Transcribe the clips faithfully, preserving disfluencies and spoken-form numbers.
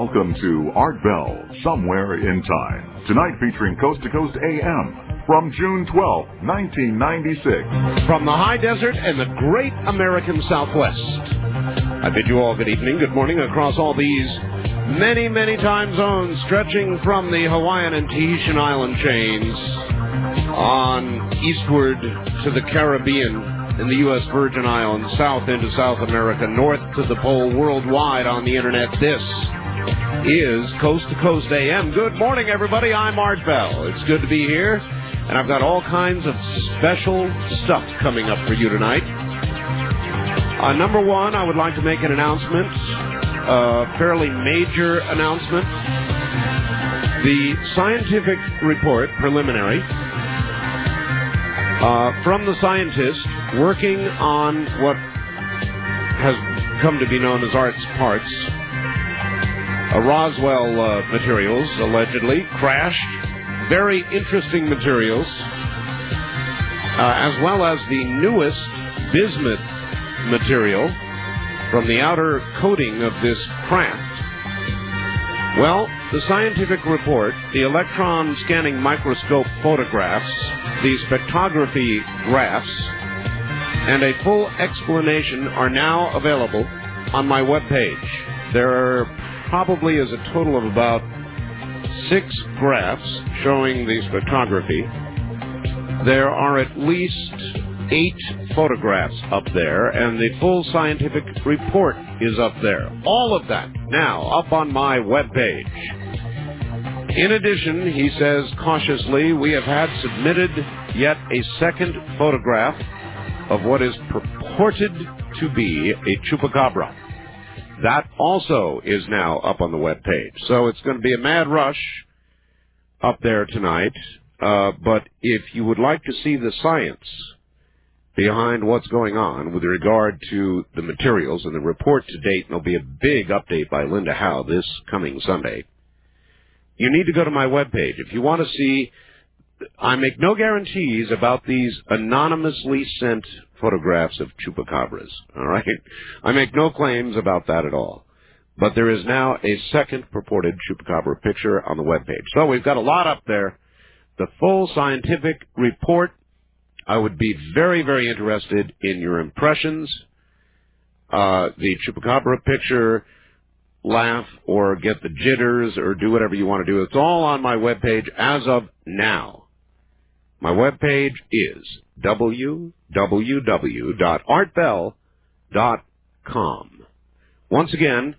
Welcome to Art Bell, Somewhere in Time. Tonight featuring Coast to Coast A M from June twelfth, nineteen ninety-six. From the high desert and the great American Southwest. I bid you all good evening, good morning across all these many, many time zones stretching from the Hawaiian and Tahitian island chains on eastward to the Caribbean in the U S Virgin Islands, south into South America, north to the pole, worldwide on the internet. This is Coast to Coast A M. Good morning, everybody. I'm Art Bell. It's good to be here, and I've got all kinds of special stuff coming up for you tonight. Uh, number one, I would like to make an announcement, a fairly major announcement. The scientific report, preliminary, uh, from the scientists working on what has come to be known as Art's parts, uh, Roswell uh, materials, allegedly, crashed, very interesting materials, uh, as well as the newest bismuth material from the outer coating of this craft. Well, the scientific report, the electron scanning microscope photographs, the spectrography graphs, and a full explanation are now available on my webpage. There probably is a total of about six graphs showing the spectrography. There are at least eight photographs up there, and the full scientific report is up there. All of that now up on my webpage. In addition, he says cautiously, we have had submitted yet a second photograph of what is purported to be a chupacabra. That also is now up on the webpage. So it's going to be a mad rush up there tonight. Uh, but if you would like to see the science behind what's going on with regard to the materials and the report to date, and there'll be a big update by Linda Howe this coming Sunday, you need to go to my webpage. If you want to see, I make no guarantees about these anonymously sent photographs of chupacabras, all right? I make no claims about that at all. But there is now a second purported chupacabra picture on the webpage. So we've got a lot up there. The full scientific report. I would be very, very interested in your impressions. Uh, the chupacabra picture, laugh or get the jitters or do whatever you want to do. It's all on my webpage as of now. My webpage is w w w dot art bell dot com. Once again,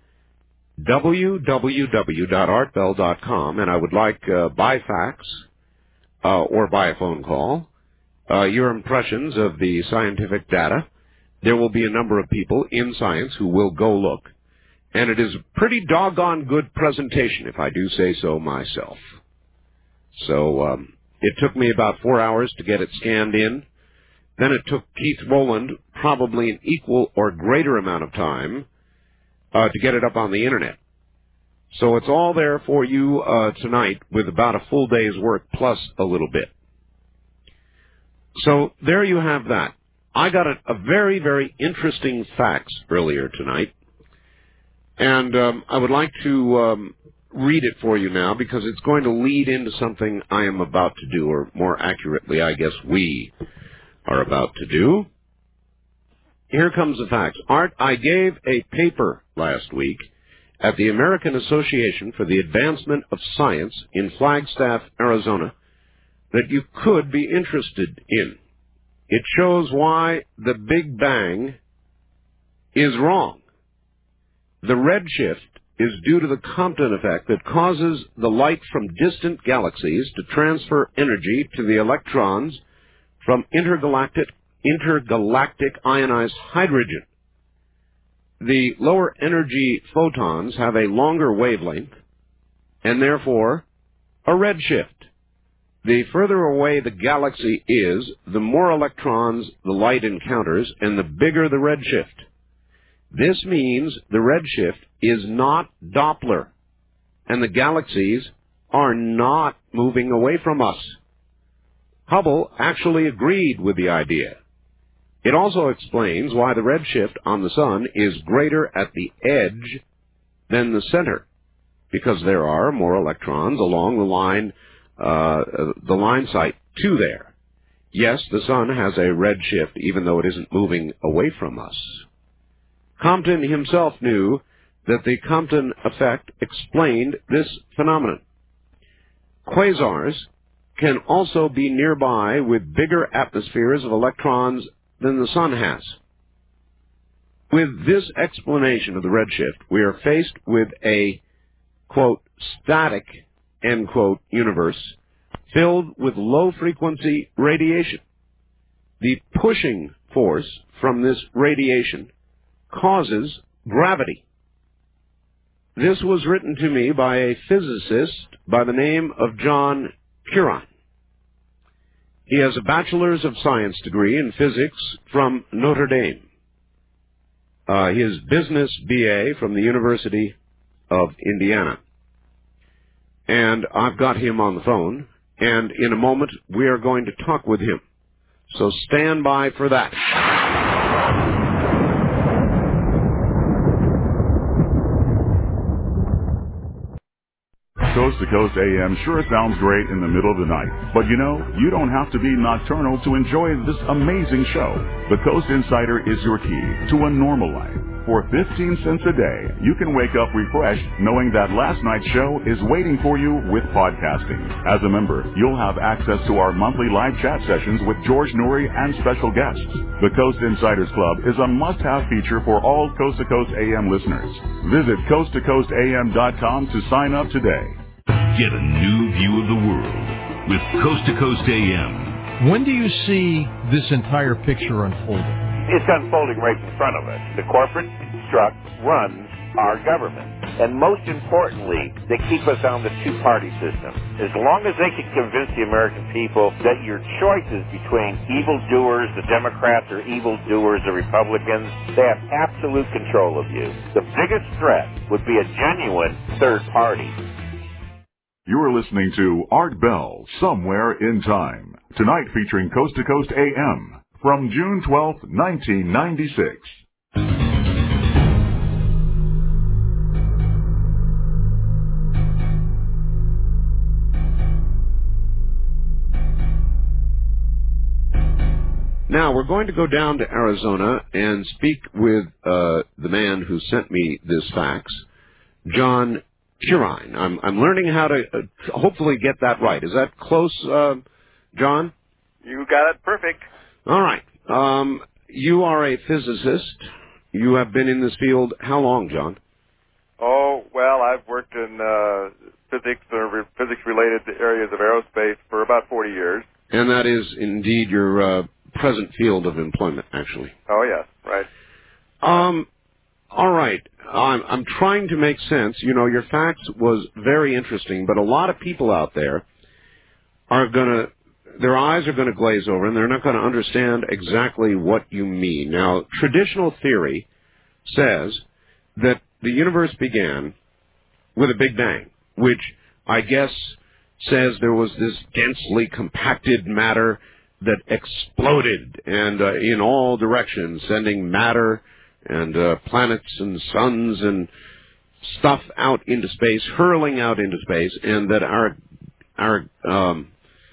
w w w dot art bell dot com, and I would like uh, by fax uh, or by a phone call uh, your impressions of the scientific data. There will be a number of people in science who will go look. And it is a pretty doggone good presentation, if I do say so myself. So um, it took me about four hours to get it scanned in. Then it took Keith Rowland probably an equal or greater amount of time uh, to get it up on the Internet. So it's all there for you uh, tonight with about a full day's work plus a little bit. So there you have that. I got a, a very, very interesting fax earlier tonight. And um, I would like to um, read it for you now because it's going to lead into something I am about to do, or more accurately, I guess we are about to do. Here comes the facts. Art, I gave a paper last week at the American Association for the Advancement of Science in Flagstaff, Arizona, that you could be interested in. It shows why the Big Bang is wrong. The redshift is due to the Compton effect that causes the light from distant galaxies to transfer energy to the electrons from intergalactic, intergalactic ionized hydrogen. The lower energy photons have a longer wavelength and therefore a redshift. The further away the galaxy is, the more electrons the light encounters and the bigger the redshift. This means the redshift is not Doppler, and the galaxies are not moving away from us. Hubble actually agreed with the idea. It also explains why the redshift on the sun is greater at the edge than the center. because there are more electrons along the line, uh, the line sight to there. Yes, the sun has a redshift, even though it isn't moving away from us. Compton himself knew that the Compton effect explained this phenomenon. Quasars can also be nearby with bigger atmospheres of electrons than the sun has. With this explanation of the redshift, we are faced with a, quote, static, end quote, universe filled with low-frequency radiation. The pushing force from this radiation causes gravity. This was written to me by a physicist by the name of John Curran. He has a Bachelor's of Science degree in physics from Notre Dame. Uh, his business B A from the University of Indiana. And I've got him on the phone, and in a moment we are going to talk with him. So stand by for that. Coast to Coast A M sure sounds great in the middle of the night. But you know, you don't have to be nocturnal to enjoy this amazing show. The Coast Insider is your key to a normal life. For fifteen cents a day, you can wake up refreshed knowing that last night's show is waiting for you with podcasting. As a member, you'll have access to our monthly live chat sessions with George Noory and special guests. The Coast Insiders Club is a must-have feature for all Coast to Coast A M listeners. Visit coast to coast a m dot com to sign up today. Get a new view of the world with Coast to Coast A M. When do you see this entire picture unfolding? It's unfolding right in front of us. The corporate struct runs our government. And most importantly, they keep us on the two-party system. As long as they can convince the American people that your choices between evildoers, the Democrats, or evildoers, the Republicans, they have absolute control of you. The biggest threat would be a genuine third party. You are listening to Art Bell, Somewhere in Time. Tonight featuring Coast to Coast A M from June twelfth, nineteen ninety-six. Now, we're going to go down to Arizona and speak with uh, the man who sent me this fax, John Curran. I'm, I'm learning how to uh, hopefully get that right. Is that close, uh, John? You got it perfect. All right. Um, you are a physicist. You have been in this field how long, John? Oh, well, I've worked in uh, physics or physics-related areas of aerospace for about forty years. And that is indeed your uh, present field of employment, actually. Oh, yes, right. Um, all right. I'm, I'm trying to make sense. You know, your fax was very interesting, but a lot of people out there are going to, their eyes are going to glaze over, and they're not going to understand exactly what you mean. Now, traditional theory says that the universe began with a Big Bang, which I guess says there was this densely compacted matter that exploded and uh, in all directions, sending matter and uh, planets and suns and stuff out into space, hurling out into space, and that our our um,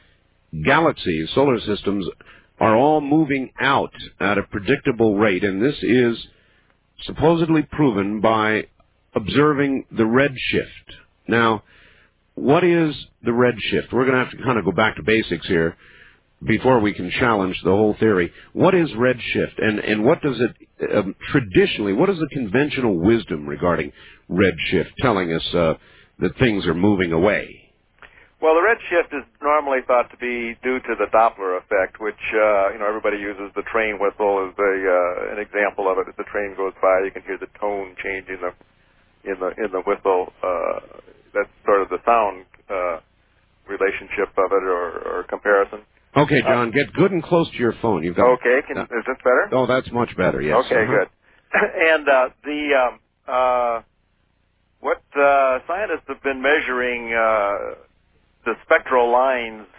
galaxies, solar systems, are all moving out at a predictable rate, and this is supposedly proven by observing the redshift. Now, what is the redshift? We're going to have to kind of go back to basics here before we can challenge the whole theory. What is redshift, and, and what does it, um, traditionally, what is the conventional wisdom regarding redshift telling us uh, that things are moving away? Well, the redshift is normally thought to be due to the Doppler effect, which, uh, you know, everybody uses the train whistle as a, uh, an example of it. As the train goes by, you can hear the tone change in the, in the, in the whistle. Uh, that's sort of the sound uh, relationship of it, or, or comparison. Okay, John, uh, get good and close to your phone. You've got, okay, can, uh, is this better? Oh, that's much better, yes. Okay, uh-huh. good. And uh, the um, uh, what uh, scientists have been measuring uh, the spectral lines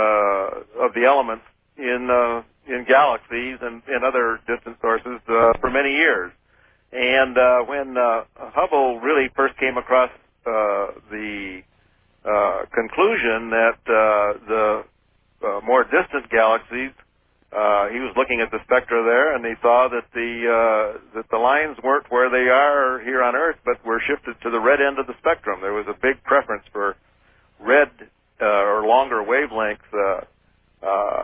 uh, of the elements in uh, in galaxies and, and other distant sources uh, for many years. And uh, when uh, Hubble really first came across uh, the uh, conclusion that uh, the uh, more distant galaxies, uh, he was looking at the spectra there, and he saw that the uh, that the lines weren't where they are here on Earth, but were shifted to the red end of the spectrum. There was a big preference for red uh, or longer wavelength uh, uh,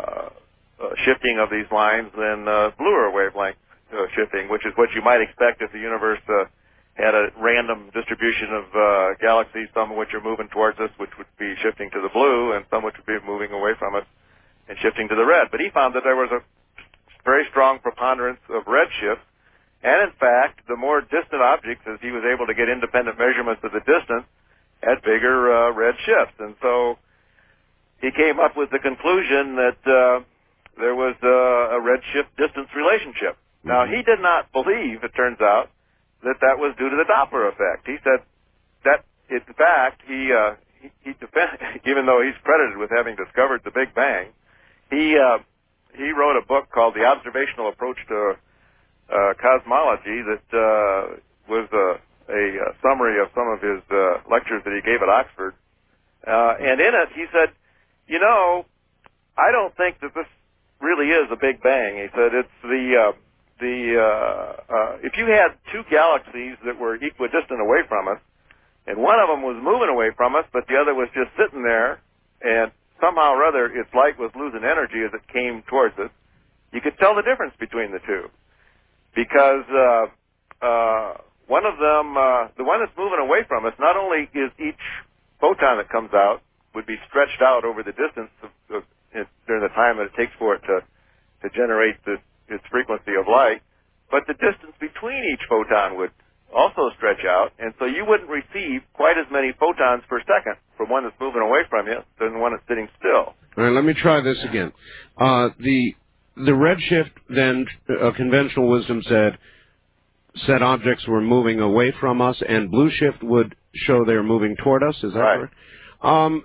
uh, shifting of these lines than uh, bluer wavelength uh, shifting, which is what you might expect if the universe uh, had a random distribution of uh, galaxies, some of which are moving towards us, which would be shifting to the blue, and some which would be moving away from us and shifting to the red. But he found that there was a very strong preponderance of redshift, and in fact, the more distant objects, as he was able to get independent measurements of the distance, had bigger uh, red shifts. And so he came up with the conclusion that uh, there was uh, a redshift distance relationship. Mm-hmm. Now, he did not believe, it turns out, that that was due to the Doppler effect. He said that, in fact, he, uh, he, he defend, even though he's credited with having discovered the Big Bang, he uh, he wrote a book called The Observational Approach to uh, Cosmology that uh, was a, a, a summary of some of his uh, lectures that he gave at Oxford. Uh, and in it, he said, you know, I don't think that this really is a Big Bang. He said it's the... Uh, The uh, uh, if you had two galaxies that were equidistant away from us, and one of them was moving away from us, but the other was just sitting there, and somehow or other its light was losing energy as it came towards us, you could tell the difference between the two, because uh, uh, one of them, uh, the one that's moving away from us, not only is each photon that comes out would be stretched out over the distance of, of, of, during the time that it takes for it to to generate the its frequency of light, but the distance between each photon would also stretch out, and so you wouldn't receive quite as many photons per second from one that's moving away from you than one that's sitting still. All right, let me try this again. Uh, the the redshift, then, uh, conventional wisdom said, said objects were moving away from us, and blue shift would show they're moving toward us. Is that right? Correct? Um,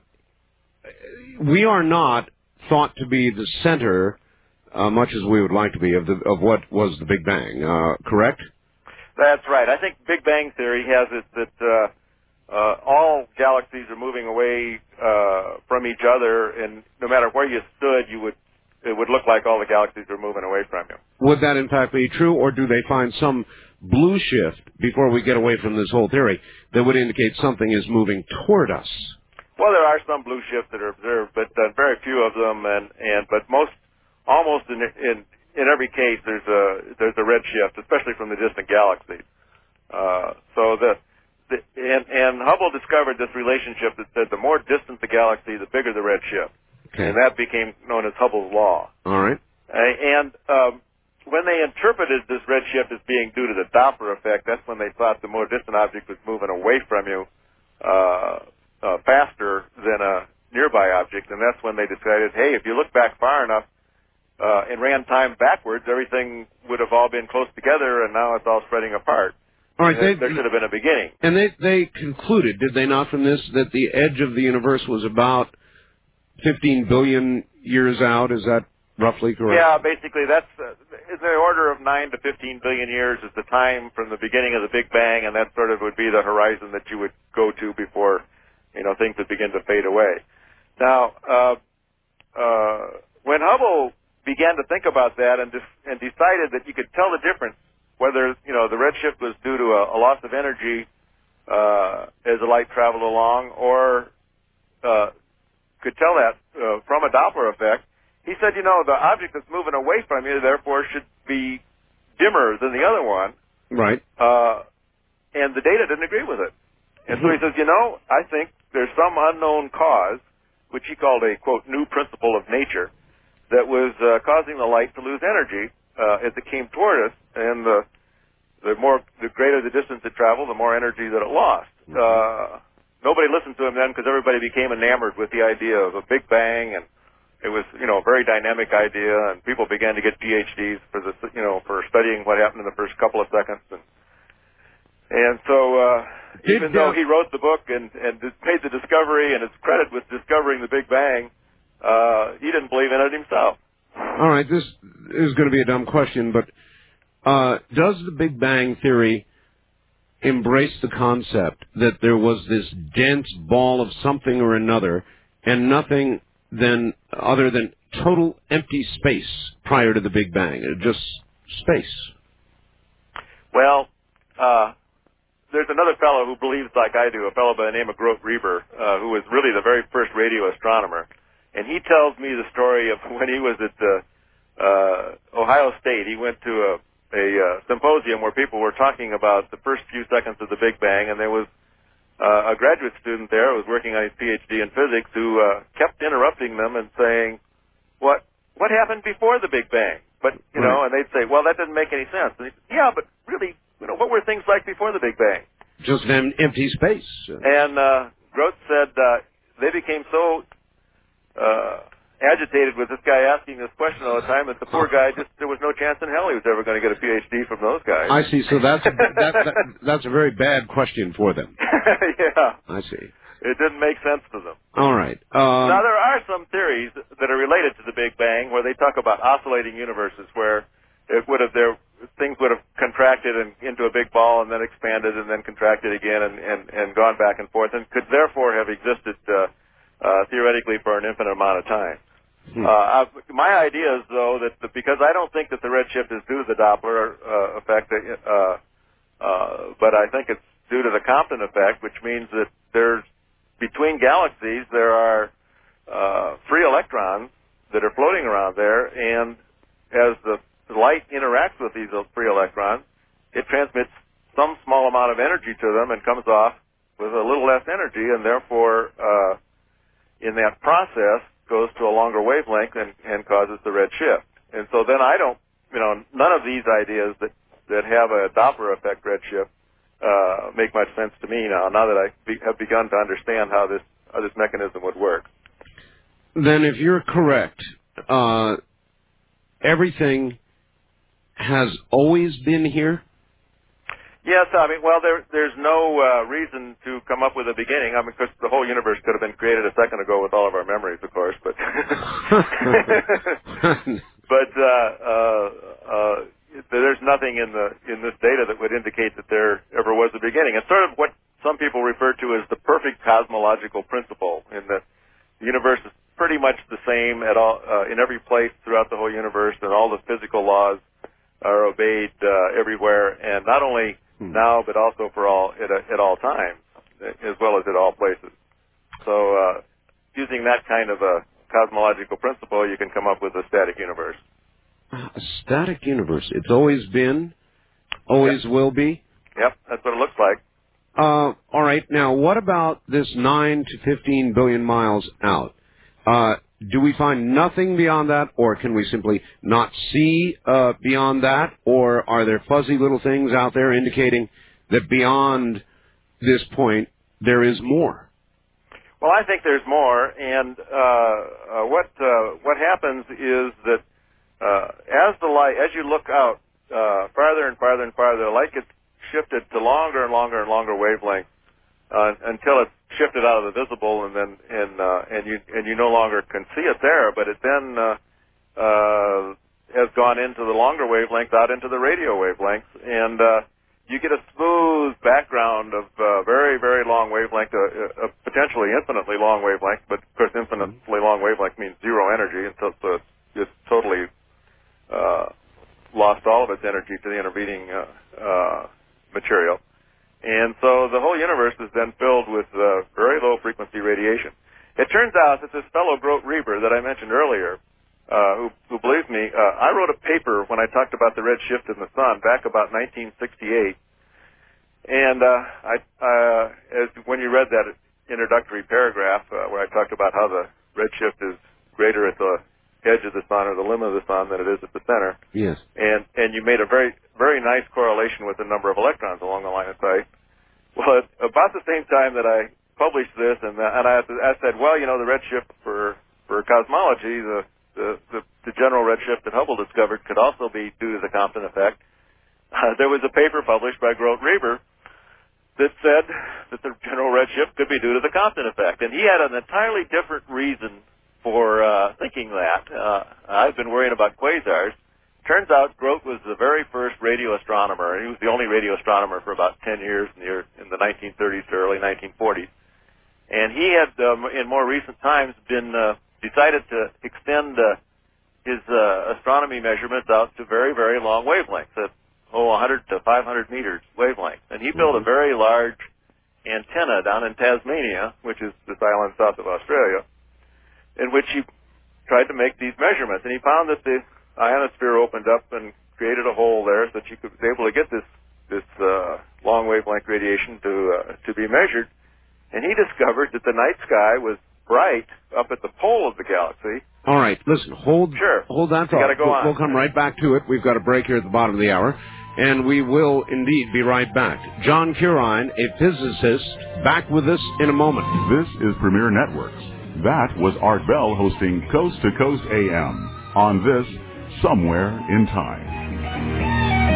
we are not thought to be the center, Uh, much as we would like to be, of the of what was the Big Bang, uh, correct? That's right. I think Big Bang theory has it that uh, uh, all galaxies are moving away uh, from each other, and no matter where you stood, you would it would look like all the galaxies are moving away from you. Would that in fact be true, or do they find some blue shift before we get away from this whole theory that would indicate something is moving toward us? Well, there are some blue shifts that are observed, but uh, very few of them, and, and but most. Almost in, in in every case, there's a there's a red shift, especially from the distant galaxies. Uh, so the, the and, and Hubble discovered this relationship that said the more distant the galaxy, the bigger the red shift, okay. And that became known as Hubble's law. All right. Uh, and um, when they interpreted this red shift as being due to the Doppler effect, that's when they thought the more distant object was moving away from you uh, uh, faster than a nearby object, and that's when they decided, hey, if you look back far enough. Uh, and ran time backwards, everything would have all been close together, and now it's all spreading apart. All right, there, they, there should have been a beginning. And they, they concluded, did they not, from this, that the edge of the universe was about fifteen billion years out? Is that roughly correct? Yeah, basically that's uh, in the order of nine to fifteen billion years is the time from the beginning of the Big Bang, and that sort of would be the horizon that you would go to before, you know, things would begin to fade away. Now, uh, uh, when Hubble began to think about that and, de- and decided that you could tell the difference whether, you know, the redshift was due to a, a loss of energy uh, as the light traveled along, or uh, could tell that uh, from a Doppler effect. He said, you know, the object that's moving away from you, therefore, should be dimmer than the other one. Right. Uh, and the data didn't agree with it. And so he says, you know, I think there's some unknown cause, which he called a, quote, new principle of nature, that was uh, causing the light to lose energy uh, as it came toward us, and the the more the greater the distance it traveled, the more energy that it lost. Mm-hmm. Uh, nobody listened to him then because everybody became enamored with the idea of a Big Bang, and it was you know a very dynamic idea, and people began to get P H Ds for the you know for studying what happened in the first couple of seconds, and and so uh, even Did, though uh, he wrote the book and and made the discovery, and it's credit with discovering the Big Bang. Uh, he didn't believe in it himself. All right, this is going to be a dumb question, but uh, does the Big Bang theory embrace the concept that there was this dense ball of something or another and nothing then other than total empty space prior to the Big Bang, just space? Well, uh, there's another fellow who believes like I do, a fellow by the name of Grote Reber, uh, who was really the very first radio astronomer. And he tells me the story of when he was at uh, uh, Ohio State. He went to a, a uh, symposium where people were talking about the first few seconds of the Big Bang, and there was uh, a graduate student there who was working on his P H D in physics who uh, kept interrupting them and saying, what what happened before the Big Bang? But, you know, and they'd say, well, that doesn't make any sense. And he'd say, yeah, but really, you know, what were things like before the Big Bang? Just an empty space. And uh, Grote said uh, they became so uh, agitated with this guy asking this question all the time that the poor guy just, there was no chance in hell he was ever going to get a P H D from those guys. I see. So that's that, that, that's a very bad question for them. Yeah. I see. It didn't make sense to them. All right. Um, now, there are some theories that are related to the Big Bang where they talk about oscillating universes where it would have there things would have contracted and, into a big ball and then expanded and then contracted again and, and, and gone back and forth and could therefore have existed uh, uh, theoretically for an infinite amount of time. Hmm. Uh, my idea is, though, that the, because I don't think that the redshift is due to the Doppler uh, effect, uh, uh, but I think it's due to the Compton effect, which means that there's between galaxies, there are uh, free electrons that are floating around there, and as the light interacts with these free electrons, it transmits some small amount of energy to them and comes off with a little less energy, and therefore, uh, in that process, goes to a longer wavelength and, and causes the red shift. And so then I don't, you know, none of these ideas that, that have a Doppler effect redshift Uh, make much sense to me now, now that I be, have begun to understand how this how this mechanism would work. Then if you're correct, uh, everything has always been here? Yes, I mean, well, there, there's no uh, reason to come up with a beginning. I mean, because the whole universe could have been created a second ago with all of our memories, of course, but... but, uh, uh, uh, there's nothing in the in this data that would indicate that there ever was a beginning. It's sort of what some people refer to as the perfect cosmological principle, in that the universe is pretty much the same at all uh, in every place throughout the whole universe, and all the physical laws are obeyed uh, everywhere, and not only hmm. now but also for all at, at all times, as well as at all places. So, uh, using that kind of a cosmological principle, you can come up with a static universe. A static universe. It's always been, always yep. will be? Yep, that's what it looks like. Uh, all right. Now, what about this nine to fifteen billion miles out? Uh, do we find nothing beyond that, or can we simply not see uh, beyond that, or are there fuzzy little things out there indicating that beyond this point there is more? Well, I think there's more, and uh, uh, what uh, what happens is that Uh, as the light, as you look out uh, farther and farther and farther, the light gets shifted to longer and longer and longer wavelengths uh, until it's shifted out of the visible, and then and uh, and you and you no longer can see it there. But it then uh, uh, has gone into the longer wavelengths, out into the radio wavelengths, and uh, you get a smooth background of uh, very very long wavelength, uh, uh, potentially infinitely long wavelength. But of course, infinitely long wavelength means zero energy, and so it's, it's totally Uh, lost all of its energy to the intervening uh, uh, material. And so the whole universe is then filled with uh, very low frequency radiation. It turns out that this fellow Grote Reber that I mentioned earlier, uh, who, who believes me, uh, I wrote a paper when I talked about the red shift in the sun back about nineteen sixty-eight. And uh, I, uh, as when you read that introductory paragraph uh, where I talked about how the red shift is greater at the edge of the sun or the limb of the sun than it is at the center. Yes. And and you made a very very nice correlation with the number of electrons along the line of sight. Well, at about the same time that I published this, and uh, and I, I said, well, you know, the redshift for for cosmology, the the the, the general redshift that Hubble discovered could also be due to the Compton effect. Uh, there was a paper published by Grote Reber that said that the general redshift could be due to the Compton effect, and he had an entirely different reason for uh, thinking that. Uh, I've been worrying about quasars. turns out Grote was the very first radio astronomer, and he was the only radio astronomer for about ten years in the, in the nineteen thirties to early nineteen forties. And he had, um, in more recent times, been uh, decided to extend uh, his uh, astronomy measurements out to very, very long wavelengths, at oh, one hundred to five hundred meters wavelength. And he built mm-hmm. a very large antenna down in Tasmania, which is this island south of Australia, in which he tried to make these measurements. And he found that the ionosphere opened up and created a hole there so that you could be able to get this this uh, long wavelength radiation to uh, to be measured. And he discovered that the night sky was bright up at the pole of the galaxy. All right, listen, hold sure. hold that thought. You gotta go we'll, on. We'll come right back to it. We've got a break here at the bottom of the hour, and we will indeed be right back. John Curine, a physicist, back with us in a moment. This is Premier Networks. That was Art Bell hosting Coast to Coast A M on this Somewhere in Time.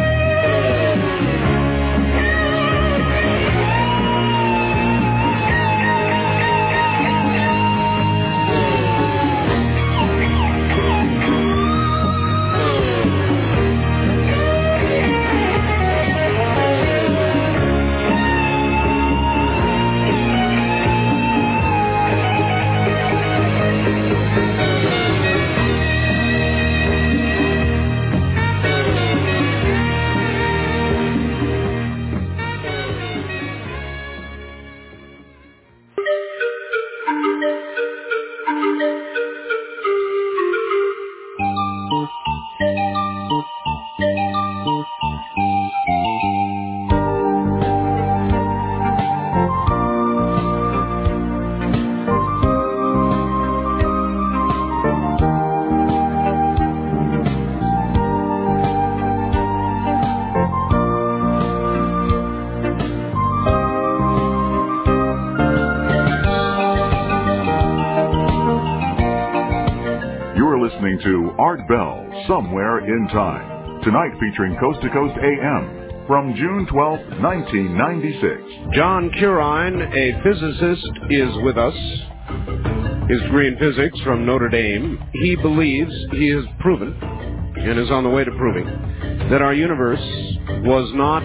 To Art Bell, Somewhere in Time. Tonight featuring Coast to Coast A M from June twelfth, nineteen ninety-six. John Curine, a physicist, is with us. His degree in physics from Notre Dame. He believes he has proven, and is on the way to proving, that our universe was not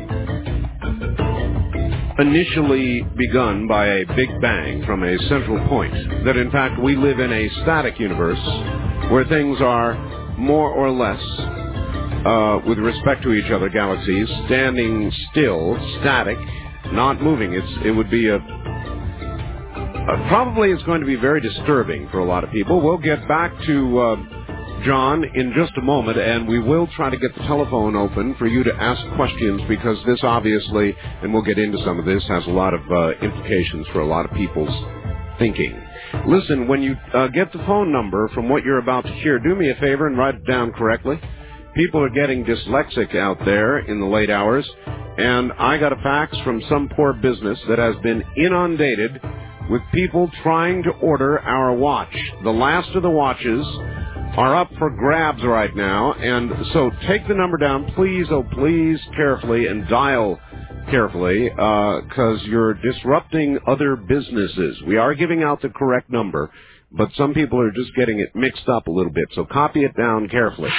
initially begun by a big bang from a central point. That in fact we live in a static universe where things are more or less, uh, with respect to each other, galaxies, standing still, static, not moving. It's, it would be a, a, probably it's going to be very disturbing for a lot of people. We'll get back to uh, John in just a moment, and we will try to get the telephone open for you to ask questions, because this obviously, and we'll get into some of this, has a lot of uh, implications for a lot of people's thinking. Listen, when you uh, get the phone number from what you're about to hear, do me a favor and write it down correctly. People are getting dyslexic out there in the late hours, and I got a fax from some poor business that has been inundated with people trying to order our watch. The last of the watches are up for grabs right now, and so take the number down, please, oh please, carefully, and dial carefully, because uh, you're disrupting other businesses. We are giving out the correct number, but some people are just getting it mixed up a little bit, so copy it down carefully.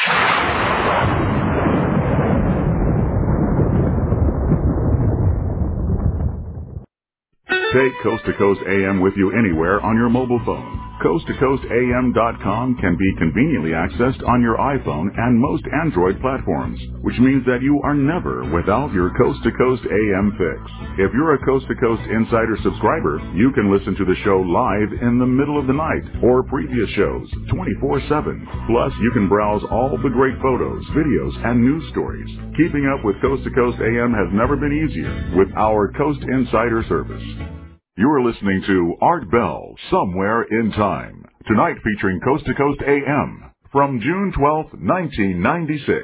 Take Coast to Coast A M with you anywhere on your mobile phone. coast to coast A M dot com can be conveniently accessed on your iPhone and most Android platforms, which means that you are never without your Coast to Coast A M fix. If you're a Coast to Coast Insider subscriber, you can listen to the show live in the middle of the night or previous shows twenty-four seven. Plus, you can browse all the great photos, videos, and news stories. Keeping up with Coast to Coast A M has never been easier with our Coast Insider service. You are listening to Art Bell, Somewhere in Time. Tonight featuring Coast to Coast A M from June twelfth, nineteen ninety-six.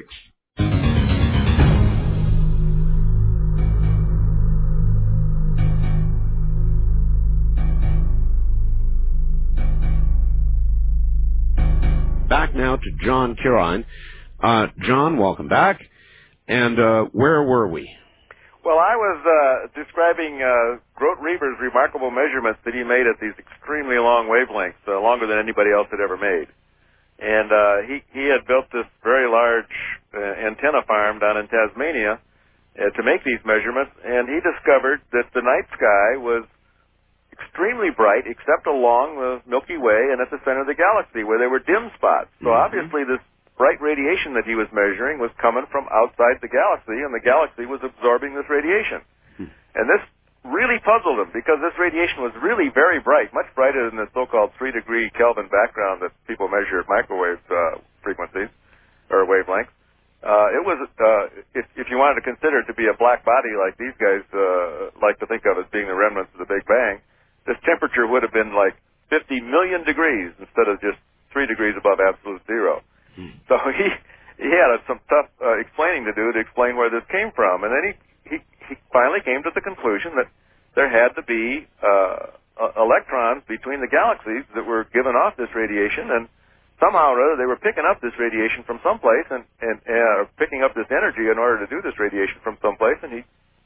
Back now to John Curine. Uh, John, welcome back. And uh, where were we? Well, I was uh, describing uh, Grote-Reber's remarkable measurements that he made at these extremely long wavelengths, uh, longer than anybody else had ever made. And uh, he he had built this very large uh, antenna farm down in Tasmania uh, to make these measurements, and he discovered that the night sky was extremely bright, except along the Milky Way and at the center of the galaxy, where there were dim spots. So mm-hmm. obviously, this bright radiation that he was measuring was coming from outside the galaxy, and the galaxy was absorbing this radiation. Hmm. And this really puzzled him, because this radiation was really very bright, much brighter than the so-called three-degree Kelvin background that people measure at microwave uh, frequencies or wavelengths. Uh, it was, uh, if, if you wanted to consider it to be a black body like these guys uh, like to think of as being the remnants of the Big Bang, this temperature would have been like fifty million degrees instead of just three degrees above absolute zero. So he he had some tough uh, explaining to do to explain where this came from, and then he, he he finally came to the conclusion that there had to be uh, uh, electrons between the galaxies that were giving off this radiation, and somehow or other they were picking up this radiation from someplace, and and uh, picking up this energy in order to do this radiation from someplace, and he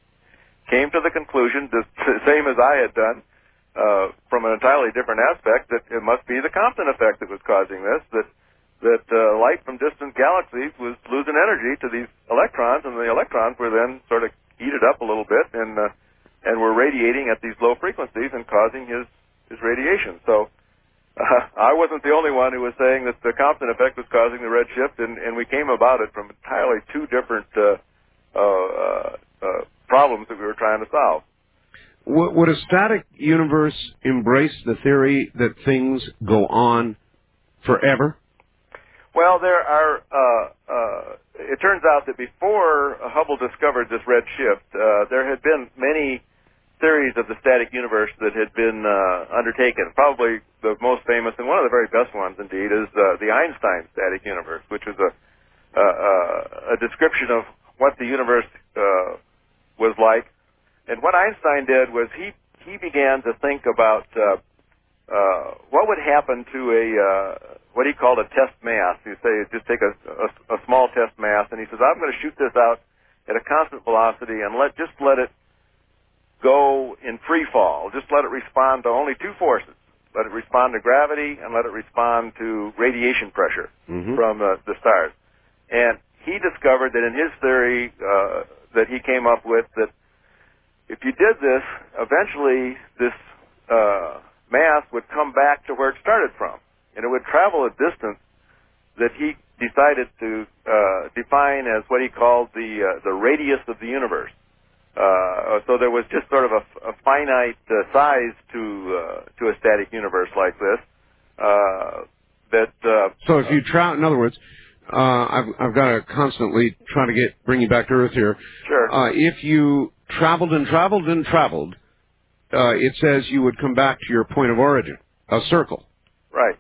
came to the conclusion, the same as I had done, uh, from an entirely different aspect, that it must be the Compton effect that was causing this, that that uh, light from distant galaxies was losing energy to these electrons, and the electrons were then sort of heated up a little bit and uh, and were radiating at these low frequencies and causing his, his radiation. So uh, I wasn't the only one who was saying that the Compton effect was causing the redshift, and, and we came about it from entirely two different uh, uh, uh, problems that we were trying to solve. Would a static universe embrace the theory that things go on forever? Well, there are, uh, uh, it turns out that before Hubble discovered this red shift, uh, there had been many theories of the static universe that had been uh, undertaken. Probably the most famous, and one of the very best ones indeed, is uh, the Einstein static universe, which is a, uh, a description of what the universe uh, was like. And what Einstein did was he, he began to think about uh, uh, what would happen to a... Uh, what he called a test mass. You say, just take a, a, a small test mass, and he says, I'm going to shoot this out at a constant velocity and let just let it go in free fall. Just let it respond to only two forces. Let it respond to gravity and let it respond to radiation pressure mm-hmm. from uh, the stars. And he discovered that in his theory uh, that he came up with, that if you did this, eventually this uh, mass would come back to where it started from. And it would travel a distance that he decided to uh, define as what he called the uh, the radius of the universe. Uh, so there was just sort of a, a finite uh, size to uh, to a static universe like this. Uh, that uh, so if you tra- in other words, uh, I've I've got to constantly try to get bring you back to Earth here. Sure. Uh, if you traveled and traveled and traveled, uh, it says you would come back to your point of origin, a circle. Right.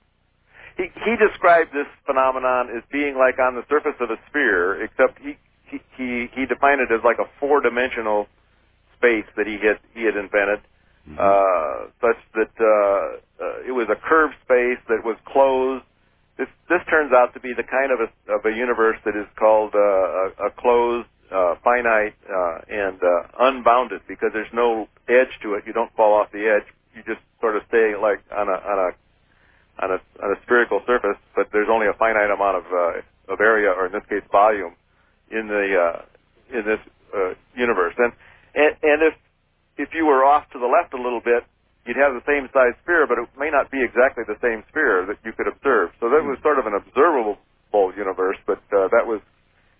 He, he described this phenomenon as being like on the surface of a sphere, except he he he, he defined it as like a four-dimensional space that he had he had invented, mm-hmm. uh, such that uh, uh, it was a curved space that was closed. This this turns out to be the kind of a of a universe that is called uh, a, a closed, uh, finite, uh, and uh, unbounded, because there's no edge to it. You don't fall off the edge. You just sort of stay like on a on a On a, on a spherical surface, but there's only a finite amount of uh, of area, or in this case, volume, in the uh, in this uh, universe. And, and and if if you were off to the left a little bit, you'd have the same size sphere, but it may not be exactly the same sphere that you could observe. So that was sort of an observable universe, but uh, that was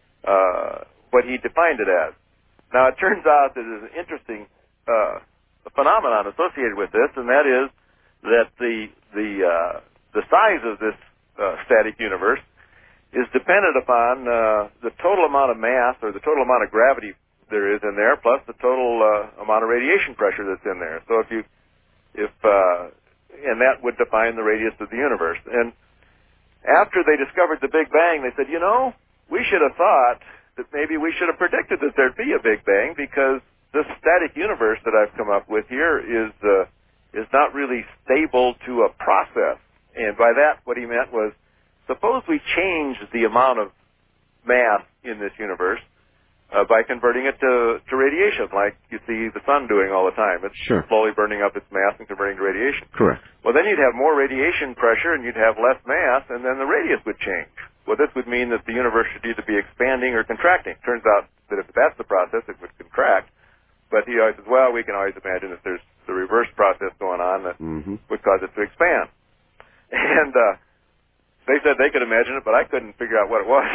uh, what he defined it as. Now it turns out that there's an interesting uh, phenomenon associated with this, and that is that the the uh, the size of this uh, static universe is dependent upon uh, the total amount of mass, or the total amount of gravity there is in there, plus the total uh, amount of radiation pressure that's in there. So if you if uh, and that would define the radius of the universe. And after they discovered the Big Bang, they said, you know, we should have thought that maybe we should have predicted that there'd be a Big Bang, because this static universe that I've come up with here is uh, is not really stable to a process. And by that, what he meant was, suppose we change the amount of mass in this universe, uh, by converting it to, to radiation, like you see the sun doing all the time. It's Sure. slowly burning up its mass and converting to radiation. Correct. Well, then you'd have more radiation pressure and you'd have less mass, and then the radius would change. Well, this would mean that the universe should either be expanding or contracting. Turns out that if that's the process, it would contract. But he always says, well, we can always imagine that there's the reverse process going on that Mm-hmm. would cause it to expand. And uh, they said they could imagine it, but I couldn't figure out what it was.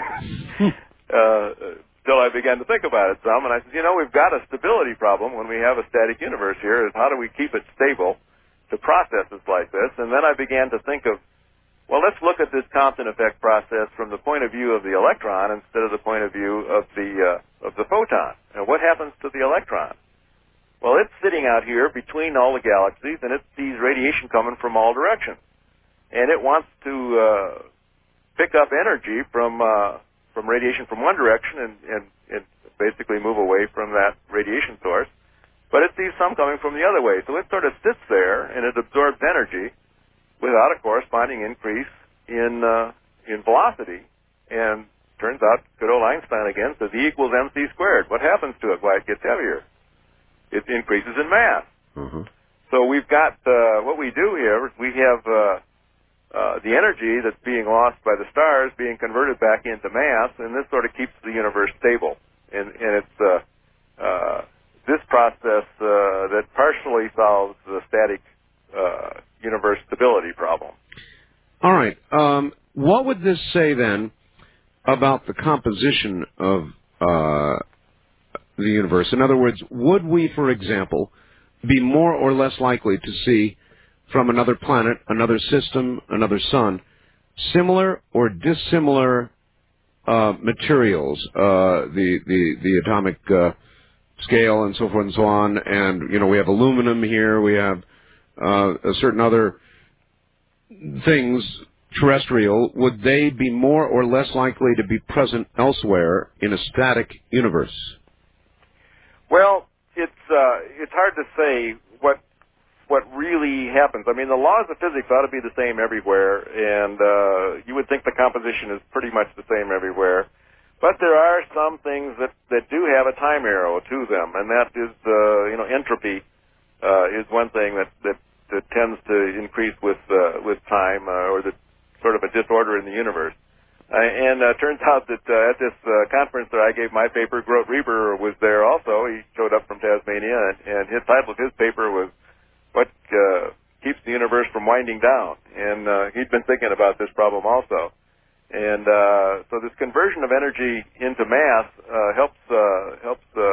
uh, till I began to think about it some, and I said, you know, we've got a stability problem when we have a static universe here, is how do we keep it stable to processes like this? And then I began to think of, well, let's look at this Compton effect process from the point of view of the electron instead of the point of view of the uh, of the photon. And what happens to the electron? Well, it's sitting out here between all the galaxies, and it sees radiation coming from all directions, and it wants to uh, pick up energy from uh, from radiation from one direction and, and, and basically move away from that radiation source. But it sees some coming from the other way, so it sort of sits there and it absorbs energy without a corresponding increase in uh, in velocity. And turns out, good old Einstein again says E equals mc squared. What happens to it? Why, it gets heavier. It increases in mass. Mm-hmm. So we've got, uh, what we do here, we have uh, uh, the energy that's being lost by the stars being converted back into mass, and this sort of keeps the universe stable. And, and it's uh, uh, this process uh, that partially solves the static uh, universe stability problem. All right. Um, what would this say then about the composition of uh, the universe? In other words, would we, for example, be more or less likely to see from another planet, another system, another sun, similar or dissimilar uh, materials, uh, the, the, the atomic uh, scale and so forth and so on? And, you know, we have aluminum here, we have uh, certain other things terrestrial. Would they be more or less likely to be present elsewhere in a static universe? Well, it's uh, it's hard to say what what really happens. I mean, the laws of physics ought to be the same everywhere, and uh, you would think the composition is pretty much the same everywhere. But there are some things that, that do have a time arrow to them, and that is, uh, you know, entropy uh, is one thing that, that, that tends to increase with uh, with time, uh, or the sort of a disorder in the universe. Uh, and uh, turns out that uh, at this uh, conference that I gave my paper, Grote Reber was there also. He showed up from Tasmania, and, and his title of his paper was "What uh, Keeps the Universe from Winding Down?" And uh, he'd been thinking about this problem also. And uh, so this conversion of energy into mass uh, helps uh, helps uh,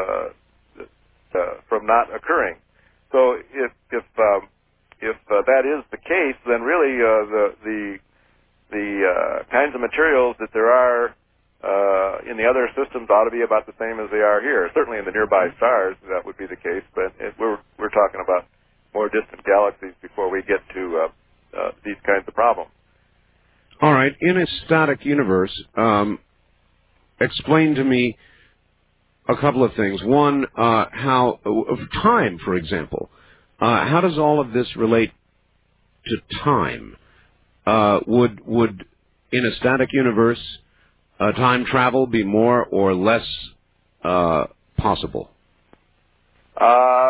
uh, from not occurring. So if if um, if uh, that is the case, then really uh, the the the uh, kinds of materials that there are uh, in the other systems ought to be about the same as they are here. Certainly in the nearby stars, that would be the case. But it, we're we're talking about more distant galaxies before we get to uh, uh, these kinds of problems. All right. In a static universe, um, explain to me a couple of things. One, uh, how of time, for example. Uh, how does all of this relate to time? Uh, would would in a static universe uh, time travel be more or less uh, possible? Uh,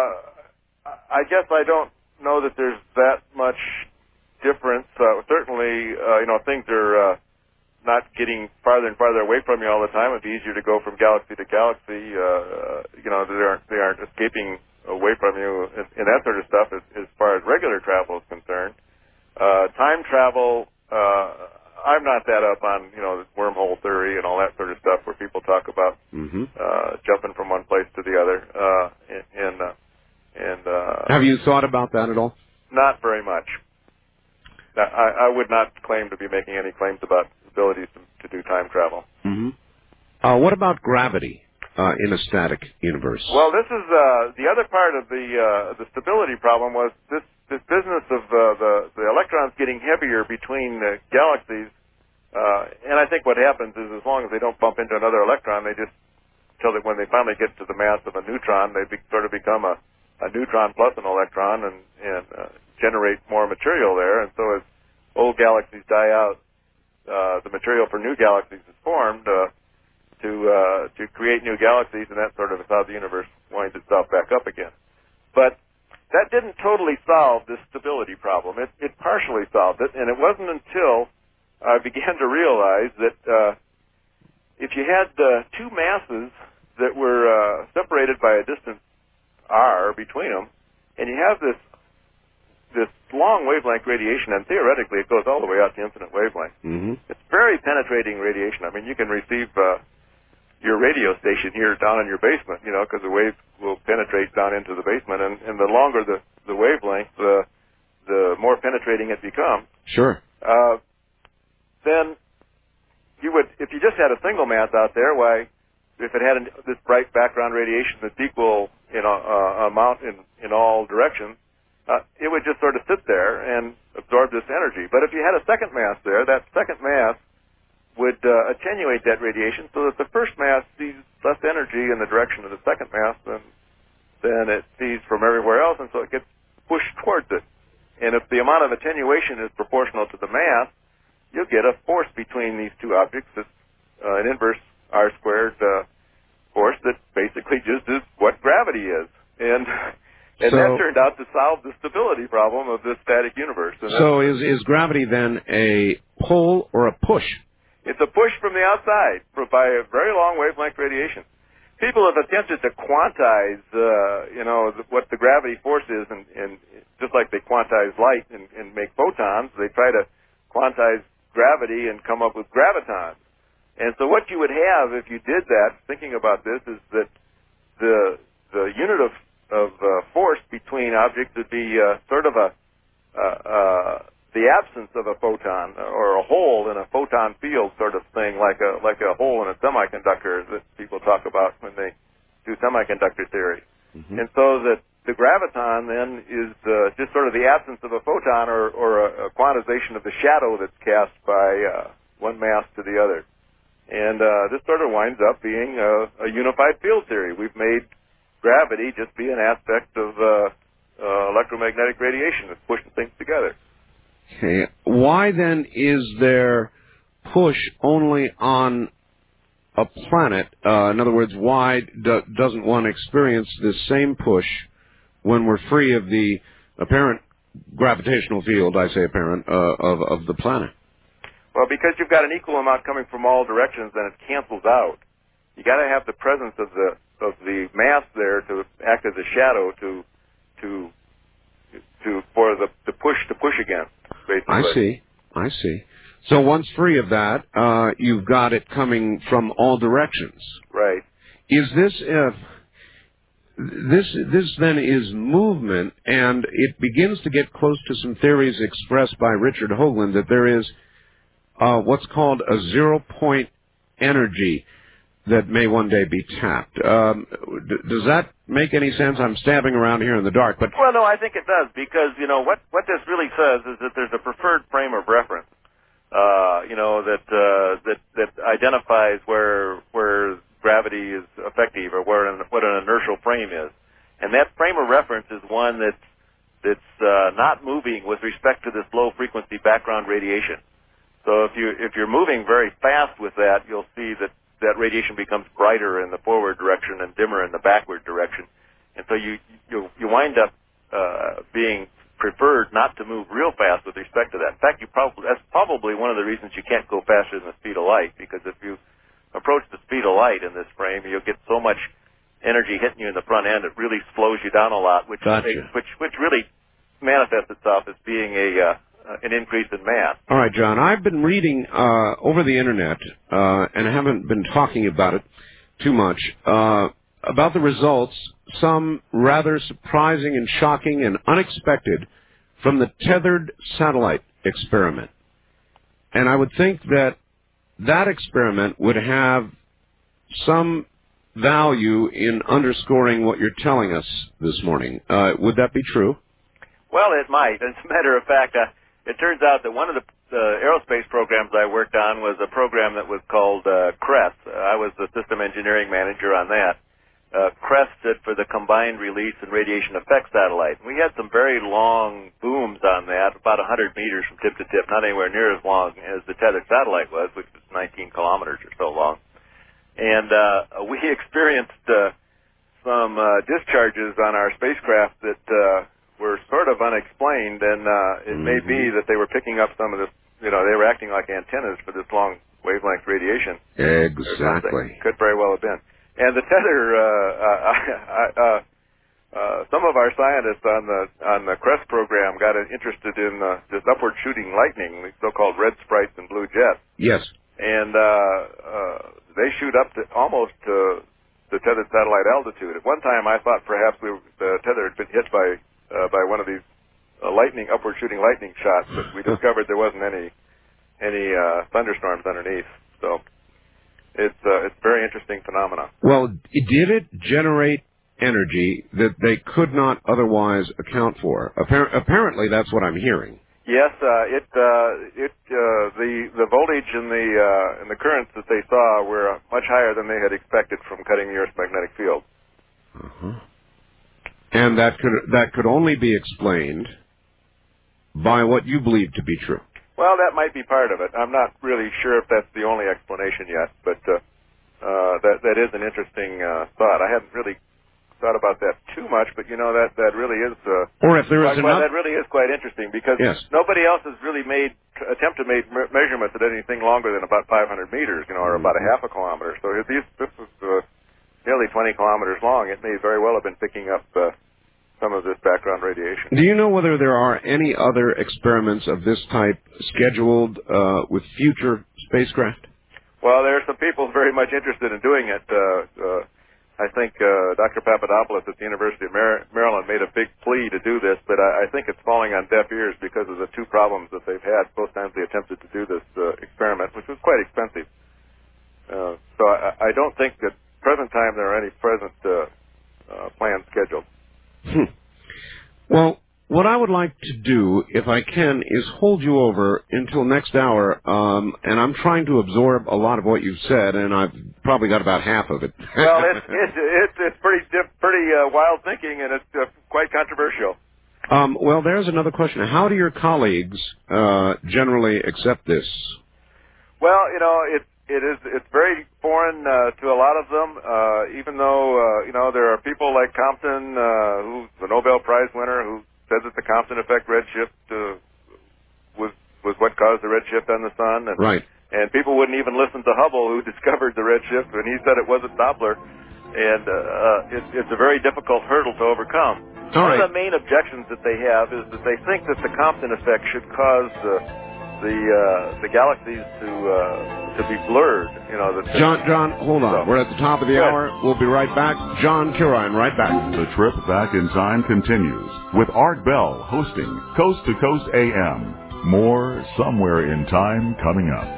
I guess I don't know that there's that much difference. Uh, certainly, uh, you know, things are uh, not getting farther and farther away from you all the time. It'd be easier to go from galaxy to galaxy. Uh, you know, they aren't they aren't escaping away from you, and, and that sort of stuff as, as far as regular travel is concerned. Uh, time travel, uh, I'm not that up on, you know, wormhole theory and all that sort of stuff where people talk about Mm-hmm. uh, jumping from one place to the other. Uh, and and, uh, and uh, Have you thought about that at all? Not very much. I, I would not claim to be making any claims about abilities to, to do time travel. Mm-hmm. Uh, what about gravity uh, in a static universe? Well, this is uh, the other part of the uh, the stability problem was this this business of uh, the the electrons getting heavier between uh, galaxies. Uh, and I think what happens is, as long as they don't bump into another electron, they just until they, when they finally get to the mass of a neutron, they be, sort of become a, a neutron plus an electron and and uh, generate more material there. And so as old galaxies die out, uh, the material for new galaxies is formed. Uh, to uh, to create new galaxies, and that sort of is how the universe winds itself back up again. But that didn't totally solve this stability problem. It, it partially solved it, and it wasn't until I began to realize that uh, if you had uh, two masses that were uh, separated by a distance r between them, and you have this this long wavelength radiation, and theoretically it goes all the way out to infinite wavelength. Mm-hmm. It's very penetrating radiation. I mean, you can receive uh, your radio station here down in your basement, you know, because the wave will penetrate down into the basement, and, and the longer the, the wavelength, the, the more penetrating it becomes. Sure. Uh, then you would, if you just had a single mass out there, why, if it had an, this bright background radiation that's equal in a, uh, amount in, in all directions, uh, it would just sort of sit there and absorb this energy. But if you had a second mass there, that second mass would uh, attenuate that radiation so that the first mass sees less energy in the direction of the second mass than, than it sees from everywhere else, and so it gets pushed towards it. And if the amount of attenuation is proportional to the mass, you'll get a force between these two objects that's uh, an inverse r squared uh, force that basically just is what gravity is. And and so, that turned out to solve the stability problem of this static universe. And so is, is gravity then a pull or a push? It's a push from the outside by a very long wavelength radiation. People have attempted to quantize, uh, you know, what the gravity force is, and, and just like they quantize light and, and make photons, they try to quantize gravity and come up with gravitons. And so what you would have if you did that, thinking about this, is that the the unit of, of uh, force between objects would be uh, sort of a uh, uh, the absence of a photon or a hole in a photon field sort of thing, like a like a hole in a semiconductor that people talk about when they do semiconductor theory. Mm-hmm. And so that the graviton then is uh, just sort of the absence of a photon or, or a, a quantization of the shadow that's cast by uh, one mass to the other. And uh, this sort of winds up being a, a unified field theory. We've made gravity just be an aspect of uh, uh, electromagnetic radiation that's pushing things together. Okay. Why then is there push only on a planet? Uh, in other words, why do, doesn't one experience this same push when we're free of the apparent gravitational field, I say apparent, uh, of, of the planet? Well, because you've got an equal amount coming from all directions, then it cancels out. You got to have the presence of the of the mass there to act as a shadow to to to for the, the push to push against. Basically. I see. I see. So once free of that, uh, you've got it coming from all directions. Right. Is this if this this then is movement, and it begins to get close to some theories expressed by Richard Hoagland that there is uh, what's called a zero-point energy that may one day be tapped. Um, d- does that make any sense? I'm stabbing around here in the dark, but well, no, I think it does, because you know what what this really says is that there's a preferred frame of reference, uh, you know, that uh, that that identifies where where gravity is effective or where an, what an inertial frame is, and that frame of reference is one that's that's uh, not moving with respect to this low frequency background radiation. So if you if you're moving very fast with that, you'll see that that radiation becomes brighter in the forward direction and dimmer in the backward direction, and so you you you wind up uh, being preferred not to move real fast with respect to that. In fact, you probably that's probably one of the reasons you can't go faster than the speed of light, because if you approach the speed of light in this frame, you'll get so much energy hitting you in the front end it really slows you down a lot, which gotcha. which which really manifests itself as being a uh, an increase in mass. All right, John, I've been reading uh, over the Internet, uh, and I haven't been talking about it too much, uh, about the results, some rather surprising and shocking and unexpected, from the tethered satellite experiment. And I would think that that experiment would have some value in underscoring what you're telling us this morning. Uh, would that be true? Well, it might. As a matter of fact, uh, it turns out that one of the uh, aerospace programs I worked on was a program that was called uh, CREST. Uh, I was the system engineering manager on that. Uh, CREST stood for the Combined Release and Radiation Effects Satellite. We had some very long booms on that, about one hundred meters from tip to tip, not anywhere near as long as the tethered satellite was, which was nineteen kilometers or so long. and uh, we experienced uh, some uh, discharges on our spacecraft that uh, were sort of unexplained, and uh, it mm-hmm. may be that they were picking up some of this, you know, they were acting like antennas for this long wavelength radiation. Exactly. Could very well have been. And the tether, uh, uh, uh, uh, some of our scientists on the on the CREST program got interested in uh, this upward shooting lightning, the so-called red sprites and blue jets. Yes. And uh, uh, they shoot up to almost to the tethered satellite altitude. At one time, I thought perhaps we, the tether had been hit by uh, by one of these uh, lightning, upward shooting lightning shots, but we discovered there wasn't any any uh, thunderstorms underneath. So it's uh, it's a very interesting phenomenon. Well, did it generate energy that they could not otherwise account for? Appar- apparently, that's what I'm hearing. Yes, uh, it uh, it uh, the the voltage and the uh, and the currents that they saw were much higher than they had expected from cutting the Earth's magnetic field. Uh-huh. And that could that could only be explained by what you believe to be true. Well, that might be part of it. I'm not really sure if that's the only explanation yet, but uh, uh, that that is an interesting uh, thought. I hadn't really thought about that too much, but you know that that really is. Uh, or if there is quite, enough, that really is quite interesting because yes. nobody else has really made attempted made me- measurements at anything longer than about five hundred meters, you know, or mm-hmm. about a half a kilometer. So if these, this was uh, nearly twenty kilometers long. It may very well have been picking up uh, some of this background radiation. Do you know whether there are any other experiments of this type scheduled uh, with future spacecraft? Well, there are some people very much interested in doing it. Uh, uh, I think uh, Doctor Papadopoulos at the University of Mar- Maryland made a big plea to do this, but I, I think it's falling on deaf ears because of the two problems that they've had both times they attempted to do this uh, experiment, which was quite expensive. Uh, so I, I don't think at present time there are any present uh, uh, plans scheduled. Hmm. Well, what I would like to do, if I can, is hold you over until next hour, um, and I'm trying to absorb a lot of what you've said, and I've probably got about half of it. Well, it's it's it's, it's pretty pretty uh, wild thinking, and it's uh, quite controversial. Um, well, there's another question. How do your colleagues uh, generally accept this? Well, you know, it it is it's very foreign uh, to a lot of them. Uh, even though uh, you know there are people like Compton, uh, who's the Nobel Prize winner, who said that the Compton effect redshift uh, was was what caused the redshift on the sun, and right. and people wouldn't even listen to Hubble, who discovered the redshift, when he said it wasn't Doppler, and uh, uh, it, it's a very difficult hurdle to overcome. All One right. of the main objections that they have is that they think that the Compton effect should cause the the uh, the galaxies to uh, to be blurred. You know, the, John, John, hold on. So, We're at the top of the hour. We'll be right back. John Curine, right back. The trip back in time continues with Art Bell hosting Coast to Coast A M. More Somewhere in Time coming up.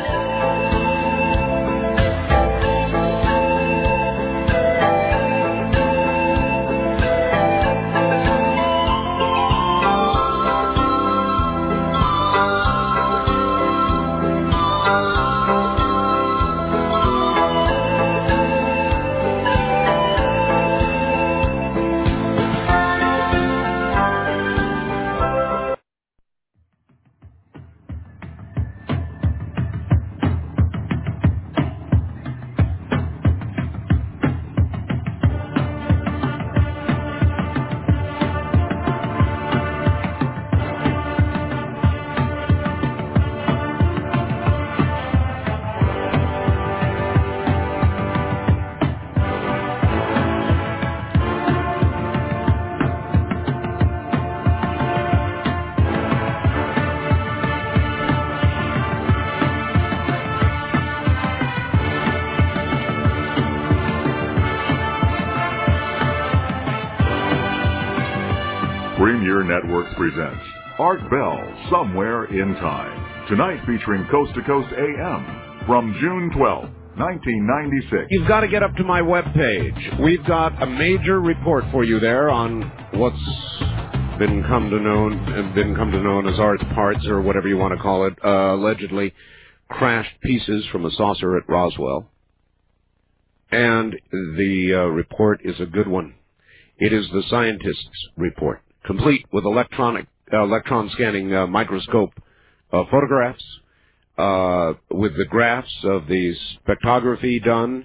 Premier Networks presents Art Bell, Somewhere in Time. Tonight featuring Coast to Coast A M from June twelfth, nineteen ninety-six. You've got to get up to my webpage. We've got a major report for you there on what's been come to known been come to known as Art's parts, or whatever you want to call it, uh, allegedly crashed pieces from a saucer at Roswell. And the uh, report is a good one. It is the scientists' report, complete with electronic uh, electron scanning uh, microscope uh, photographs, uh, with the graphs of the spectrography done,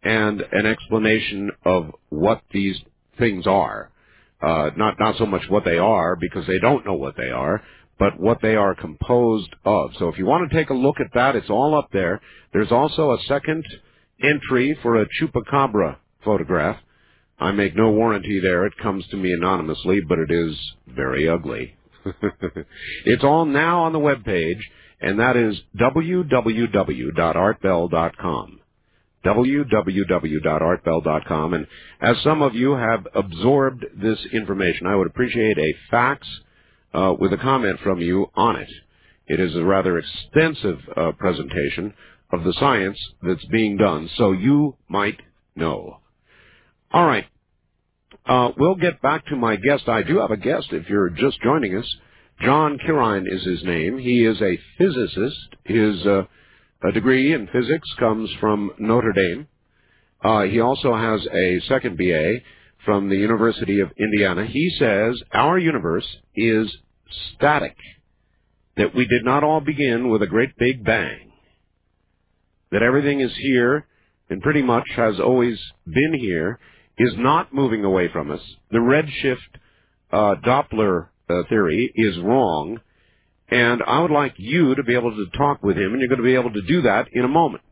and an explanation of what these things are. Uh, not, not so much what they are, because they don't know what they are, but what they are composed of. So if you want to take a look at that, it's all up there. There's also a second entry for a chupacabra photograph. I make no warranty there. It comes to me anonymously, but it is very ugly. It's all now on the webpage, and that is w w w dot art bell dot com. w w w dot art bell dot com. And as some of you have absorbed this information, I would appreciate a fax uh, with a comment from you on it. It is a rather extensive uh, presentation of the science that's being done, so you might know. All right. Uh, we'll get back to my guest. I do have a guest if you're just joining us. John Kirine is his name. He is a physicist. His uh, a degree in physics comes from Notre Dame. Uh, he also has a second B A from the University of Indiana. He says our universe is static, that we did not all begin with a great big bang, that everything is here and pretty much has always been here, is not moving away from us. The redshift uh, Doppler uh, theory is wrong, and I would like you to be able to talk with him, and you're going to be able to do that in a moment.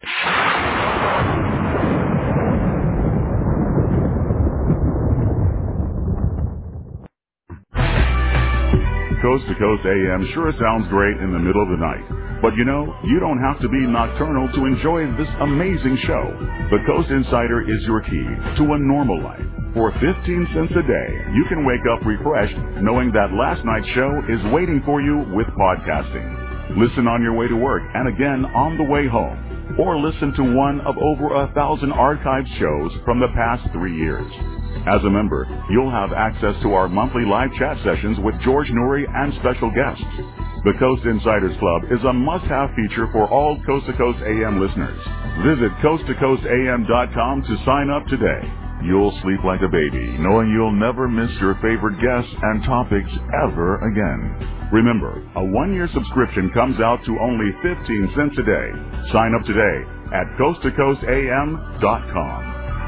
Coast to Coast A M sure sounds great in the middle of the night. But you know, you don't have to be nocturnal to enjoy this amazing show. The Coast Insider is your key to a normal life. For fifteen cents a day, you can wake up refreshed knowing that last night's show is waiting for you with podcasting. Listen on your way to work and again on the way home. Or listen to one of over a thousand archived shows from the past three years. As a member, you'll have access to our monthly live chat sessions with George Noory and special guests. The Coast Insiders Club is a must-have feature for all Coast to Coast A M listeners. Visit coast to coast a m dot com to sign up today. You'll sleep like a baby, knowing you'll never miss your favorite guests and topics ever again. Remember, a one-year subscription comes out to only fifteen cents a day. Sign up today at coast to coast a m dot com.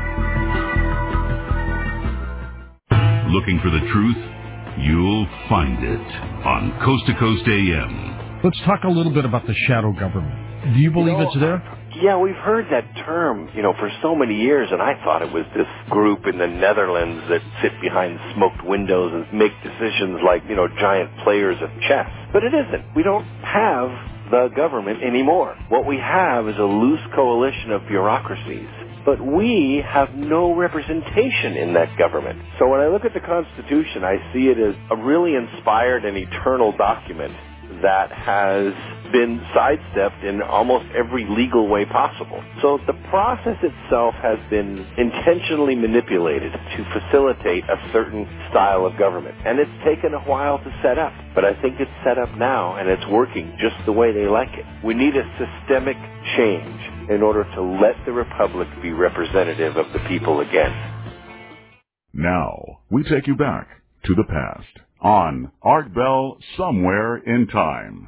Looking for the truth? You'll find it on Coast to Coast A M. Let's talk a little bit about the shadow government. Do you believe you know, it's there? Yeah, we've heard that term, you know, for so many years, and I thought it was this group in the Netherlands that sit behind smoked windows and make decisions like, you know, giant players of chess. But it isn't. We don't have the government anymore. What we have is a loose coalition of bureaucracies. But we have no representation in that government. So when I look at the Constitution, I see it as a really inspired and eternal document that has been sidestepped in almost every legal way possible. So the process itself has been intentionally manipulated to facilitate a certain style of government. And it's taken a while to set up. But I think it's set up now, and it's working just the way they like it. We need a systemic change in order to let the Republic be representative of the people again. Now, we take you back to the past on Art Bell Somewhere in Time.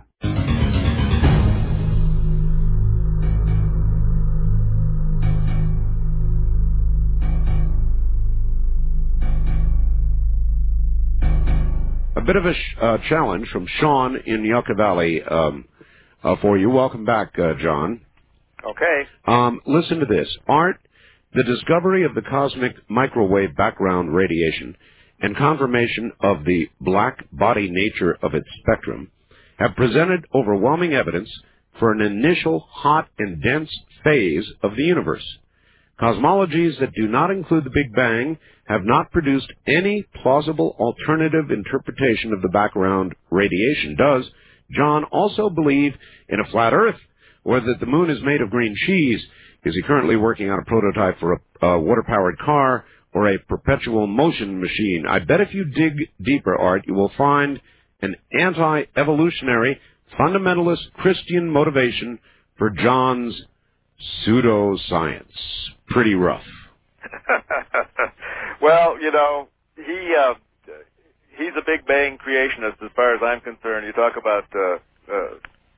A bit of a sh- uh, challenge from Sean in Yucca Valley um, uh, for you. Welcome back, uh, John. Okay. Um, listen to this. Art, the discovery of the cosmic microwave background radiation and confirmation of the black body nature of its spectrum have presented overwhelming evidence for an initial hot and dense phase of the universe. Cosmologies that do not include the Big Bang have not produced any plausible alternative interpretation of the background radiation. Does John also believe in a flat Earth, or that the moon is made of green cheese? Is he currently working on a prototype for a, a water-powered car or a perpetual motion machine? I bet if you dig deeper, Art, you will find an anti-evolutionary, fundamentalist Christian motivation for John's pseudoscience. Pretty rough. Well, you know, he uh, he's a Big Bang creationist as far as I'm concerned. You talk about uh, uh,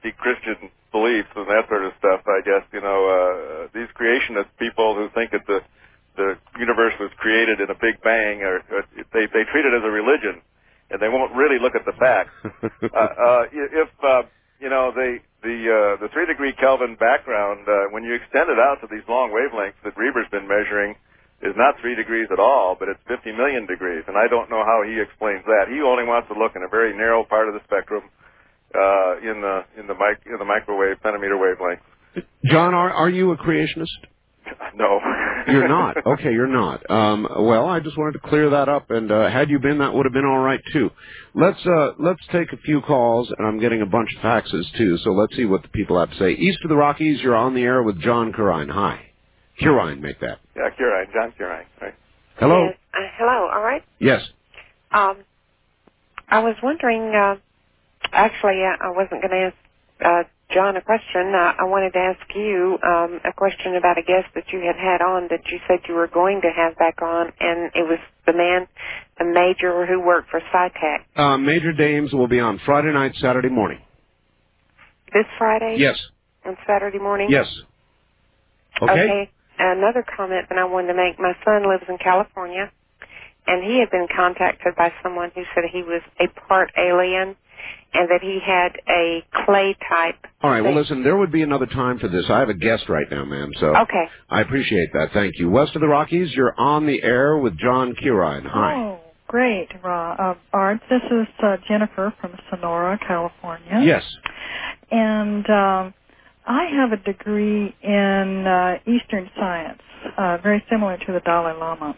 lofty Christian beliefs and that sort of stuff, I guess, you know, uh, these creationist people who think that the the universe was created in a big bang, or, or they they treat it as a religion, and they won't really look at the facts. uh, uh, if uh, you know the the uh, the three degree Kelvin background, uh, when you extend it out to these long wavelengths that Reber's been measuring, is not three degrees at all, but it's fifty million degrees, and I don't know how he explains that. He only wants to look in a very narrow part of the spectrum, uh, in the in the mic in the microwave centimeter wavelength. John, are are you a creationist? No. You're not. Okay, you're not. Um, well, I just wanted to clear that up, and uh, had you been, that would have been all right too. Let's uh, let's take a few calls, and I'm getting a bunch of faxes too. So let's see what the people have to say. East of the Rockies, you're on the air with John Curine. Hi, Curine, make that. Yeah, Curine, John Curine. Right. Hello. Yes. Uh, hello. All right. Yes. Um, I was wondering. Uh, actually, uh, I wasn't going to ask uh, John a question. Uh, I wanted to ask you um, a question about a guest that you had had on that you said you were going to have back on, and it was the man, the major who worked for SciTech. Uh, Major Dames will be on Friday night, Saturday morning. This Friday? Yes. And Saturday morning? Yes. Okay. Okay. Another comment that I wanted to make. My son lives in California, and he had been contacted by someone who said he was a part alien, and that he had a clay type. All right, well, thing. listen, there would be another time for this. I have a guest right now, ma'am, so Okay. I appreciate that. Thank you. West of the Rockies, you're on the air with John Curine. Hi. Oh, great, Ra- uh, Art. This is uh, Jennifer from Sonora, California. Yes. And um, I have a degree in uh, Eastern science, uh, very similar to the Dalai Lama.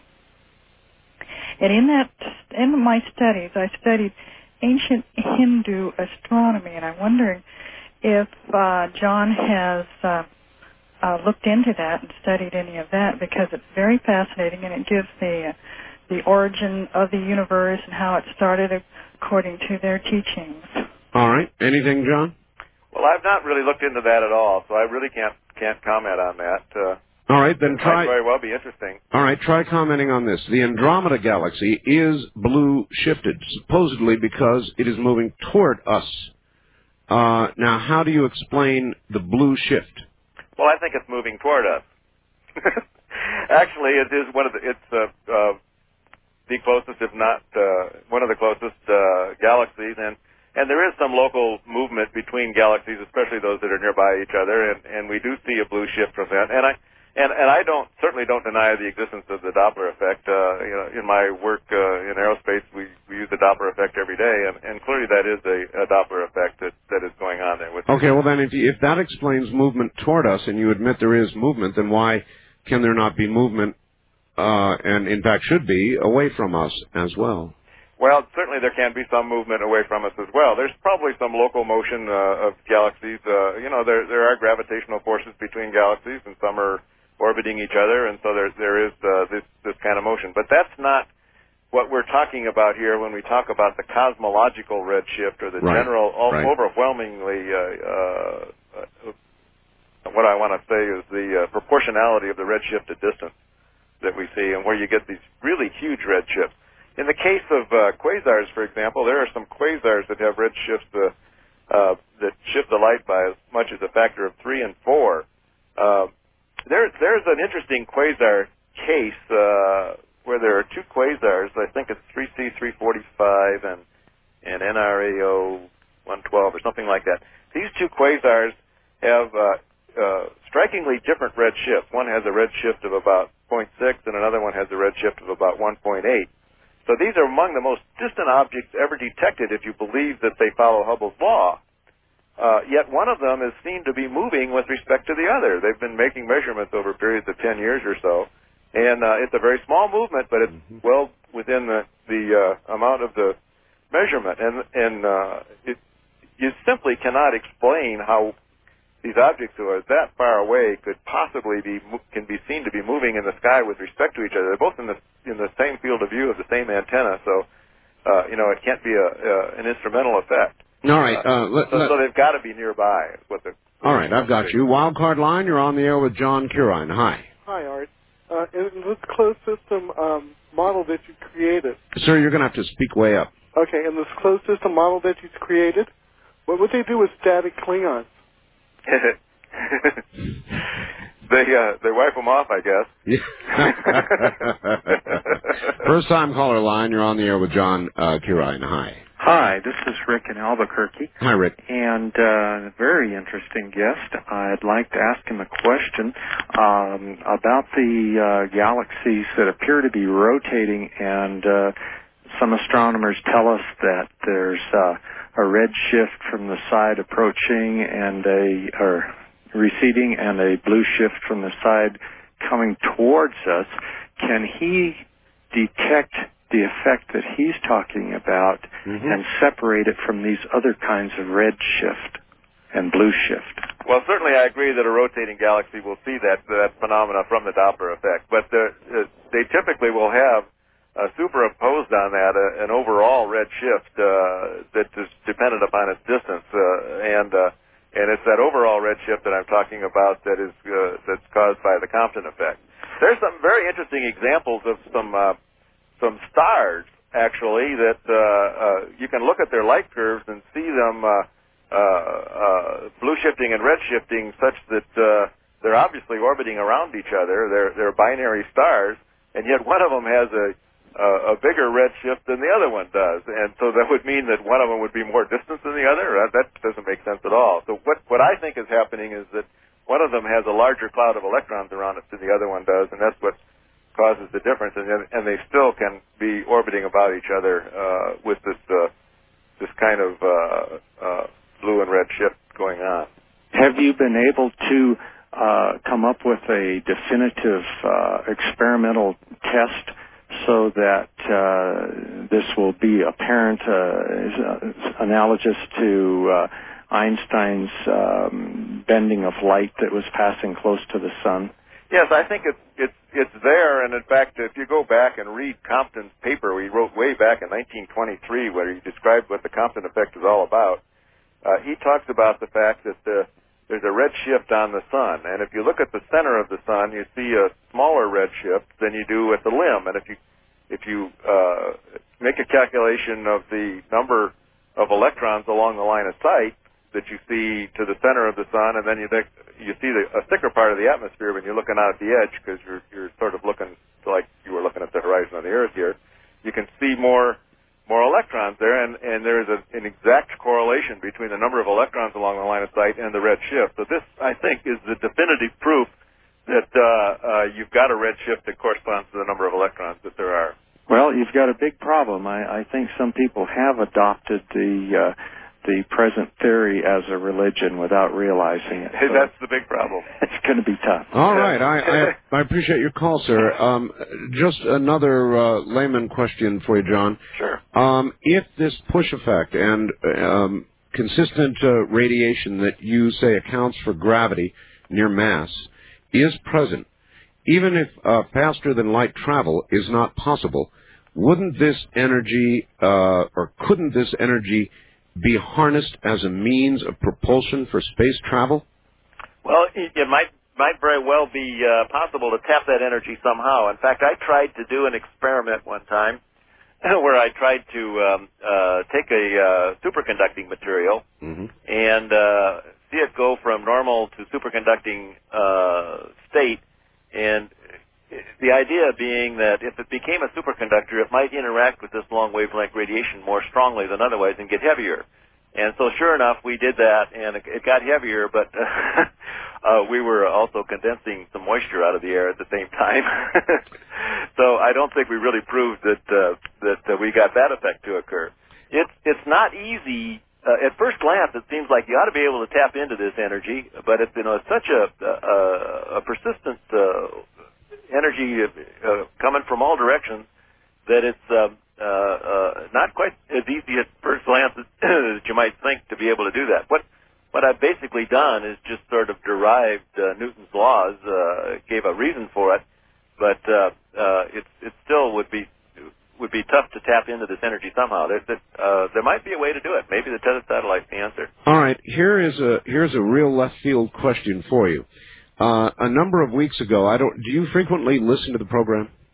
And in that, in my studies, I studied ancient Hindu astronomy, and I'm wondering if uh, John has uh, uh, looked into that and studied any of that, because it's very fascinating, and it gives the uh, the origin of the universe and how it started according to their teachings. All right. Anything, John? Well, I've not really looked into that at all, so I really can't can't comment on that. Uh, All right, then it try. might very well be interesting. All right, try commenting on this. The Andromeda Galaxy is blue shifted, supposedly because it is moving toward us. Uh, now, how do you explain the blue shift? Well, I think it's moving toward us. Actually, it is one of the. It's uh, uh, the closest, if not uh, one of the closest uh, galaxies, and and there is some local movement between galaxies, especially those that are nearby each other, and and we do see a blue shift from that, and I. And, and I don't certainly don't deny the existence of the Doppler effect. Uh, you know, in my work uh, in aerospace, we, we use the Doppler effect every day, and, and clearly that is a, a Doppler effect that, that is going on there. With okay, well then, if, you, if that explains movement toward us, and you admit there is movement, then why can there not be movement, uh, and in fact should be, away from us as well? Well, certainly there can be some movement away from us as well. There's probably some local motion uh, of galaxies. Uh, you know, there there are gravitational forces between galaxies, and some are orbiting each other, and so there there is uh, this this kind of motion. But that's not what we're talking about here when we talk about the cosmological redshift or the right. general, right. overwhelmingly. Uh, uh, what I want to say is the uh, proportionality of the redshifted distance that we see, and where you get these really huge redshifts. In the case of uh, quasars, for example, there are some quasars that have redshifts uh, uh, that shift the light by as much as a factor of three and four. Uh, There, there's an interesting quasar case uh, where there are two quasars. I think it's three C three forty-five and and N R A O one twelve or something like that. These two quasars have uh, uh, strikingly different redshifts. One has a redshift of about zero point six, and another one has a redshift of about one point eight. So these are among the most distant objects ever detected, if you believe that they follow Hubble's law. Uh, yet one of them is seen to be moving with respect to the other. They've been making measurements over periods of ten years or so, and uh, it's a very small movement, but it's mm-hmm. well within the, the uh, amount of the measurement. And, and uh, it, you simply cannot explain how these objects who are that far away could possibly be can be seen to be moving in the sky with respect to each other. They're both in the in the same field of view of the same antenna, so uh, you know it can't be a, uh, an instrumental effect. All right. Uh, let, so, let, so they've got to be nearby. Is what the all right, I've got you. Wildcard line, you're on the air with John Curine. Hi. Hi, Art. Uh, in this closed system um, model that you created. Sir, you're going to have to speak way up. Okay, in this closed system model that you created, What would they do with static Klingons? they uh, they wipe them off, I guess. First time caller line. You're on the air with John uh, Kirine. Hi. Hi, this is Rick in Albuquerque. Hi, Rick. And uh, a very interesting guest. I'd like to ask him a question um, about the uh, galaxies that appear to be rotating, and uh, some astronomers tell us that there's uh, a red shift from the side approaching and a or receding, and a blue shift from the side coming towards us. Can he detect the effect that he's talking about mm-hmm. and separate it from these other kinds of red shift and blue shift? Well, certainly I agree that a rotating galaxy will see that that phenomena from the Doppler effect, but uh, they typically will have uh, superimposed on that uh, an overall red shift uh, that is dependent upon its distance, uh, and uh, and it's that overall red shift that I'm talking about that is uh, that's caused by the Compton effect. There's some very interesting examples of some uh, some stars, actually, that uh, uh, you can look at their light curves and see them uh, uh, uh, blue shifting and red shifting such that uh, they're obviously orbiting around each other. They're, they're binary stars, and yet one of them has a, a, a bigger red shift than the other one does. And so that would mean that one of them would be more distant than the other? Uh, that doesn't make sense at all. So what, what I think is happening is that one of them has a larger cloud of electrons around it than the other one does, and that's what causes the difference, and, and they still can be orbiting about each other uh, with this uh, this kind of uh, uh, blue and red shift going on. Have you been able to uh, come up with a definitive uh, experimental test so that uh, this will be apparent, uh, analogous to uh, Einstein's um, bending of light that was passing close to the sun? Yes, I think it's it's it's there, and in fact, if you go back and read Compton's paper he wrote way back in nineteen twenty-three, where he described what the Compton effect is all about, uh, he talks about the fact that the, there's a red shift on the sun, and if you look at the center of the sun, you see a smaller red shift than you do at the limb, and if you if you uh, make a calculation of the number of electrons along the line of sight that you see to the center of the sun, and then you think you see the, a thicker part of the atmosphere when you're looking out at the edge, because you're you're sort of looking like you were looking at the horizon on the Earth here. You can see more more electrons there, and and there is a, an exact correlation between the number of electrons along the line of sight and the red shift. So this, I think, is the definitive proof that uh, uh, you've got a red shift that corresponds to the number of electrons that there are. Well, you've got a big problem. I, I think some people have adopted the uh, the present theory as a religion without realizing it. Hey, so that's the big problem. It's going to be tough. All right. I, I, I appreciate your call, sir. Um, just another uh, layman question for you, John. Sure. Um, if this push effect and um, consistent uh, radiation that you say accounts for gravity near mass is present, even if uh, faster than light travel is not possible, wouldn't this energy uh, or couldn't this energy be harnessed as a means of propulsion for space travel? Well, it, it might might very well be uh, possible to tap that energy somehow. In fact, I tried to do an experiment one time where I tried to um, uh, take a uh, superconducting material mm-hmm. and uh, see it go from normal to superconducting uh, state, and the idea being that if it became a superconductor, it might interact with this long wavelength radiation more strongly than otherwise and get heavier. And so sure enough, we did that, and it, it got heavier, but uh, we were also condensing some moisture out of the air at the same time. So I don't think we really proved that uh, that uh, we got that effect to occur. It's, it's not easy. Uh, at first glance, it seems like you ought to be able to tap into this energy, but it's, you know, it's such a, a, a persistent uh, energy uh, coming from all directions that it's uh, uh, uh, not quite as easy at first glance as, as you might think to be able to do that. What what I've basically done is just sort of derived uh, Newton's laws, uh, gave a reason for it, but uh, uh, it it still would be would be tough to tap into this energy somehow. There, there, uh, there might be a way to do it. Maybe the tethered satellite's the answer. All right, here is a here's a real left field question for you. Uh, a number of weeks ago, I don't. Do you frequently listen to the program?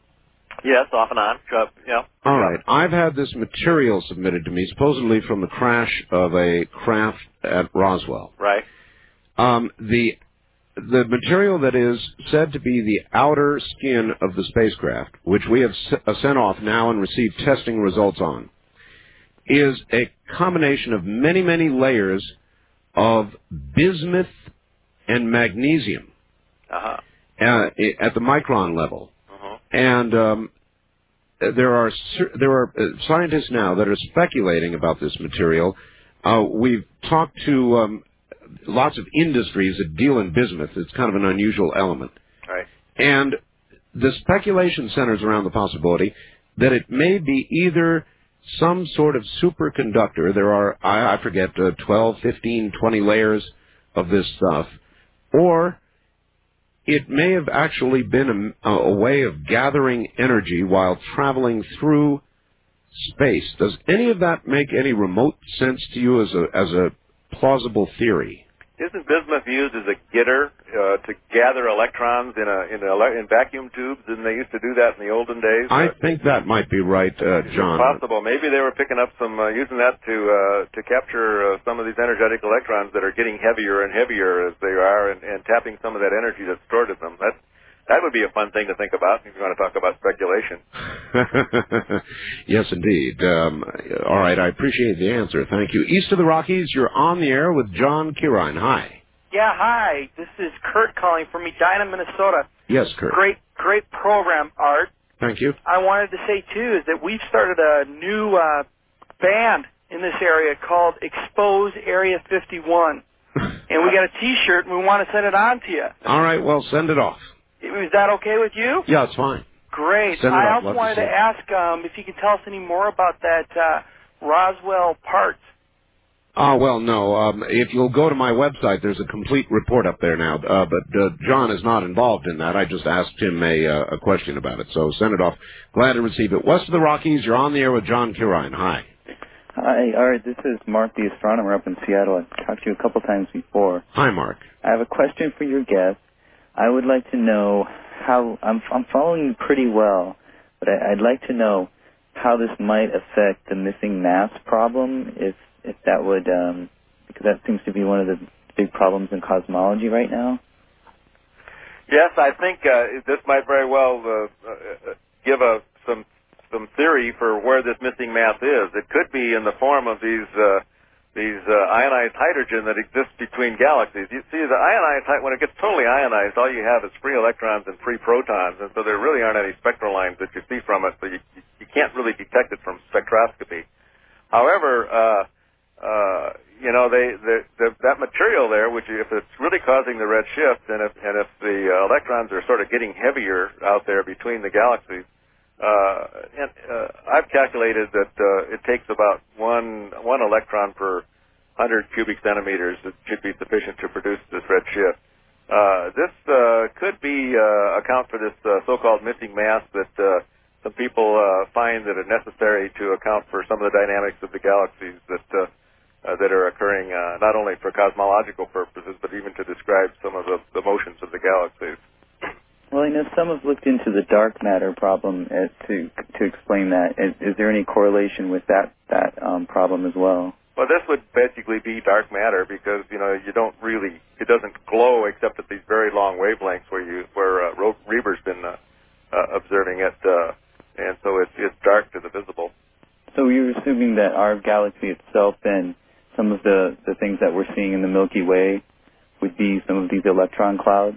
Yes, off and on. Uh, yeah. All right. I've had this material submitted to me, supposedly from the crash of a craft at Roswell. Right. Um, the the material that is said to be the outer skin of the spacecraft, which we have s- uh, sent off now and received testing results on, is a combination of many, many layers of bismuth and magnesium uh-huh. uh, at the micron level. Uh-huh. And um, there are there are scientists now that are speculating about this material. Uh, we've talked to um, lots of industries that deal in bismuth. It's kind of an unusual element. Right. And the speculation centers around the possibility that it may be either some sort of superconductor. There are, I, I forget, uh, twelve, fifteen, twenty layers of this stuff. Or it may have actually been a, a way of gathering energy while traveling through space. Does any of that make any remote sense to you as a as a plausible theory? Isn't bismuth used as a getter uh, to gather electrons in a in a in vacuum tubes? Didn't they used to do that in the olden days? I uh, think that might be right, uh, John. It's possible. Maybe they were picking up some, uh, using that to uh, to capture uh, some of these energetic electrons that are getting heavier and heavier as they are, and, and tapping some of that energy that's stored in them. That that would be a fun thing to think about if you want to talk about speculation. Yes, indeed. Um, all right, I appreciate the answer. Thank you. East of the Rockies, you're on the air with John Kirine. Hi. Yeah, hi. This is Kurt calling from Edina, Minnesota. Yes, Kurt. Great, great program, Art. Thank you. I wanted to say, too, is that we've started a new uh, band in this area called Expose Area fifty-one. And we got a T-shirt, and we want to send it on to you. All right, well, send it off. Is that okay with you? Yeah, it's fine. Great. Send it I off. also Love wanted to, to ask um, if you could tell us any more about that uh, Roswell parts. Oh, well, no. Um, if you'll go to my website, there's a complete report up there now. Uh, but uh, John is not involved in that. I just asked him a, uh, a question about it. So send it off. Glad to receive it. West of the Rockies, you're on the air with John Kirine. Hi. Hi, Art. This is Mark, the astronomer up in Seattle. I've talked to you a couple times before. Hi, Mark. I have a question for your guest. I would like to know how, I'm, I'm following you pretty well, but I, I'd like to know how this might affect the missing mass problem, if if that would, um, because that seems to be one of the big problems in cosmology right now. Yes, I think uh, this might very well uh, uh, give a some some theory for where this missing mass is. It could be in the form of these uh, these uh, ionized hydrogen that exists between galaxies. You see, the ionized when it gets totally ionized, all you have is free electrons and free protons, and so there really aren't any spectral lines that you see from it. So you you can't really detect it from spectroscopy. However, uh, uh, you know, they, they, the, that material there, which if it's really causing the red shift, and if, and if the uh, electrons are sort of getting heavier out there between the galaxies, uh, and, uh, I've calculated that uh, it takes about one one electron per one hundred cubic centimeters that should be sufficient to produce this red shift. Uh, this uh, could be uh, account for this uh, so-called missing mass that uh, some people uh, find that are necessary to account for some of the dynamics of the galaxies that uh, uh, that are occurring uh, not only for cosmological purposes, but even to describe some of the, the motions of the galaxies. Well, I know some have looked into the dark matter problem as to to explain that. Is, is there any correlation with that that um, problem as well? Well, this would basically be dark matter because you know you don't really it doesn't glow except at these very long wavelengths where you where uh, Reber's been uh, uh, observing it, uh, and so it's it's dark to the visible. So you're assuming that our galaxy itself and some of the, the things that we're seeing in the Milky Way would be some of these electron clouds?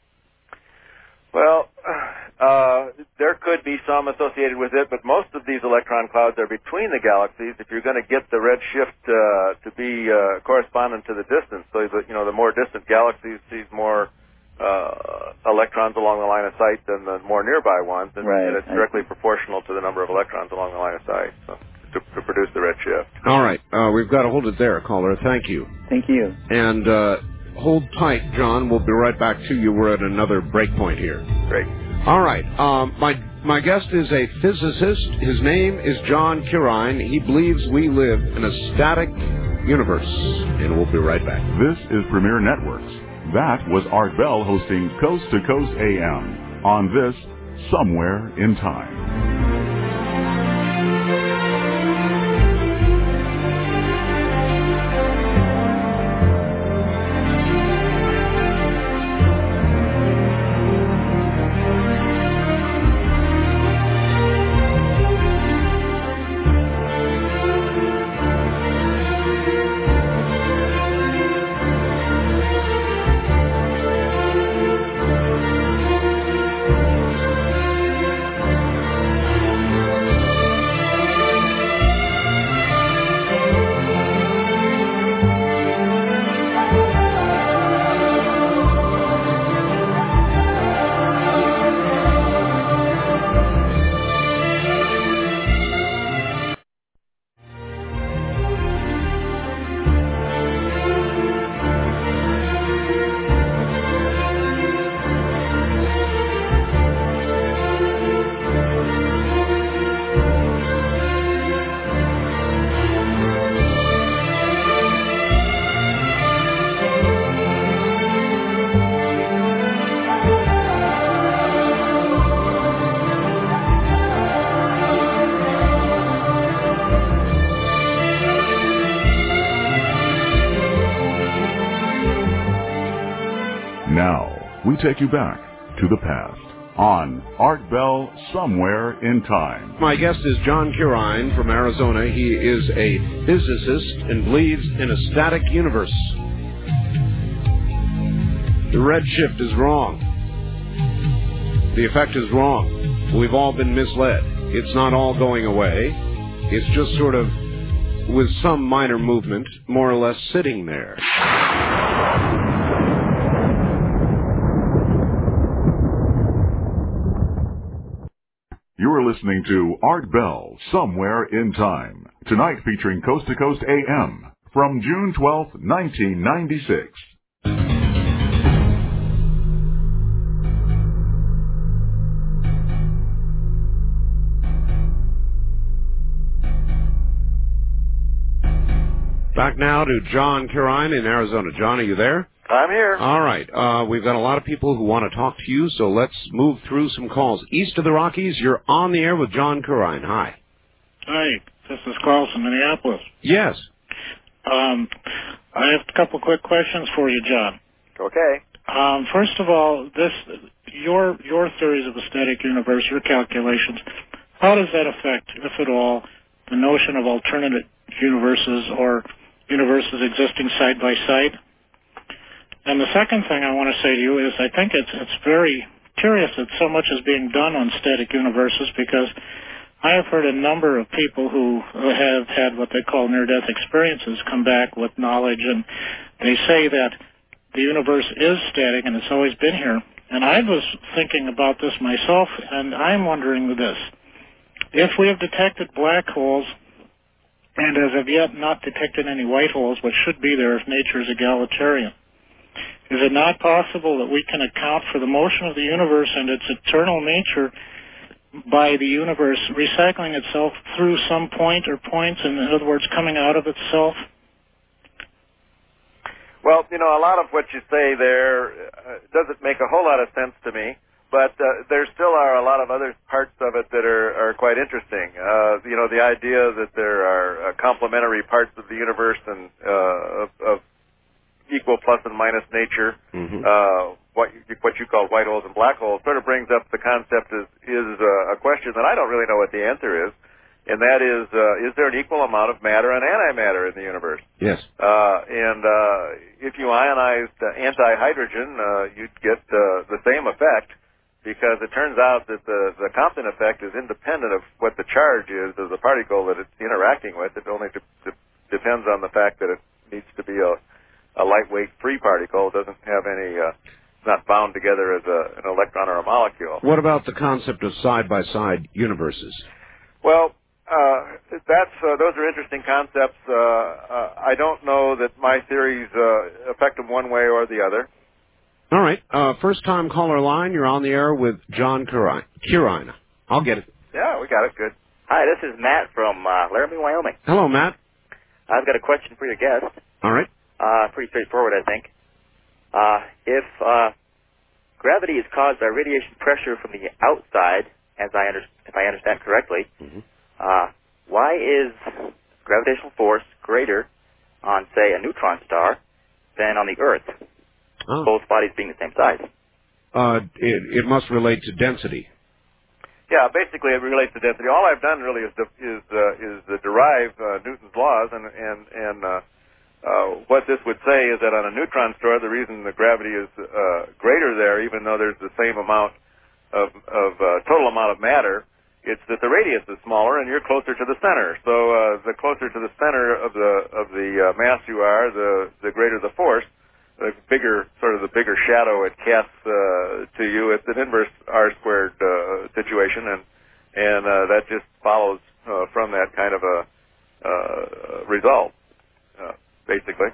Well, uh, there could be some associated with it, but most of these electron clouds are between the galaxies if you're going to get the red shift uh, to be uh, correspondent to the distance. So, that, you know, the more distant galaxies sees more uh, electrons along the line of sight than the more nearby ones, and, right. and it's directly proportional to the number of electrons along the line of sight. So. To, to produce the red shift. All right. Uh, we've got to hold it there, caller. Thank you. Thank you. And uh, hold tight, John. We'll be right back to you. We're at another break point here. Great. All right. Um, my my guest is a physicist. His name is John Kirine. He believes we live in a static universe. And we'll be right back. This is Premier Networks. That was Art Bell hosting Coast to Coast A M on this somewhere in time. Now, we take you back to the past on Art Bell Somewhere in Time. My guest is John Curine from Arizona. He is a physicist and believes in a static universe. The redshift is wrong. The effect is wrong. We've all been misled. It's not all going away. It's just sort of, with some minor movement, more or less sitting there. You're listening to Art Bell, Somewhere in Time. Tonight featuring Coast to Coast A M from June twelfth, nineteen ninety-six. Back now to John Curine in Arizona. John, are you there? I'm here. All right. Uh, we've got a lot of people who want to talk to you, so let's move through some calls. East of the Rockies, you're on the air with John Curine. Hi. Hi. This is Carl from Minneapolis. Yes. Um, I have a couple quick questions for you, John. Okay. Um, first of all, this your your theories of a static universe, your calculations, how does that affect, if at all, the notion of alternate universes or universes existing side by side? And the second thing I want to say to you is I think it's it's very curious that so much is being done on static universes, because I have heard a number of people who have had what they call near-death experiences come back with knowledge, and they say that the universe is static and it's always been here. And I was thinking about this myself, and I'm wondering this. If we have detected black holes and as of yet not detected any white holes, which should be there if nature is egalitarian, is it not possible that we can account for the motion of the universe and its eternal nature by the universe recycling itself through some point or points, in other words, coming out of itself? Well, you know, a lot of what you say there uh, doesn't make a whole lot of sense to me, but uh, there still are a lot of other parts of it that are, are quite interesting. Uh, you know, the idea that there are uh, complementary parts of the universe and uh, of, of equal plus and minus nature, mm-hmm. uh, what you, what you call white holes and black holes, sort of brings up the concept is, is uh, a question that I don't really know what the answer is, and that is, uh, is there an equal amount of matter and antimatter in the universe? Yes. Uh, and uh, if you ionized uh, anti-hydrogen, uh, you'd get uh, the same effect, because it turns out that the, the Compton effect is independent of what the charge is of the particle that it's interacting with. It only de- de- depends on the fact that it needs to be a a lightweight free particle. It doesn't have any, uh, not bound together as a, an electron or a molecule. What about the concept of side-by-side universes? Well, uh, that's, uh, those are interesting concepts. Uh, uh, I don't know that my theories uh, affect them one way or the other. All right. Uh, first-time caller line, you're on the air with John Curine. Curine. I'll get it. Yeah, we got it. Good. Hi, this is Matt from uh, Laramie, Wyoming. Hello, Matt. I've got a question for your guest. All right. Uh, pretty straightforward, I think. Uh, if uh, gravity is caused by radiation pressure from the outside, as I under, if I understand correctly. Mm-hmm. Uh, why is gravitational force greater on, say, a neutron star than on the Earth? Oh. Both bodies being the same size. Uh, it, it must relate to density. Yeah, basically it relates to density. All I've done really is de- is uh, is uh, derive uh, Newton's laws, and and and uh, uh, what this would say is that on a neutron star, the reason the gravity is uh, greater there, even though there's the same amount of of uh, total amount of matter, it's that the radius is smaller and you're closer to the center. So uh, the closer to the center of the of the uh, mass you are, the the greater the force. The bigger, sort of the bigger shadow it casts uh, to you. It's an inverse R squared uh, situation, and and uh, that just follows uh, from that kind of a uh, result, uh, basically.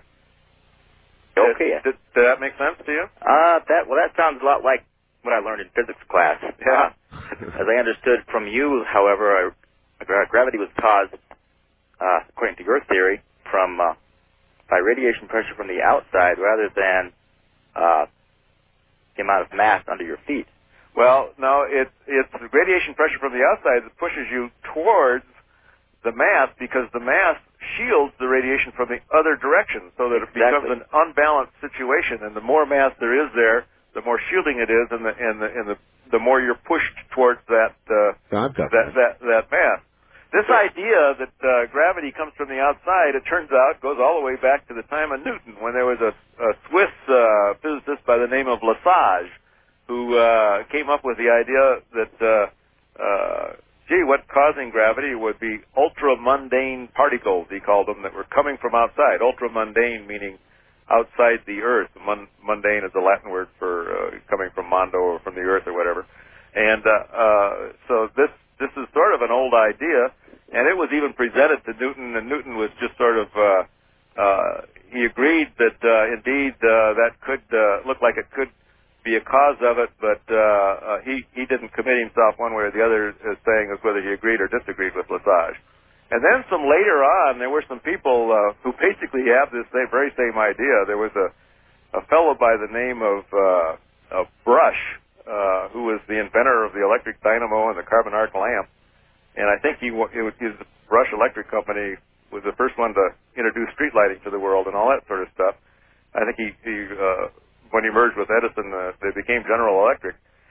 Okay. Did, did, did that make sense to you? Uh, that well, that sounds a lot like what I learned in physics class. Yeah. Uh, as I understood from you, however, uh, gravity was caused, uh, according to your theory, from uh, by radiation pressure from the outside rather than uh, the amount of mass under your feet. Well, no, it's it's radiation pressure from the outside that pushes you towards the mass, because the mass shields the radiation from the other direction, so that it becomes Exactly. an unbalanced situation. And the more mass there is there, the more shielding it is, and the and the and the, the more you're pushed towards that uh, I've got that, that that mass. This idea that uh, gravity comes from the outside, it turns out, goes all the way back to the time of Newton, when there was a, a Swiss uh, physicist by the name of Lesage, who uh, came up with the idea that, uh, uh, gee, what's causing gravity would be ultra-mundane particles, he called them, that were coming from outside. Ultra-mundane meaning outside the Earth. Mun- mundane is a Latin word for uh, coming from mondo or from the Earth or whatever. And uh, uh, so this this is sort of an old idea, and it was even presented to Newton, and Newton was just sort of, uh, uh, he agreed that uh, indeed uh, that could uh, look like it could be a cause of it, but uh, uh, he, he didn't commit himself one way or the other as saying as whether he agreed or disagreed with Lesage. And then some later on, there were some people uh, who basically have this same, very same idea. There was a, a fellow by the name of, uh, of Brush, uh, who was the inventor of the electric dynamo and the carbon arc lamp. And I think he, it was, his Brush Electric Company was the first one to introduce street lighting to the world and all that sort of stuff. I think he, he uh, when he merged with Edison, uh, they became General Electric.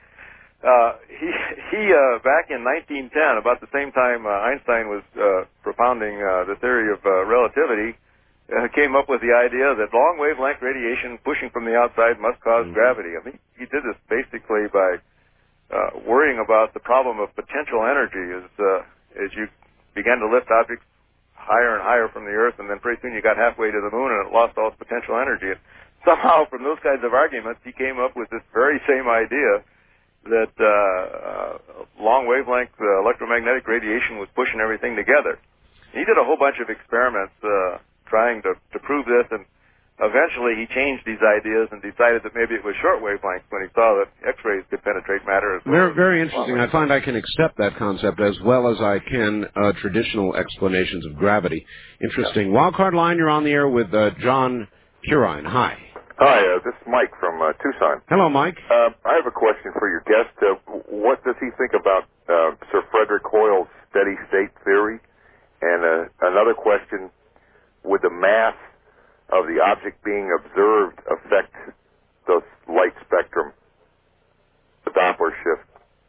Uh, he, he uh, back in nineteen ten, about the same time uh, Einstein was uh, propounding uh, the theory of uh, relativity, uh, came up with the idea that long wavelength radiation pushing from the outside must cause mm-hmm. gravity. I mean, he did this basically by uh, worrying about the problem of potential energy as uh, as you began to lift objects higher and higher from the Earth, and then pretty soon you got halfway to the moon and it lost all its potential energy. And somehow, from those kinds of arguments, he came up with this very same idea that uh, uh, long wavelength uh, electromagnetic radiation was pushing everything together. He did a whole bunch of experiments uh, trying to, to prove this, and eventually he changed these ideas and decided that maybe it was short wavelengths when he saw that X-rays could penetrate matter as well. Very, very interesting. I find I can accept that concept as well as I can uh, traditional explanations of gravity. Interesting. Yeah. Wildcard line, you're on the air with uh, John Curine. Hi. Hi, uh, this is Mike from uh, Tucson. Hello, Mike. Uh, I have a question for your guest. Uh, what does he think about uh, Sir Frederick Hoyle's steady-state theory? And uh, another question, would the mass of the object being observed affect the light spectrum, the Doppler shift?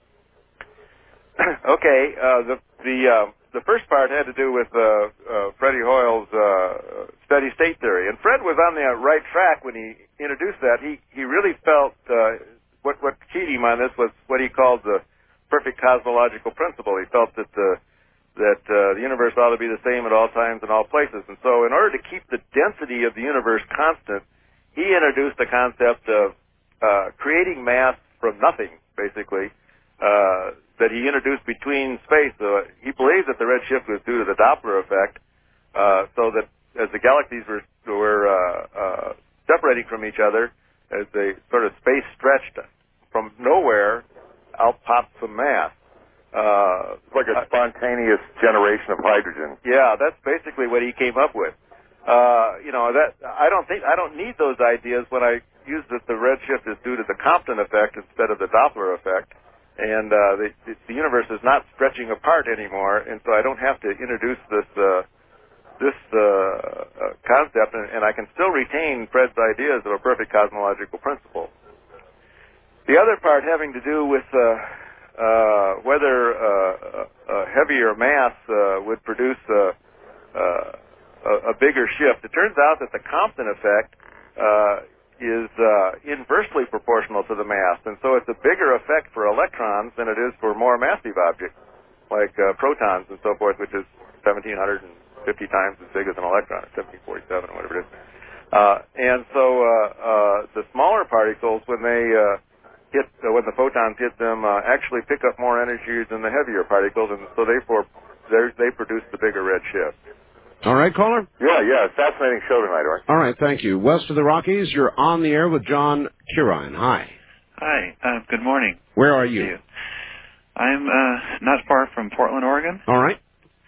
Okay, uh, the the uh, the first part had to do with uh, uh, Freddie Hoyle's uh, steady state theory, and Fred was on the right track when he introduced that. He he really felt uh, what what keyed him on this was what he called the perfect cosmological principle. He felt that the that uh, the universe ought to be the same at all times and all places, and so in order to keep the density of the universe constant, he introduced the concept of uh, creating mass from nothing, basically. Uh, that he introduced between space. Uh, he believed that the redshift was due to the Doppler effect, uh, so that as the galaxies were, were uh, uh, separating from each other, as they sort of space stretched from nowhere, out popped some mass. Uh, like a spontaneous generation of hydrogen. Yeah, that's basically what he came up with. Uh, you know, that I don't think I don't need those ideas when I used that the redshift is due to the Compton effect instead of the Doppler effect, and uh, the, the universe is not stretching apart anymore, and so I don't have to introduce this uh, this uh, uh, concept, and, and I can still retain Fred's ideas of a perfect cosmological principle. The other part having to do with uh, uh, whether uh, a heavier mass uh, would produce a, a, a bigger shift. It turns out that the Compton effect uh, is uh, inversely proportional to the mass, and so it's a bigger effect for electrons than it is for more massive objects, like uh, protons and so forth, which is seventeen fifty times as big as an electron, or seventeen forty-seven, or whatever it is. Uh, and so uh, uh, the smaller particles, when they uh, hit, uh, when the photons hit them, uh, actually pick up more energy than the heavier particles, and so therefore they produce the bigger red shift. All right, caller? Yeah, yeah, fascinating show tonight, Art. All right, thank you. West of the Rockies, you're on the air with John Curine. Hi. Hi, uh, good morning. Where are you? you. I'm uh, not far from Portland, Oregon. All right.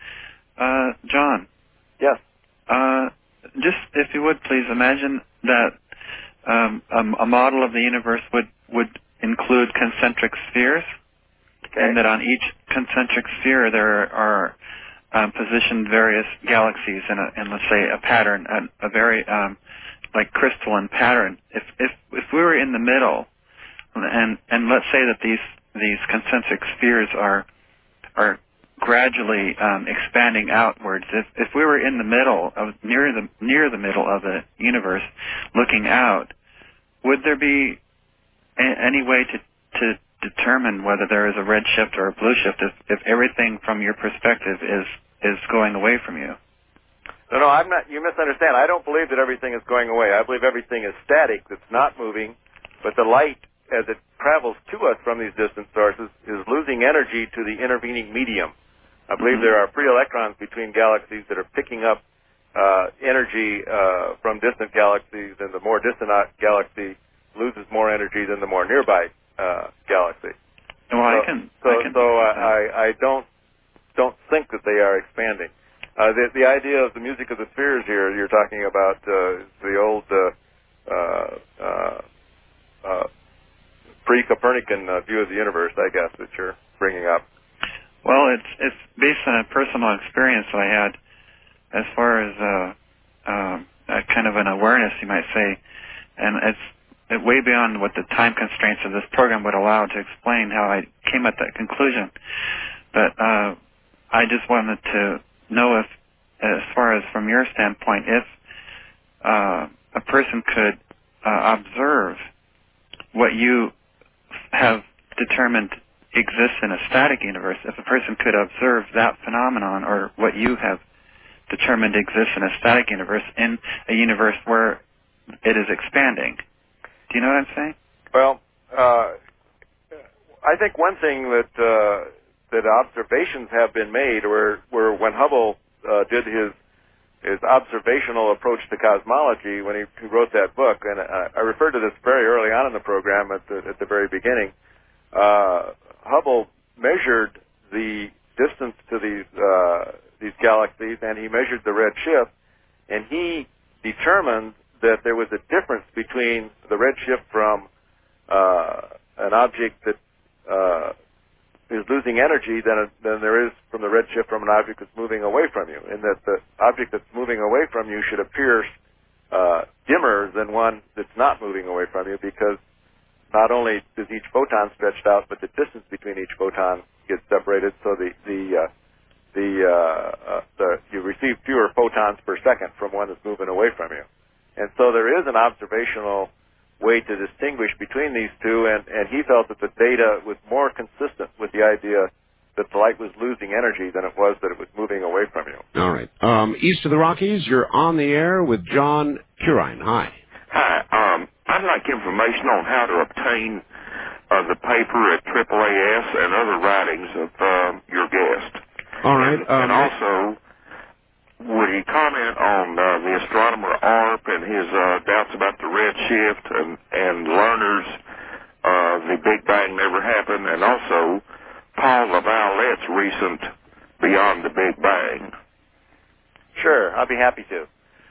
Uh, John. Yes. Uh, just, if you would, please imagine that um, a, a model of the universe would, would include concentric spheres, okay. and that on each concentric sphere there are um, positioned various galaxies in, a, in let's say, a pattern, a, a very um, like crystalline pattern. If if if we were in the middle, and and let's say that these these concentric spheres are are gradually um, expanding outwards. If if we were in the middle of near the near the middle of the universe, looking out, would there be a, any way to to determine whether there is a red shift or a blue shift if if everything from your perspective is is going away from you? No, no, I'm not. You misunderstand. I don't believe that everything is going away. I believe everything is static. That's not moving, but the light, as it travels to us from these distant sources, is losing energy to the intervening medium. I believe mm-hmm. there are free electrons between galaxies that are picking up uh, energy uh, from distant galaxies, and the more distant galaxy loses more energy than the more nearby uh, galaxy. Well, so, I can. So, I can so I, I, I don't don't think that they are expanding. Uh, the, the idea of the music of the spheres here you're talking about uh, is the old uh, uh, uh, uh, pre-Copernican uh, view of the universe, I guess, that you're bringing up. Well, it's it's based on a personal experience that I had as far as uh, uh, a kind of an awareness, you might say, and it's it way beyond what the time constraints of this program would allow to explain how I came at that conclusion. But uh, I just wanted to know if, as far as from your standpoint, if uh, a person could uh, observe what you have determined exists in a static universe, if a person could observe that phenomenon or what you have determined exists in a static universe in a universe where it is expanding. Do you know what I'm saying? Well, uh, I think one thing that uh, that observations have been made were, were when Hubble uh, did his his observational approach to cosmology when he, he wrote that book, and I, I referred to this very early on in the program at the, at the very beginning. Uh, Hubble measured the distance to these uh, these galaxies, and he measured the red shift, and he determined that there was a difference between the red shift from uh, an object that uh, is losing energy than, a, than there is from the red shift from an object that's moving away from you, and that the object that's moving away from you should appear uh, dimmer than one that's not moving away from you, because not only is each photon stretched out, but the distance between each photon gets separated, so the the uh, the, uh, uh, the you receive fewer photons per second from one that's moving away from you. And so there is an observational way to distinguish between these two, and, and he felt that the data was more consistent with the idea that the light was losing energy than it was that it was moving away from you. All right. Um, east of the Rockies, you're on the air with John Curine. Hi. Hi. Um, I'd like information on how to obtain uh, the paper at triple A S and other writings of um, your guest. All right. And, um, and also, would he comment on uh, the astronomer Arp and his uh, doubts about the red shift and, and Lerner's uh, the Big Bang never happened, and also Paul LaVallette's recent Beyond the Big Bang? Sure, I'll be happy to.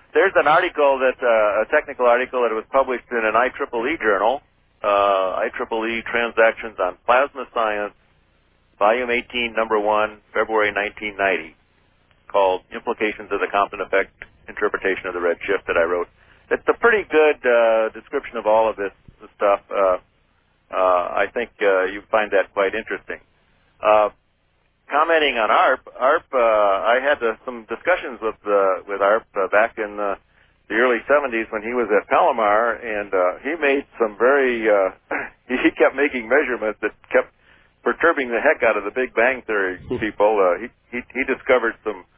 there's an article that uh, a technical article that was published in an I triple E journal, uh, I triple E Transactions on Plasma Science, Volume eighteen, Number one, February nineteen ninety, called Implications of the Compton Effect Interpretation of the Redshift that I wrote. It's a pretty good uh, description of all of this, this stuff. Uh, uh, I think uh, you find that quite interesting. Uh, commenting on A R P, A R P, uh, I had uh, some discussions with uh, with A R P uh, back in uh, the early seventies when he was at Palomar, and uh, he made some very, uh, he kept making measurements that kept perturbing the heck out of the Big Bang Theory people. Uh, he, he he discovered some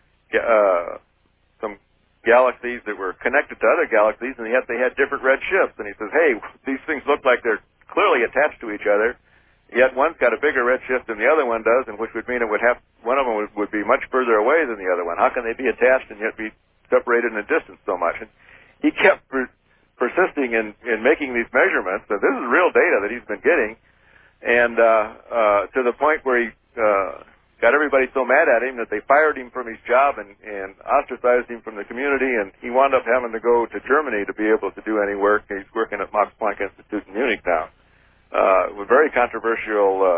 uh, some galaxies that were connected to other galaxies, and yet they had different red shifts. And he says, hey, these things look like they're clearly attached to each other. Yet one's got a bigger redshift than the other one does, and which would mean it would have one of them would, would be much further away than the other one. How can they be attached and yet be separated in a distance so much? And he kept per- persisting in, in making these measurements. So this is real data that he's been getting, and uh, uh, to the point where he uh, got everybody so mad at him that they fired him from his job and, and ostracized him from the community, and he wound up having to go to Germany to be able to do any work. He's working at Max Planck Institute in Munich now. Uh, a very controversial uh,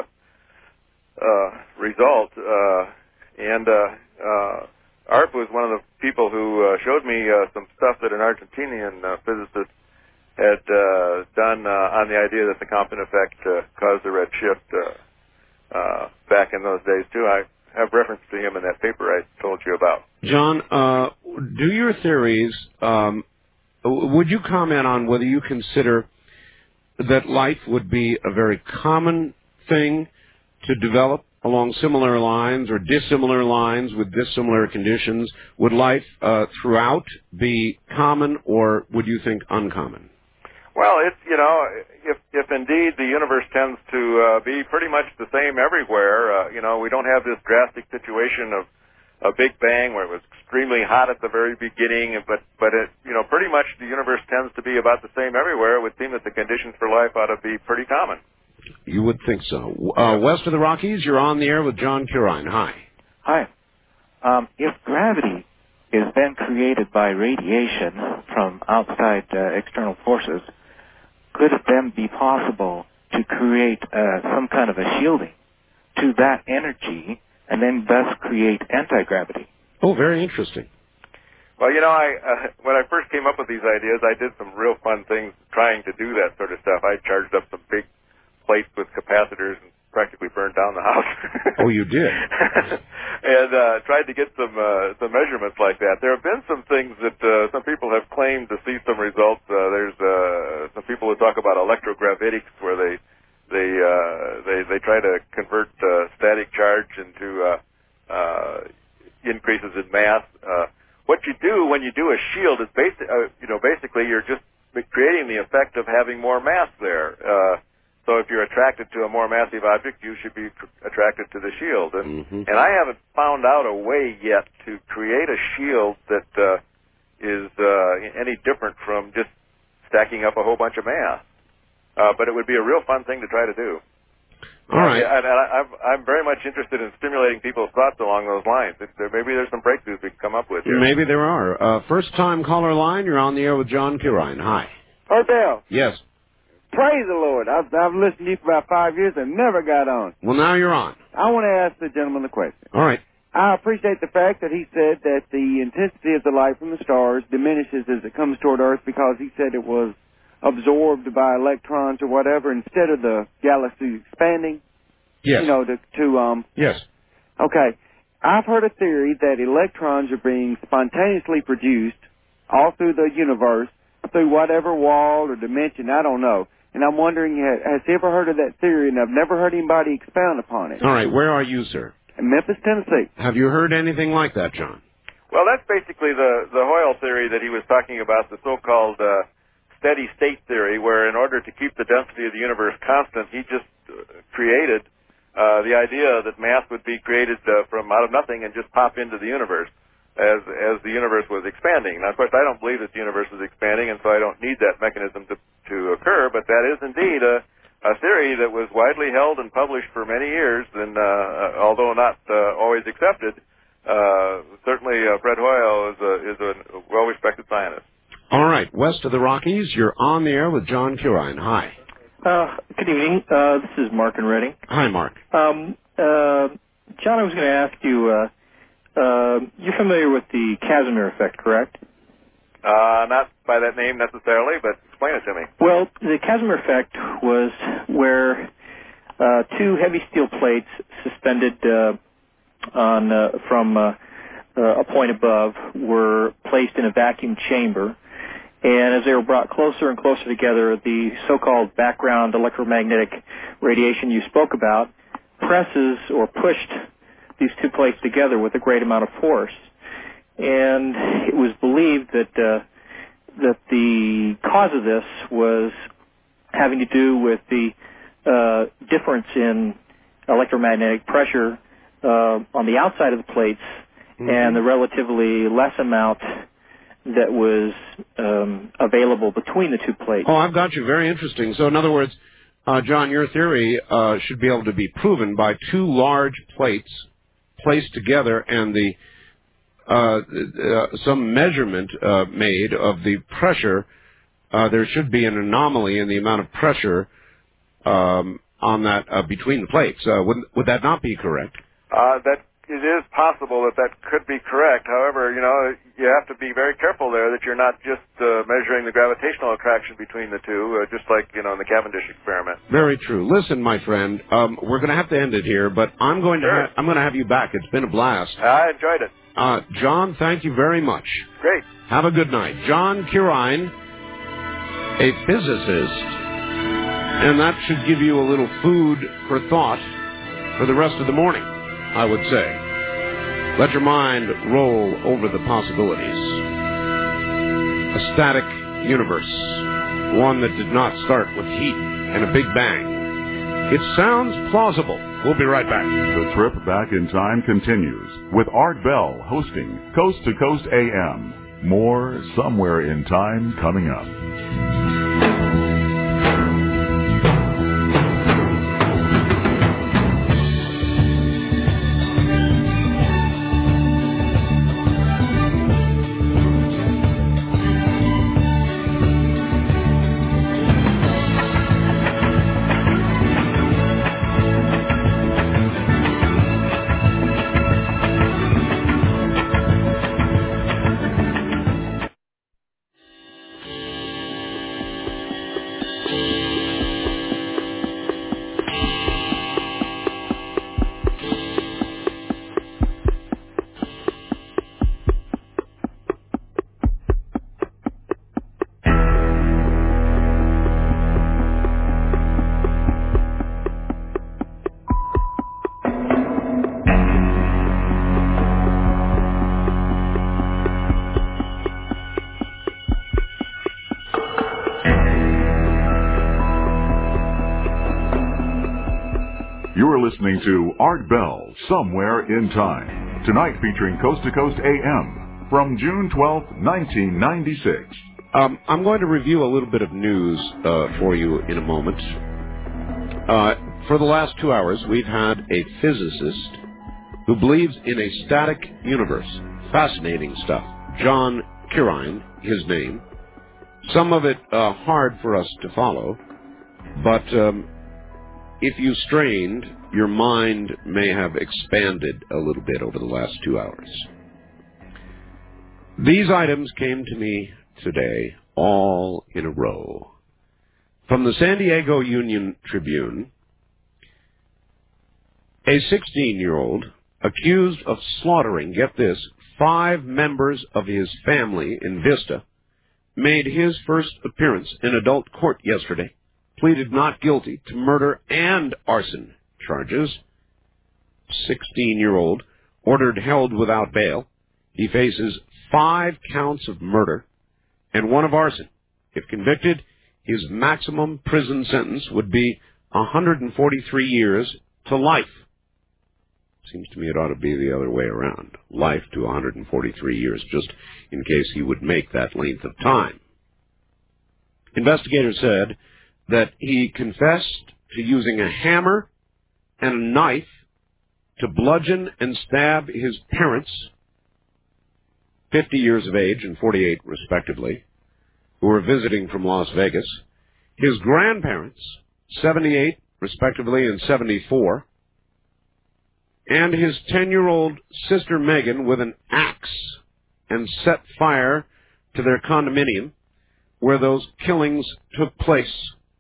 uh, result, uh, and uh, uh, A R P was one of the people who uh, showed me uh, some stuff that an Argentinian uh, physicist had uh, done uh, on the idea that the Compton effect uh, caused the red shift uh, uh, back in those days, too. I have reference to him in that paper I told you about. John, uh, do your theories, um, would you comment on whether you consider that life would be a very common thing to develop along similar lines or dissimilar lines with dissimilar conditions? Would life uh, throughout be common, or would you think uncommon? Well, it's, you know, if if indeed the universe tends to uh, be pretty much the same everywhere, uh, you know, we don't have this drastic situation of a Big Bang where it was extremely hot at the very beginning, but but it, you know, pretty much the universe tends to be about the same everywhere. It would seem that the conditions for life ought to be pretty common. You would think so. Uh, west of the Rockies, you're on the air with John Curine. Hi. Hi. Um, if gravity is then created by radiation from outside uh, external forces, could it then be possible to create uh, some kind of a shielding to that energy and then thus create anti-gravity? Oh, very interesting. Well, you know, I uh, when I first came up with these ideas, I did some real fun things trying to do that sort of stuff. I charged up some big plates with capacitors and practically burned down the house. Oh, you did? And uh, tried to get some uh, some measurements like that. There have been some things that uh, some people have claimed to see some results. Uh, there's uh, some people who talk about electrogravitics, where they they uh, they they try to convert uh, static charge into uh, uh, increases in mass. Uh, what you do when you do a shield is basic, uh, you know, basically you're just creating the effect of having more mass there. Uh, so if you're attracted to a more massive object, you should be tr- attracted to the shield. And mm-hmm. and I haven't found out a way yet to create a shield that uh, is uh, any different from just stacking up a whole bunch of mass. Uh, but it would be a real fun thing to try to do. All right. And, and I, I'm, I'm very much interested in stimulating people's thoughts along those lines. If there, maybe there's some breakthroughs we can come up with here. Maybe there are. Uh, first-time caller line, you're on the air with John Curine. Hi. Odell. Yes. Praise the Lord. I've, I've listened to you for about five years and never got on. Well, now you're on. I want to ask the gentleman a question. All right. I appreciate the fact that he said that the intensity of the light from the stars diminishes as it comes toward Earth, because he said it was absorbed by electrons or whatever instead of the galaxy expanding. Yes. You know, to, to um. Yes. Okay. I've heard a theory that electrons are being spontaneously produced all through the universe, through whatever wall or dimension, I don't know. And I'm wondering, has he ever heard of that theory? And I've never heard anybody expound upon it. All right. Where are you, sir? In Memphis, Tennessee. Have you heard anything like that, John? Well, that's basically the, the Hoyle theory that he was talking about, the so-called uh, steady state theory, where in order to keep the density of the universe constant, he just uh, created uh, the idea that mass would be created uh, from out of nothing and just pop into the universe as as the universe was expanding. Now, of course, I don't believe that the universe is expanding, and so I don't need that mechanism to, to occur, but that is indeed a, a theory that was widely held and published for many years, and uh, although not uh, always accepted, uh, certainly uh, Fred Hoyle is a, is a well-respected scientist. All right, west of the Rockies, you're on the air with John Curine. Hi. Uh, good evening. Uh, this is Mark in Reading. Hi, Mark. Um, uh, John, I was going to ask you, uh, uh, you're familiar with the Casimir effect, correct? Uh, not by that name necessarily, but explain it to me. Well, the Casimir effect was where uh, two heavy steel plates suspended uh, on uh, from uh, uh, a point above were placed in a vacuum chamber. And as they were brought closer and closer together, the so-called background electromagnetic radiation you spoke about presses or pushed these two plates together with a great amount of force. And it was believed that uh, that the cause of this was having to do with the uh, difference in electromagnetic pressure uh, on the outside of the plates mm-hmm. and the relatively less amount that was um, available between the two plates. Oh, I've got you. Very interesting. So, in other words, uh, John, your theory uh, should be able to be proven by two large plates placed together and the uh, uh, some measurement uh, made of the pressure. Uh, there should be an anomaly in the amount of pressure um, on that uh, between the plates. Uh, would would that not be correct? Uh, that it is possible that that could be correct. However, you know, you have to be very careful there that you're not just uh, measuring the gravitational attraction between the two, uh, just like, you know, in the Cavendish experiment. Very true. Listen, my friend, um, we're going to have to end it here, but I'm going to sure. ha- I'm going to have you back. It's been a blast. I enjoyed it. Uh, John, thank you very much. Great. Have a good night. John Curine, a physicist, and that should give you a little food for thought for the rest of the morning, I would say. Let your mind roll over the possibilities. A static universe, one that did not start with heat and a big bang. It sounds plausible. We'll be right back. The trip back in time continues with Art Bell hosting Coast to Coast A M. More Somewhere in Time coming up. Listening to Art Bell, Somewhere in Time. Tonight featuring Coast to Coast A M from June twelfth, nineteen ninety-six. Um, I'm going to review a little bit of news uh, for you in a moment. Uh, for the last two hours, we've had a physicist who believes in a static universe. Fascinating stuff. John Curine, his name. Some of it uh, hard for us to follow, but um, if you strained, your mind may have expanded a little bit over the last two hours. These items came to me today, all in a row. From the San Diego Union Tribune, a sixteen-year-old accused of slaughtering, get this, five members of his family in Vista, made his first appearance in adult court yesterday, pleaded not guilty to murder and arson charges. sixteen-year-old, ordered held without bail. He faces five counts of murder and one of arson. If convicted, his maximum prison sentence would be one hundred forty-three years to life. Seems to me it ought to be the other way around. Life to one hundred forty-three years, just in case he would make that length of time. Investigators said that he confessed to using a hammer and a knife to bludgeon and stab his parents, fifty years of age and forty-eight respectively, who were visiting from Las Vegas, his grandparents, seventy-eight respectively and seventy-four, and his ten-year-old sister Megan with an axe, and set fire to their condominium where those killings took place.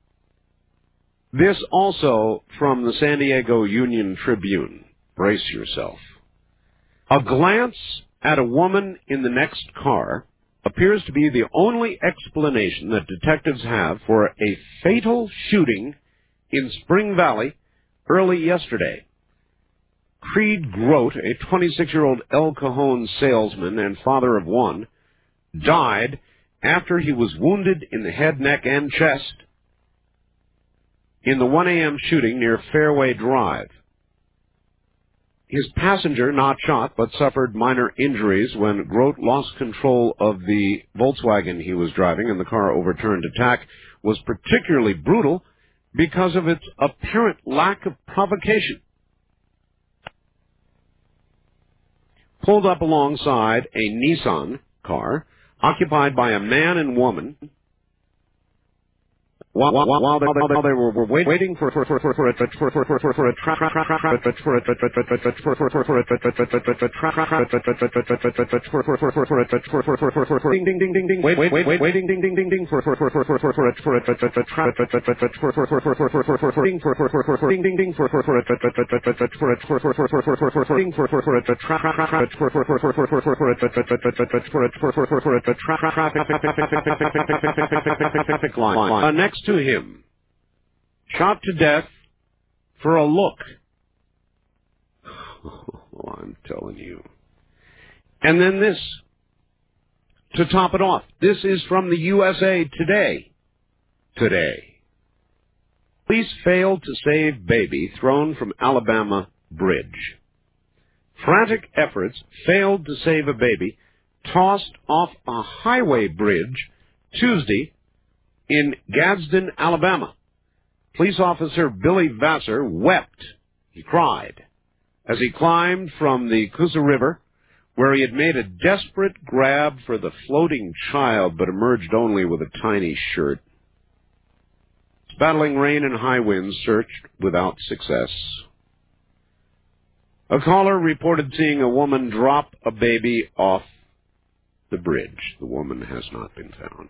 This also from the San Diego Union Tribune. Brace yourself. A glance at a woman in the next car appears to be the only explanation that detectives have for a fatal shooting in Spring Valley early yesterday. Creed Grote, a twenty-six-year-old El Cajon salesman and father of one, died after he was wounded in the head, neck, and chest in the one a.m. shooting near Fairway Drive. His passenger, not shot, but suffered minor injuries when Grote lost control of the Volkswagen he was driving and the car overturned. Attack was particularly brutal because of its apparent lack of provocation. Pulled up alongside a Nissan car occupied by a man and woman while, while, while, they, while they were waiting for for for for for a for for for for for a trap for for for for for for ding ding ding ding ding wait wait wait wait waiting ding ding ding ding for for for for for for for for a trap for for for for for for for for for for ding for for for for for ding ding ding for for for for for for for for for for for for ding for for for a trap for for for for for for for for a for for for for a traffic line next to him, shot to death for a look. Oh, I'm telling you. And then this, to top it off. This is from the U S A Today. Today. Police failed to save baby thrown from Alabama bridge. Frantic efforts failed to save a baby tossed off a highway bridge Tuesday in Gadsden, Alabama. Police officer Billy Vassar wept. He cried as he climbed from the Coosa River, where he had made a desperate grab for the floating child, but emerged only with a tiny shirt. Battling rain and high winds, searched without success. A caller reported seeing a woman drop a baby off the bridge. The woman has not been found.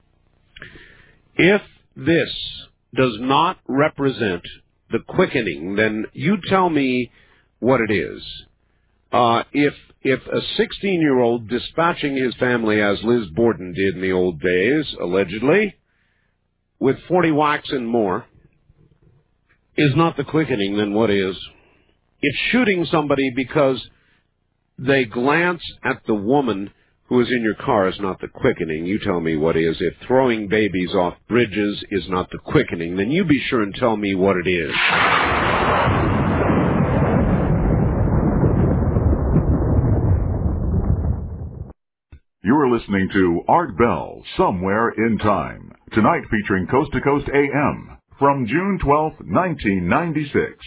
If this does not represent the quickening, then you tell me what it is. Uh, if if a sixteen-year-old dispatching his family as Liz Borden did in the old days, allegedly, with forty whacks and more, is not the quickening, then what is? If shooting somebody because they glance at the woman who is in your car is not the quickening, you tell me what is. If throwing babies off bridges is not the quickening, then you be sure and tell me what it is. You are listening to Art Bell, Somewhere in Time, tonight featuring Coast to Coast A M from June twelfth, nineteen ninety-six.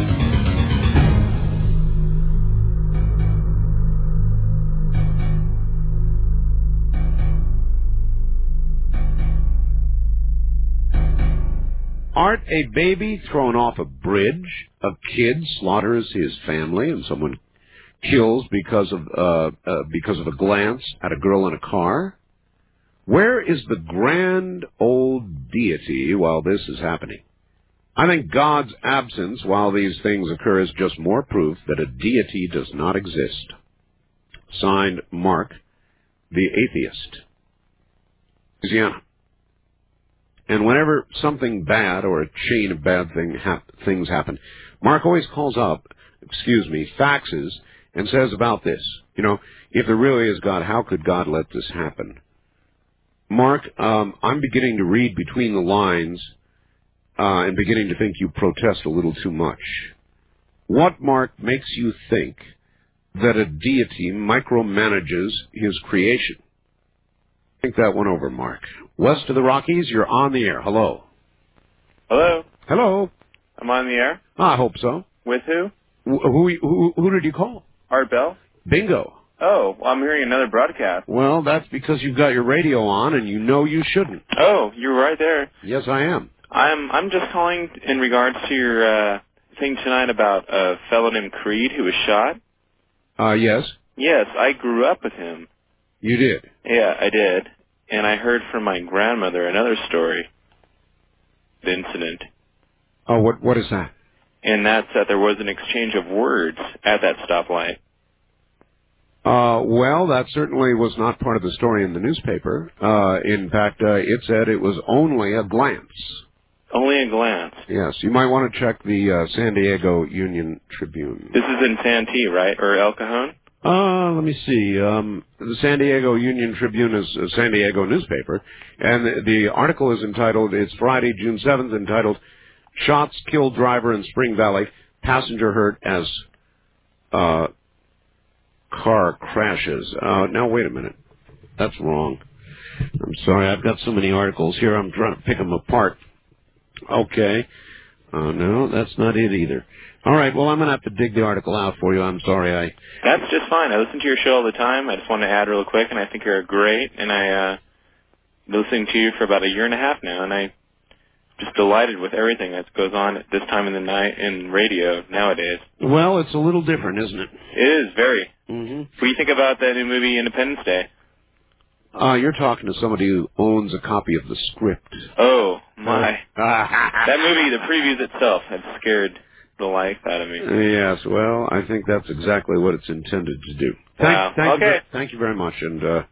Art, a baby thrown off a bridge, a kid slaughters his family, and someone kills because of uh, uh, because of a glance at a girl in a car? Where is the grand old deity while this is happening? I think God's absence while these things occur is just more proof that a deity does not exist. Signed, Mark, the atheist. Louisiana. And whenever something bad or a chain of bad thing hap- things happen, Mark always calls up, excuse me, faxes, and says about this, you know, if there really is God, how could God let this happen? Mark, um, I'm beginning to read between the lines uh, and beginning to think you protest a little too much. What, Mark, makes you think that a deity micromanages his creation? Think that one over, Mark. West of the Rockies, you're on the air. Hello. Hello. Hello. I'm on the air. I hope so. With who? Wh- Who, who, who did you call? Art Bell? Bingo. Oh, well, I'm hearing another broadcast. Well, that's because you've got your radio on and you know you shouldn't. Oh, you're right there. Yes, I am. I'm I'm just calling in regards to your uh, thing tonight about a fellow named Creed who was shot. Uh, yes. Yes, I grew up with him. You did? Yeah, I did. And I heard from my grandmother another story, the incident. Oh, what what is that? And that's that there was an exchange of words at that stoplight. Uh, well, that certainly was not part of the story in the newspaper. Uh, in fact, uh, it said it was only a glance. Only a glance. Yes, you might want to check the uh, San Diego Union Tribune. This is in Santee, right? Or El Cajon? Uh, let me see. Um, the San Diego Union Tribune is a San Diego newspaper, and the, the article is entitled, it's Friday, June seventh, entitled, Shots Kill Driver in Spring Valley, Passenger Hurt as uh, Car Crashes. Uh, now, wait a minute. That's wrong. I'm sorry, I've got so many articles here, I'm trying to pick them apart. Okay. Uh, no, that's not it either. All right, well, I'm going to have to dig the article out for you. I'm sorry. I. That's just fine. I listen to your show all the time. I just want to add real quick, and I think you're great. And I uh, been listening to you for about a year and a half now, and I'm just delighted with everything that goes on at this time of the night in radio nowadays. Well, it's a little different, isn't it? It is, very. Mm-hmm. What do you think about that new movie, Independence Day? Uh, you're talking to somebody who owns a copy of the script. Oh, my. That movie, the previews itself, had scared the life out of me. Yes, well, I think that's exactly what it's intended to do. Thank, Wow. thank Okay. You, thank you very much, and uh,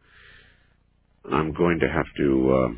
I'm going to have to... Uh...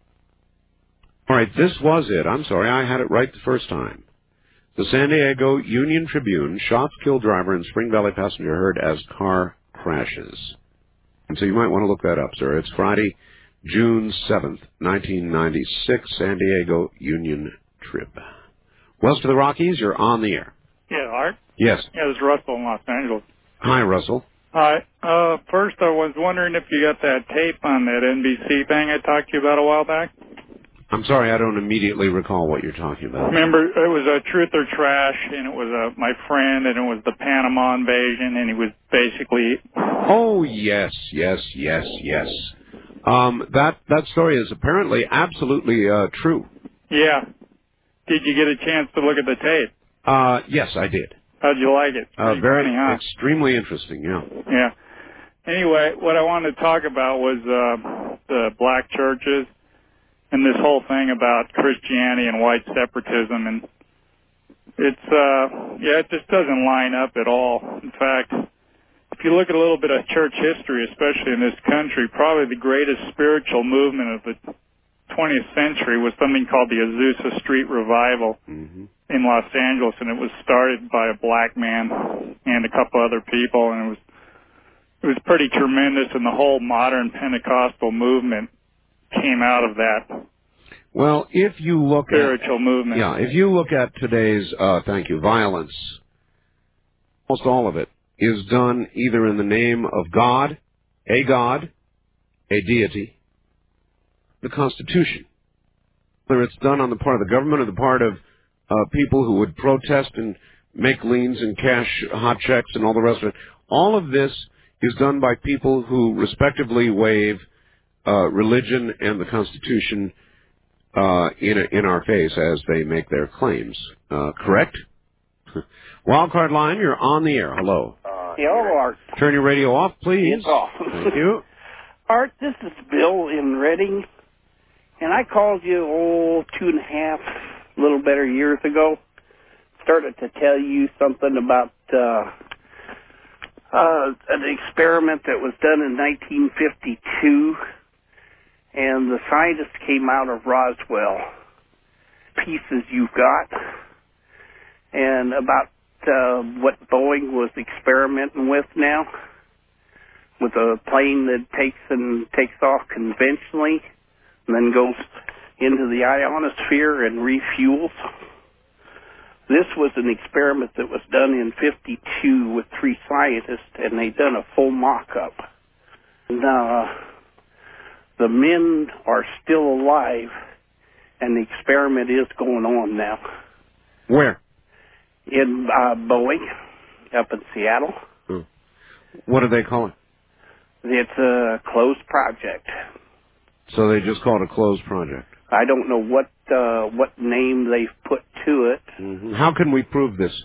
All right, this was it. I'm sorry, I had it right the first time. The San Diego Union Tribune, shots kill driver in Spring Valley passenger hurt as car crashes. And so you might want to look that up, sir. It's Friday, June seventh, nineteen ninety-six, San Diego Union Trib. West of the Rockies, you're on the air. Yeah, Art? Yes. Yeah, this is Russell in Los Angeles. Hi, Russell. Hi. Uh, first, I was wondering if you got that tape on that N B C thing I talked to you about a while back. I'm sorry, I don't immediately recall what you're talking about. Remember, it was a Truth or Trash, and it was a, my friend, and it was the Panama invasion, and he was basically... Oh, yes, yes, yes, yes. Um, that, that story is apparently absolutely uh, true. Yeah. Did you get a chance to look at the tape? Uh, yes, I did. How'd you like it? Uh, Pretty very, funny, huh? extremely interesting, yeah. Yeah. Anyway, what I wanted to talk about was uh, the black churches and this whole thing about Christianity and white separatism. And it's, uh, yeah, it just doesn't line up at all. In fact, if you look at a little bit of church history, especially in this country, probably the greatest spiritual movement of the twentieth century was something called the Azusa Street Revival mm-hmm. in Los Angeles, and it was started by a black man and a couple other people, and it was it was pretty tremendous, and the whole modern Pentecostal movement came out of that. Well, if you look spiritual at, movement. Yeah, if you look at today's, uh, thank you, violence, almost all of it is done either in the name of God, a God, a deity, the Constitution. Whether it's done on the part of the government or the part of uh, people who would protest and make liens and cash hot checks and all the rest of it. All of this is done by people who respectively waive uh, religion and the Constitution uh, in a, in our face as they make their claims. Uh, correct? Wildcard line, you're on the air. Hello. Uh, Hello, Art. Turn your radio off, please. It's off. Thank you. Art, this is Bill in Reading, and I called you, oh, two and a half, little better years ago. Started to tell you something about uh, uh, an experiment that was done in nineteen fifty-two, and the scientists came out of Roswell. Pieces you've got, and about uh, what Boeing was experimenting with now, with a plane that takes and takes off conventionally, and then goes into the ionosphere and refuels. This was an experiment that was done in fifty-two with three scientists, and they done a full mock-up. Now, uh, the men are still alive, and the experiment is going on now. Where? in uh, Boeing, up in Seattle. Hmm. What do they call it? It's a closed project. So they just call it a closed project. I don't know what uh, what name they've put to it. Mm-hmm. How can we prove this?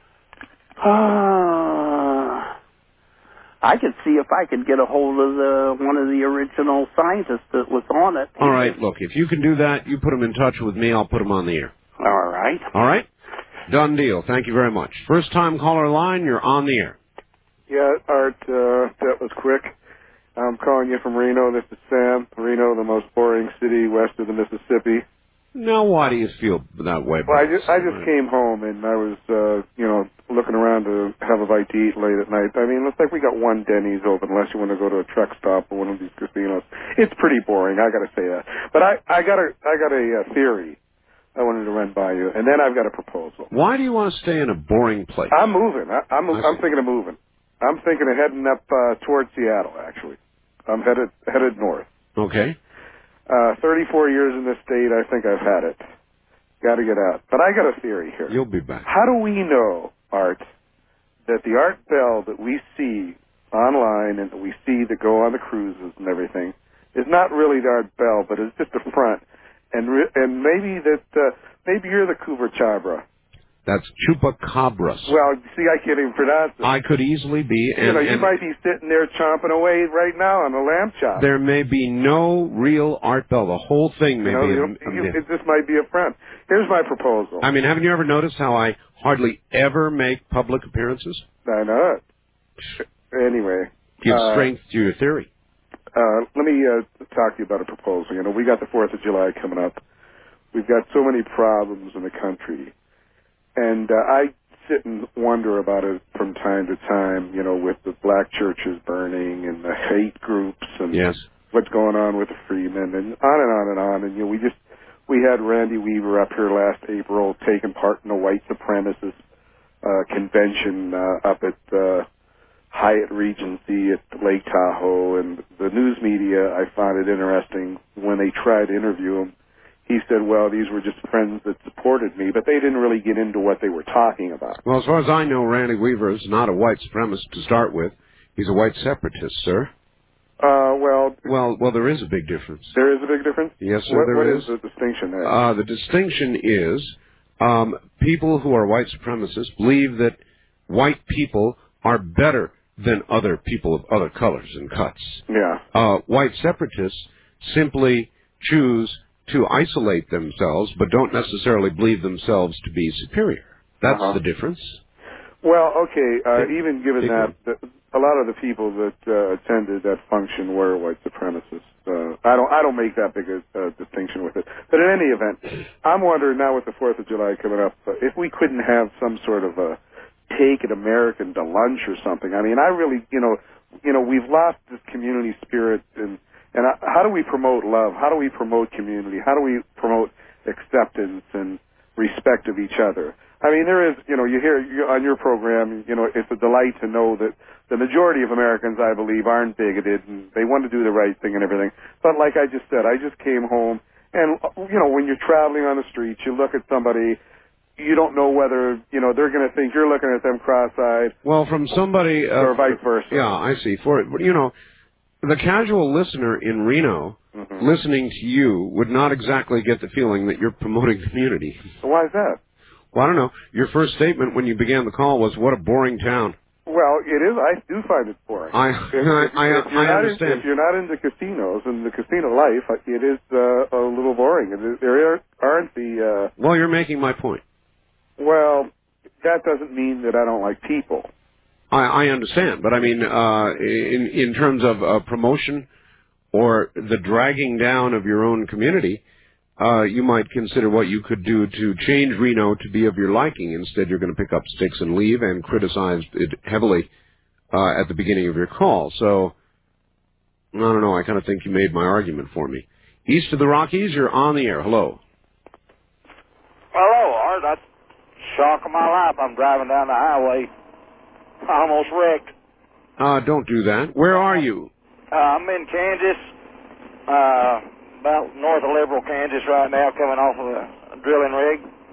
Uh, I could see if I could get a hold of the one of the original scientists that was on it. All right, look, if you can do that, you put them in touch with me. I'll put them on the air. All right. All right? Done deal. Thank you very much. First time caller line, you're on the air. Yeah, Art, uh, that was quick. I'm calling you from Reno. This is Sam. Reno, the most boring city west of the Mississippi. Now, why do you feel that way? Well, I just I just came home and I was, uh, you know, looking around to have a bite to eat late at night. I mean, looks like we got one Denny's open, unless you want to go to a truck stop or one of these casinos. It's pretty boring, I got to say that. But I I got a I got a uh, theory I wanted to run by you, and then I've got a proposal. Why do you want to stay in a boring place? I'm moving. I, I'm I I'm thinking of moving. I'm thinking of heading up uh, towards Seattle. Actually, I'm headed headed north. Okay. Uh, thirty-four years in this state, I think I've had it. Got to get out. But I got a theory here. You'll be back. How do we know, Art, that the Art Bell that we see online and that we see that go on the cruises and everything is not really the Art Bell, but it's just a front, and re- and maybe that uh, maybe you're the Kuber Chabra. That's chupacabras. Well, see, I can't even pronounce it. I could easily be. And, you know, you and might be sitting there chomping away right now on a lamb chop. there may be no real Art Bell. The whole thing may you know, be. you, A, a you, myth. it, this might be a front. Here's my proposal. I mean, haven't you ever noticed how I hardly ever make public appearances? I know it. Anyway. Give uh, strength to your theory. Uh, let me uh, talk to you about a proposal. You know, we got the fourth of July coming up. We've got so many problems in the country. And uh, I sit and wonder about it from time to time, you know, with the black churches burning and the hate groups and yes. what's going on with the Freemen and on and on and on. And, you know, we just, we had Randy Weaver up here last April taking part in a white supremacist uh, convention uh, up at uh, Hyatt Regency at Lake Tahoe. And the news media, I found it interesting when they tried to interview him. He said, well, these were just friends that supported me, but they didn't really get into what they were talking about. Well, as far as I know, Randy Weaver is not a white supremacist to start with. He's a white separatist, sir. Uh, well... Well, well, there is a big difference. There is a big difference? Yes, sir, what, there what is. What is the distinction there? Uh, the distinction is um, people who are white supremacists believe that white people are better than other people of other colors and cuts. Yeah. Uh, white separatists simply choose to isolate themselves, but don't necessarily believe themselves to be superior. That's uh-huh. the difference. Well, okay, uh, even given Big that, the, a lot of the people that uh, attended that function were white supremacists. Uh, I don't, I don't make that big a uh, distinction with it. But in any event, I'm wondering now with the Fourth of July coming up, uh, if we couldn't have some sort of a take an American to lunch or something. I mean, I really, you know, you know, we've lost this community spirit and. And how do we promote love? How do we promote community? How do we promote acceptance and respect of each other? I mean, there is, you know, you hear you, on your program, you know, it's a delight to know that the majority of Americans, I believe, aren't bigoted and they want to do the right thing and everything. But like I just said, I just came home and, you know, when you're traveling on the streets, you look at somebody, you don't know whether, you know, they're going to think you're looking at them cross-eyed. Well, from somebody... Uh, or vice versa. Yeah, I see. For, you know... The casual listener in Reno, mm-hmm. listening to you, would not exactly get the feeling that you're promoting community. Why is that? Well, I don't know. Your first statement when you began the call was, what a boring town. Well, it is. I do find it boring. I, if, I, if, I, if you're I not understand. In, if you're not into casinos and the casino life, it is uh, a little boring. There aren't the... Uh, well, you're making my point. Well, that doesn't mean that I don't like people. I, I understand, but I mean, uh, in in terms of uh, promotion or the dragging down of your own community, uh, you might consider what you could do to change Reno to be of your liking. Instead, you're going to pick up sticks and leave and criticize it heavily uh, at the beginning of your call. So, I don't know. I kind of think you made my argument for me. East of the Rockies, you're on the air. Hello. Hello, Art. That's the shock of my life. I'm driving down the highway. I almost wrecked. Uh, don't do that. Where are you? Uh, I'm in Kansas, uh, about north of Liberal, Kansas right now, coming off of a drilling rig.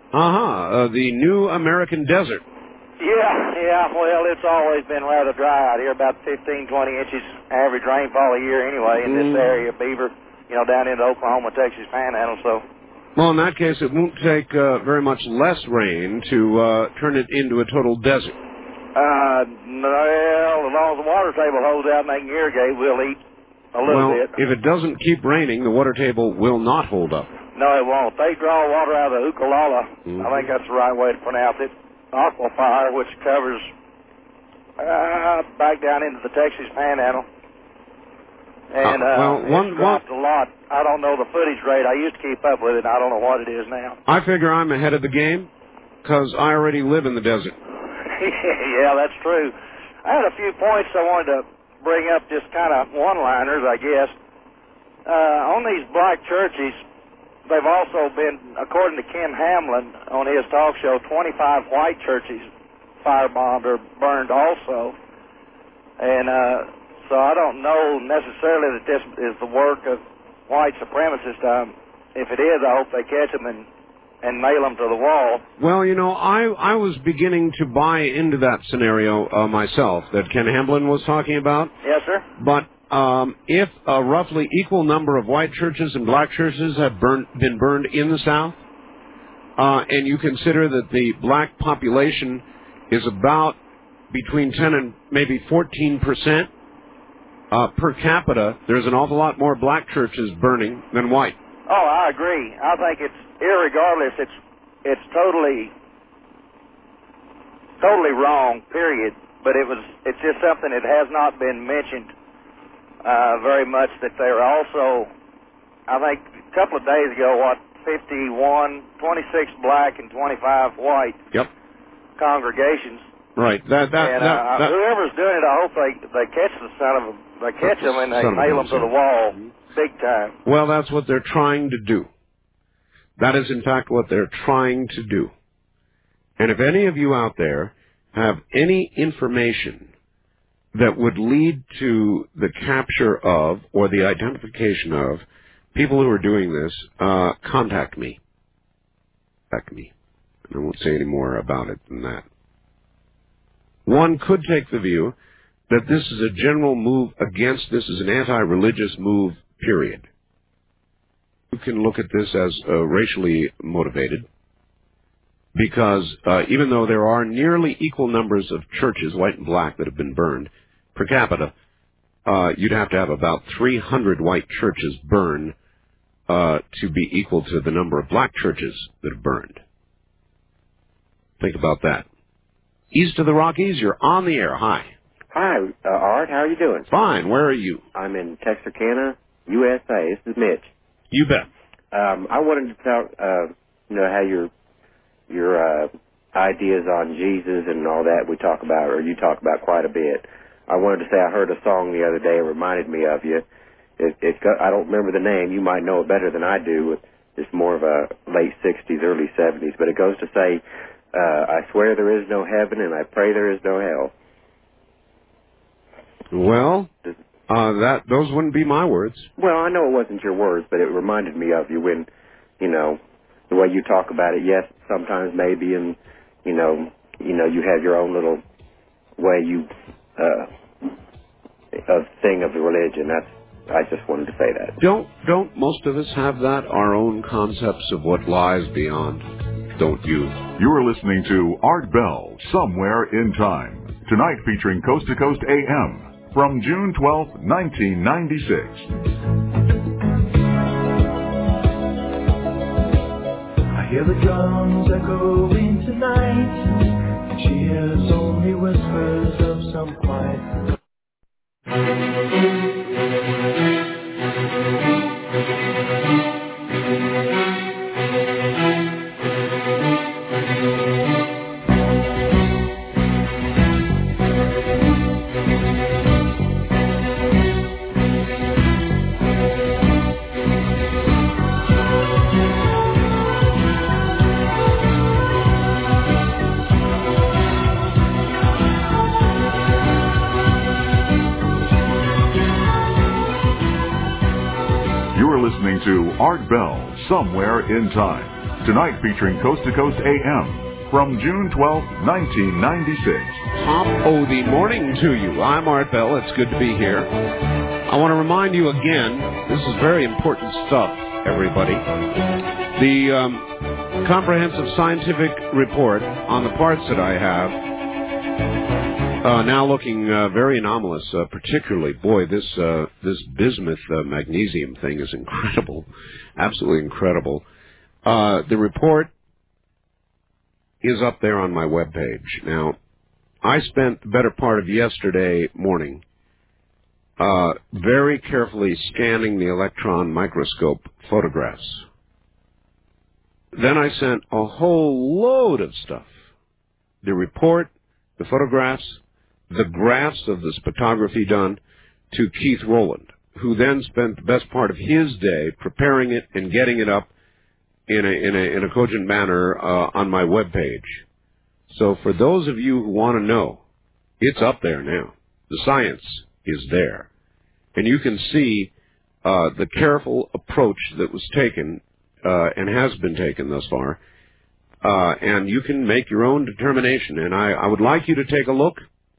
Uh-huh, uh, the new American desert. Yeah, yeah. Well, it's always been rather dry out here, about fifteen, twenty inches average rainfall a year anyway in this Mm. area, Beaver, you know, down into Oklahoma, Texas Panhandle, so... Well, in that case, it won't take uh, very much less rain to uh, turn it into a total desert. Uh, well, as long as the water table holds out and they can irrigate, we'll eat a little well, bit. if it doesn't keep raining, the water table will not hold up. No, it won't. They draw water out of the Ukalala. Mm-hmm. I think that's the right way to pronounce it. Aquifer, which covers uh, back down into the Texas Panhandle. And uh, uh, well, it's one, dropped one, a lot. I don't know the footage rate. I used to keep up with it. I don't know what it is now. I figure I'm ahead of the game because I already live in the desert. Yeah, that's true. I had a few points I wanted to bring up, just kind of one-liners, I guess. Uh, on these black churches, they've also been, according to Ken Hamlin on his talk show, twenty-five white churches firebombed or burned also. And uh, so I don't know necessarily that this is the work of white supremacists. Um, if it is, I hope they catch them and, and nail them to the wall. Well, you know, I, I was beginning to buy into that scenario uh, myself that Ken Hamlin was talking about. Yes, sir. But um, if a roughly equal number of white churches and black churches have burned, been burned in the South, uh, and you consider that the black population is about between ten and maybe fourteen percent uh, per capita, there's an awful lot more black churches burning than white. Oh, I agree. I think it's, irregardless, it's it's totally totally wrong, period. But it was it's just something that has not been mentioned uh, very much, that they're also, I think a couple of days ago, what, fifty-one, twenty-six black and twenty-five white Yep. congregations. Right. That that, and that, uh, that whoever's doing it, I hope they, they catch the son of a, they catch them and they Son of a nail them to gun, the wall big time. Well, that's what they're trying to do. That is, in fact, what they're trying to do. And if any of you out there have any information that would lead to the capture of or the identification of people who are doing this, uh, contact me. Contact me. I won't say any more about it than that. One could take the view that this is a general move against, this is an anti-religious move, period. You can look at this as uh, racially motivated, because uh, even though there are nearly equal numbers of churches, white and black, that have been burned per capita, uh, you'd have to have about three hundred white churches burn uh, to be equal to the number of black churches that have burned. Think about that. East of the Rockies, you're on the air. Hi. Hi, uh, Art. How are you doing? Fine. Where are you? I'm in Texarkana, U S A. This is Mitch. You bet. Um, I wanted to talk, uh, you know, how your your uh, ideas on Jesus and all that we talk about, or you talk about quite a bit. I wanted to say I heard a song the other day. It reminded me of you. It, it got, I don't remember the name. You might know it better than I do. It's more of a late sixties, early seventies. But it goes to say, uh, I swear there is no heaven, and I pray there is no hell. Well, uh, that those wouldn't be my words. Well, I know it wasn't your words, but it reminded me of you when, you know, the way you talk about it. Yes, sometimes maybe, and you know, you know, you have your own little way you uh, of thing of the religion. That's. I just wanted to say that. Don't don't most of us have that? Our own concepts of what lies beyond. Don't you? You're listening to Art Bell, Somewhere in Time. Tonight featuring Coast to Coast A M. From June twelfth, nineteen ninety-six. I hear the drums echoing tonight. She hears only whispers of some quiet. You're listening to Art Bell, Somewhere in Time. Tonight featuring Coast to Coast A M from June twelfth, nineteen ninety-six. Top of the morning to you. I'm Art Bell. It's good to be here. I want to remind you again, this is very important stuff, everybody. The um, comprehensive scientific report on the parts that I have Uh, now looking uh, very anomalous, uh, particularly, boy, this uh, this bismuth uh, magnesium thing is incredible, absolutely incredible. Uh, the report is up there on my webpage. Now, I spent the better part of yesterday morning uh, very carefully scanning the electron microscope photographs. Then I sent a whole load of stuff. The report, the photographs, the graphs of the spectrography done to Keith Rowland, who then spent the best part of his day preparing it and getting it up in a in a, in a cogent manner uh, on my webpage. So for those of you who want to know, it's up there now. The science is there. And you can see uh, the careful approach that was taken uh, and has been taken thus far. Uh, and you can make your own determination. And I, I would like you to take a look.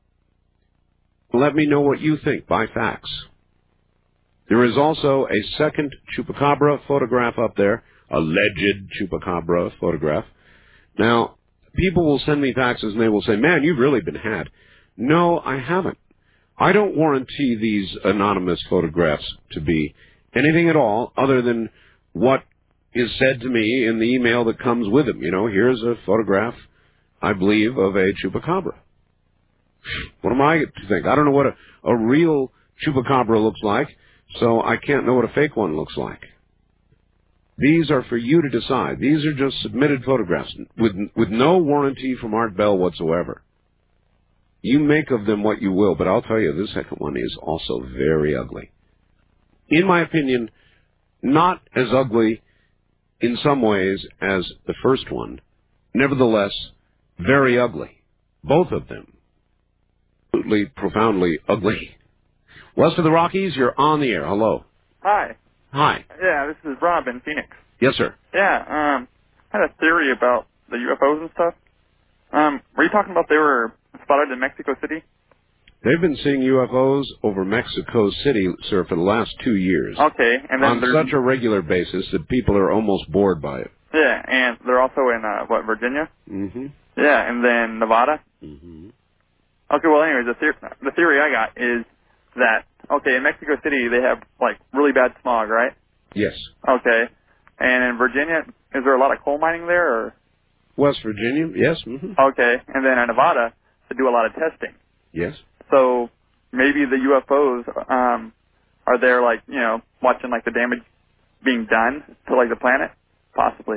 Let me know what you think by fax. There is also a second chupacabra photograph up there, alleged chupacabra photograph. Now, people will send me faxes and they will say, man, you've really been had. No, I haven't. I don't warranty these anonymous photographs to be anything at all other than what is said to me in the email that comes with them. You know, here's a photograph, I believe, of a chupacabra. What am I to think? I don't know what a, a real chupacabra looks like, so I can't know what a fake one looks like. These are for you to decide. These are just submitted photographs with with no warranty from Art Bell whatsoever. You make of them what you will, but I'll tell you, this second one is also very ugly. In my opinion, not as ugly in some ways as the first one. Nevertheless, very ugly. Both of them. Absolutely, profoundly ugly. West of the Rockies, you're on the air. Hello. Hi. Hi. Yeah, this is Rob in Phoenix. Yes, sir. Yeah, um, I had a theory about the U F Os and stuff. Um, were you talking about they were spotted in Mexico City? They've been seeing U F Os over Mexico City, sir, for the last two years. Okay, and then on there's... such a regular basis that people are almost bored by it. Yeah, and they're also in, uh, what, Virginia? Mm-hmm. Yeah, and then Nevada? Mm-hmm. Okay, well, anyways, the, theor- the theory I got is that, okay, in Mexico City, they have, like, really bad smog, right? Yes. Okay. And in Virginia, is there a lot of coal mining there, or? West Virginia, yes. Mm-hmm. Okay, and then in Nevada, they do a lot of testing. Yes. So maybe the U F Os um, are there, like, you know, watching, like, the damage being done to, like, the planet? Possibly.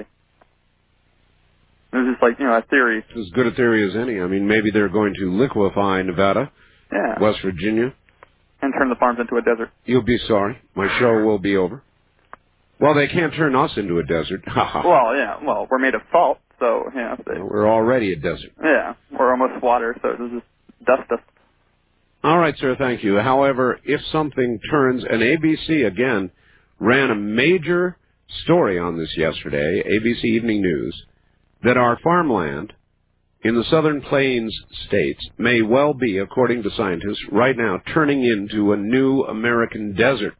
It was just, like, you know, a theory. It's as good a theory as any. I mean, maybe they're going to liquefy Nevada, yeah. West Virginia. And turn the farms into a desert. You'll be sorry. My show will be over. Well, they can't turn us into a desert. Well, yeah, well, we're made of salt, so, you know. They, well, we're already a desert. Yeah, we're almost water, so this is dust us. All right, sir, thank you. However, if something turns, and A B C, again, ran a major story on this yesterday, A B C Evening News, that our farmland in the southern plains states may well be, according to scientists, right now turning into a new American desert.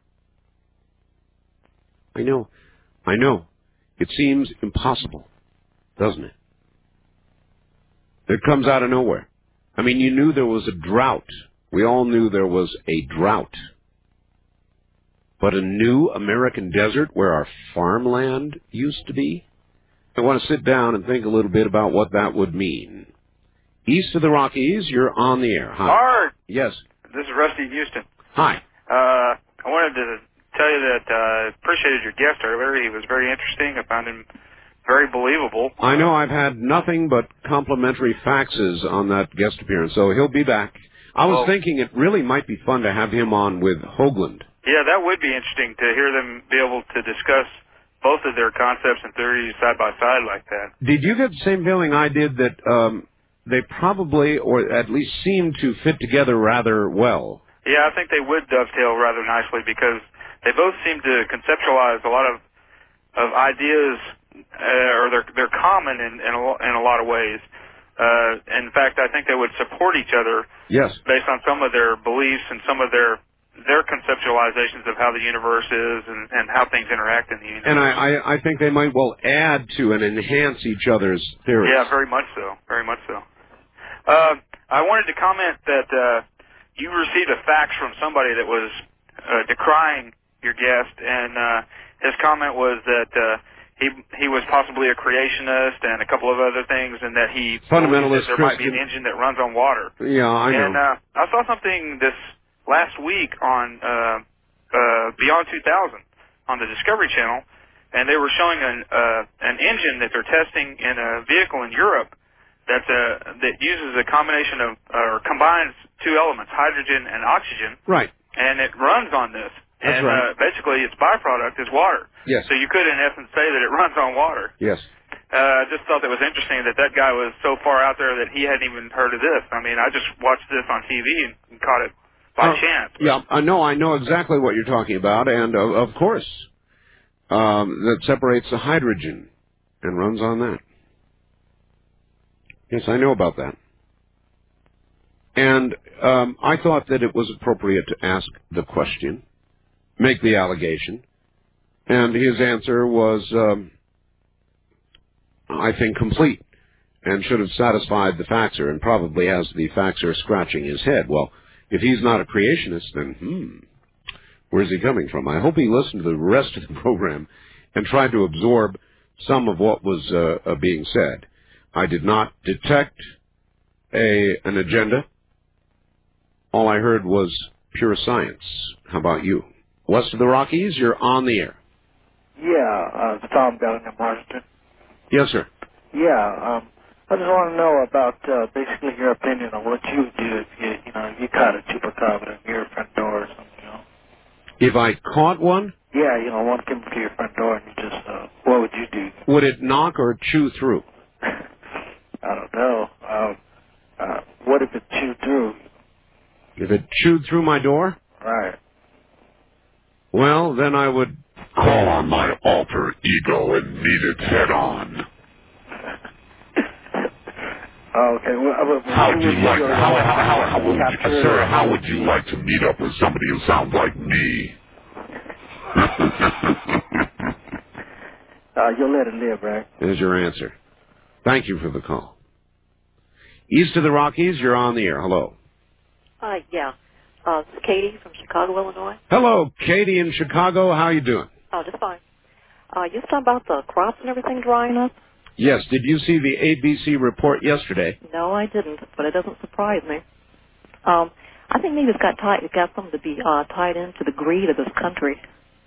I know, I know. It seems impossible, doesn't it? It comes out of nowhere. I mean, you knew there was a drought. We all knew there was a drought. But a new American desert where our farmland used to be? I want to sit down and think a little bit about what that would mean. East of the Rockies, you're on the air. Hi. Art! Yes. This is Rusty in Houston. Hi. Uh, I wanted to tell you that I uh, appreciated your guest earlier. He was very interesting. I found him very believable. I know I've had nothing but complimentary faxes on that guest appearance, so he'll be back. I was well, thinking it really might be fun to have him on with Hoagland. Yeah, that would be interesting to hear them be able to discuss both of their concepts and theories side by side like that. Did you get the same feeling I did that um, they probably, or at least seem to fit together rather well? Yeah, I think they would dovetail rather nicely because they both seem to conceptualize a lot of, of ideas uh, or they're they're common in in a, lo- in a lot of ways. Uh, in fact, I think they would support each other. Yes. Based on some of their beliefs and some of their their conceptualizations of how the universe is and, and how things interact in the universe. And I, I, I think they might well add to and enhance each other's theories. Yeah, very much so. Very much so. Uh, I wanted to comment that uh, you received a fax from somebody that was uh, decrying your guest, and uh, his comment was that uh, he he was possibly a creationist and a couple of other things, and that he Fundamentalist believes that there might be an Christian. engine that runs on water. Yeah, I know. And uh, I saw something this last week on uh, uh, Beyond two thousand on the Discovery Channel, and they were showing an uh, an engine that they're testing in a vehicle in Europe that's a, that uses a combination of or combines two elements, hydrogen and oxygen, Right. and it runs on this. That's and right. uh, basically, its byproduct is water. Yes. So you could, in essence, say that it runs on water. Yes. Uh, I just thought that was interesting that that guy was so far out there that he hadn't even heard of this. I mean, I just watched this on T V and caught it by Uh, chance. Yeah, I know. I know exactly what you're talking about, and uh, of course, um, that separates the hydrogen and runs on that. Yes, I know about that. And um, I thought that it was appropriate to ask the question, make the allegation, and his answer was, um, I think, complete and should have satisfied the faxer, and probably has the faxer scratching his head. Well, if he's not a creationist, then, hmm, where's he coming from? I hope he listened to the rest of the program and tried to absorb some of what was uh, uh, being said. I did not detect a an agenda. All I heard was pure science. How about you? West of the Rockies, you're on the air. Yeah, uh, it's Tom down in Washington. Yes, sir. Yeah, um, I just want to know about uh, basically your opinion on what you would do if you, you know, you caught a chupacabra near your front door or something, you know. If I caught one, Yeah, you know, one came to your front door and you just, uh, what would you do? would it knock or chew through? I don't know. Um, uh, what if it chewed through? If it chewed through my door, Right. well, then I would call on my alter ego and meet it head on. Oh, okay. Well, uh, well, How would you would like? your- How, how, how, how would you, capture- sir? How would you like to meet up with somebody who sounds like me? Uh, you'll let it live, right? There's your answer. Thank you for the call. East of the Rockies, you're on the air. Hello. Hi, yeah. Uh, this is Katie from Chicago, Illinois. Hello, Katie in Chicago. How you doing? Oh, just fine. Uh, you talking about the crops and everything drying up? Yes. Did you see the A B C report yesterday? No, I didn't, but it doesn't surprise me. Um, I think maybe it's got tied, it got something to be uh, tied into the greed of this country.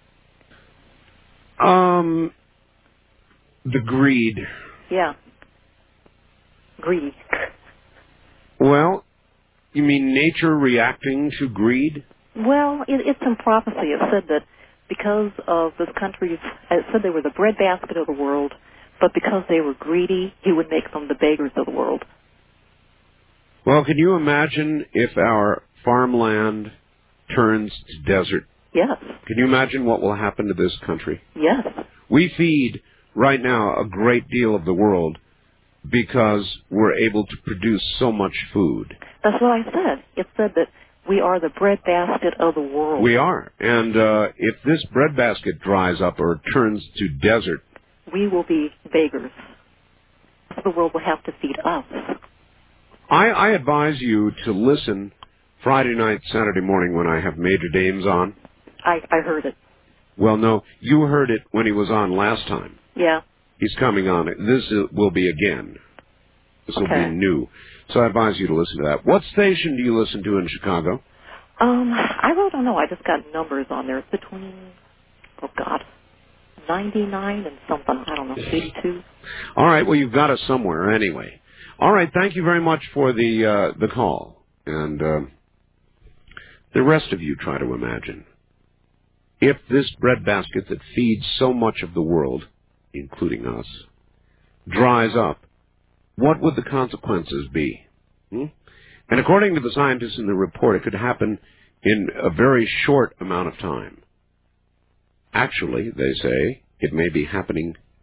Um, the greed. Yeah. Greedy. Well, you mean nature reacting to greed? Well, it, it's in prophecy. It said that because of this country's, it said they were the breadbasket of the world, but because they were greedy, he would make them the beggars of the world. Well, can you imagine if our farmland turns to desert? Yes. Can you imagine what will happen to this country? Yes. We feed right now a great deal of the world because we're able to produce so much food. That's what I said. It said that we are the breadbasket of the world. We are. And uh, if this breadbasket dries up or turns to desert, we will be beggars. The world will have to feed us. I, I advise you to listen Friday night, Saturday morning when I have Major Dames on. I, I heard it. Well, no, you heard it when he was on last time. Yeah. He's coming on. This is, will be again. This will Okay. be new. So I advise you to listen to that. What station do you listen to in Chicago? Um, I really don't know. I just got numbers on there. It's between, oh God, ninety-nine and something. I don't know, eighty-two. All right. Well, you've got us somewhere anyway. All right. Thank you very much for the uh, the call. And uh, the rest of you try to imagine. If this breadbasket that feeds so much of the world, including us, dries up, what would the consequences be? Hmm? And according to the scientists in the report, it could happen in a very short amount of time. Actually, they say, it may be happening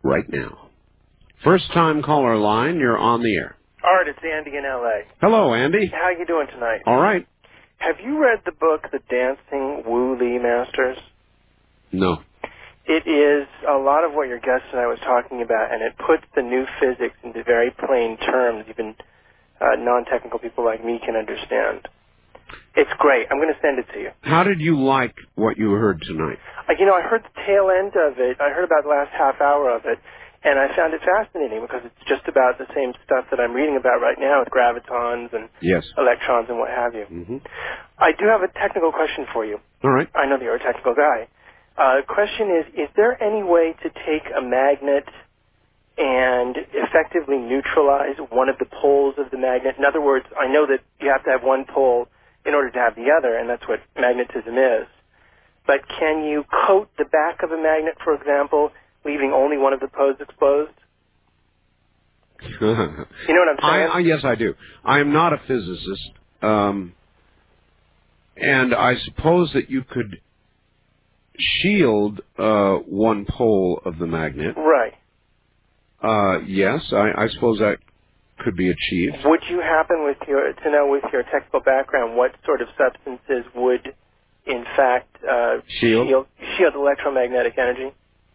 right now. First time caller line, you're on the air. Art, it's Andy in L A. Hello, Andy. How you doing tonight? All right. Have you read the book, The Dancing Wu Li Masters? No. It is a lot of what your guest and I was talking about, and it puts the new physics into very plain terms, even uh, non-technical people like me can understand. It's great. I'm going to send it to you. How did you like what you heard tonight? Uh, you know, I heard the tail end of it. I heard about the last half hour of it, and I found it fascinating because it's just about the same stuff that I'm reading about right now with gravitons and Yes. electrons and what have you. Mm-hmm. I do have a technical question for you. All right. I know that you're a technical guy. Uh, the question is, is there any way to take a magnet and effectively neutralize one of the poles of the magnet? In other words, I know that you have to have one pole in order to have the other, and that's what magnetism is. But can you coat the back of a magnet, for example, leaving only one of the poles exposed? You know what I'm saying? I, I, yes, I do. I am not a physicist, um, and I suppose that you could shield uh, one pole of the magnet. Right. Uh, yes, I, I suppose that could be achieved. Would you happen with your to know with your technical background what sort of substances would, in fact, uh, Shield? shield shield electromagnetic energy?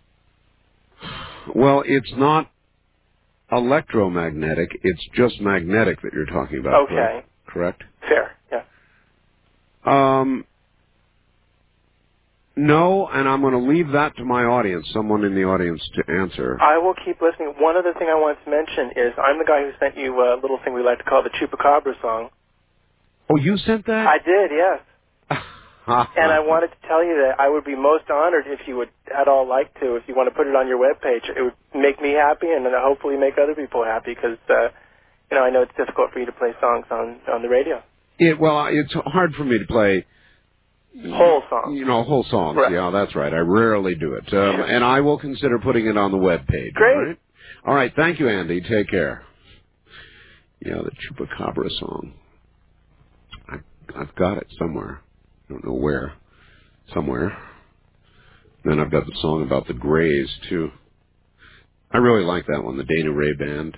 Well, it's not electromagnetic. It's just magnetic that you're talking about. Okay. Correct? Fair. Yeah. Um, no, and I'm going to leave that to my audience, someone in the audience to answer. I will keep listening. One other thing I wanted to mention is I'm the guy who sent you a little thing we like to call the Chupacabra song. Oh, you sent that? I did, yes. And I wanted to tell you that I would be most honored if you would at all like to, if you want to put it on your webpage. It would make me happy and then hopefully make other people happy because, uh, you know, I know it's difficult for you to play songs on, on the radio. It, well, it's hard for me to play whole songs. You know, whole songs. Right. Yeah, that's right. I rarely do it. Um, and I will consider putting it on the web page. Great. All right? All right. Thank you, Andy. Take care. Yeah, the Chupacabra song. I, I've got it somewhere. I don't know where. Somewhere. Then I've got the song about the Greys, too. I really like that one, the Dana Ray Band.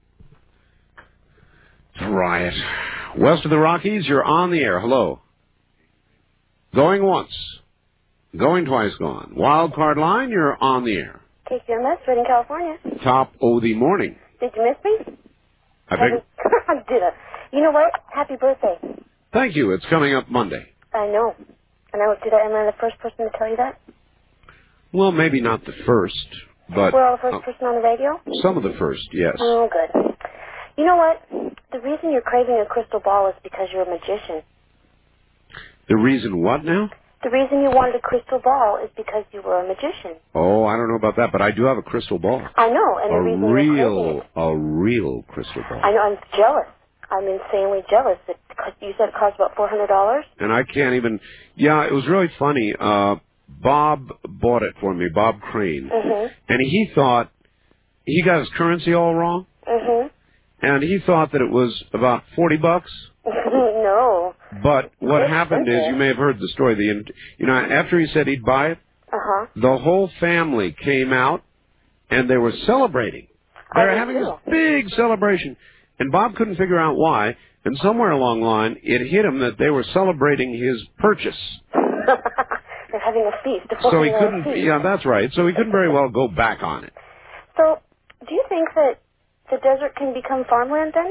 It's a riot. West of the Rockies, you're on the air. Hello. Going once. Going twice gone. Wild card line, you're on the air. K C M S, Redding, California. Top of the morning. Did you miss me? I think. I did it. You know what? Happy birthday. Thank you. It's coming up Monday. I know. And I did I, am I the first person to tell you that? Well, maybe not the first, but Well, the first uh, person on the radio? some of the first, yes. Oh, good. You know what? The reason you're craving a crystal ball is because you're a magician. The reason what now? The reason you wanted a crystal ball is because you were a magician. Oh, I don't know about that, but I do have a crystal ball. I know, and the A reason you're craving real, it. a real crystal ball. I know, I'm jealous. I'm insanely jealous. It, you said it cost about four hundred dollars? And I can't even, yeah, it was really funny. Uh, Bob bought it for me, Bob Crane. Mm-hmm. And he thought, he got his currency all wrong, Mm-hmm. and he thought that it was about forty bucks. No. But what It's happened is, expensive. you may have heard the story, the, you know, after he said he'd buy it, Uh-huh. the whole family came out, and they were celebrating. They were I having know. this big celebration. And Bob couldn't figure out why, and somewhere along the line, it hit him that they were celebrating his purchase. They're having a feast. A So he four hundred dollars couldn't, feast. yeah, that's right. So he couldn't very well go back on it. So, do you think that the desert can become farmland then?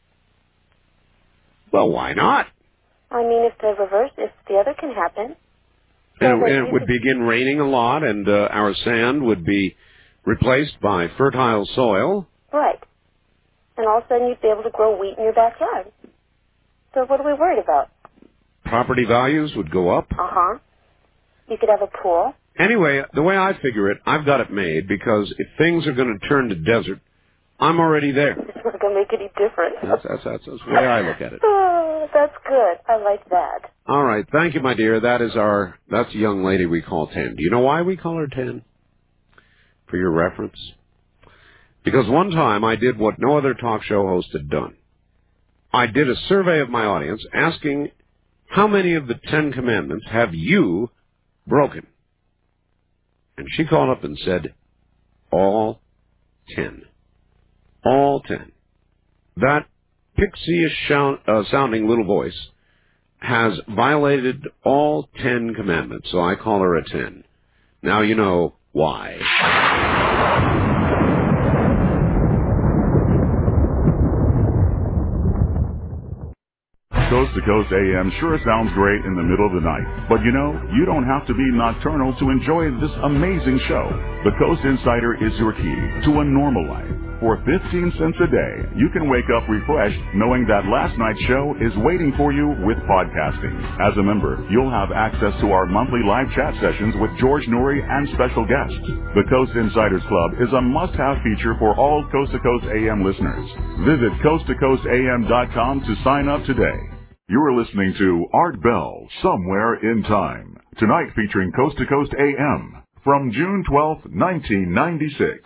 Well, why not? I mean, if the reverse, if the other can happen. And, Well, it, then and it you would could- begin raining a lot, and uh, our sand would be replaced by fertile soil. Right. And all of a sudden you'd be able to grow wheat in your backyard. So what are we worried about? Property values would go up. Uh-huh. You could have a pool. Anyway, the way I figure it, I've got it made, because if things are going to turn to desert, I'm already there. It's not going to make any difference. That's, that's, that's, that's the way I look at it. Oh, that's good. I like that. All right. Thank you, my dear. That is our, that's a young lady we call Ten. Do you know why we call her Ten? For your reference? Because one time I did what no other talk show host had done. I did a survey of my audience asking, how many of the Ten Commandments have you broken? And she called up and said, all ten. All ten. That pixie-ish sound, uh, sounding little voice has violated all ten commandments, so I call her a ten. Now you know why. Coast to Coast A M sure sounds great in the middle of the night. But you know, you don't have to be nocturnal to enjoy this amazing show. The Coast Insider is your key to a normal life. For fifteen cents a day, you can wake up refreshed knowing that last night's show is waiting for you with podcasting. As a member, you'll have access to our monthly live chat sessions with George Noory and special guests. The Coast Insiders Club is a must-have feature for all Coast to Coast A M listeners. Visit coast to coast a m dot com to sign up today. You are listening to Art Bell, Somewhere in Time. Tonight featuring Coast to Coast A M from June twelfth, nineteen ninety-six.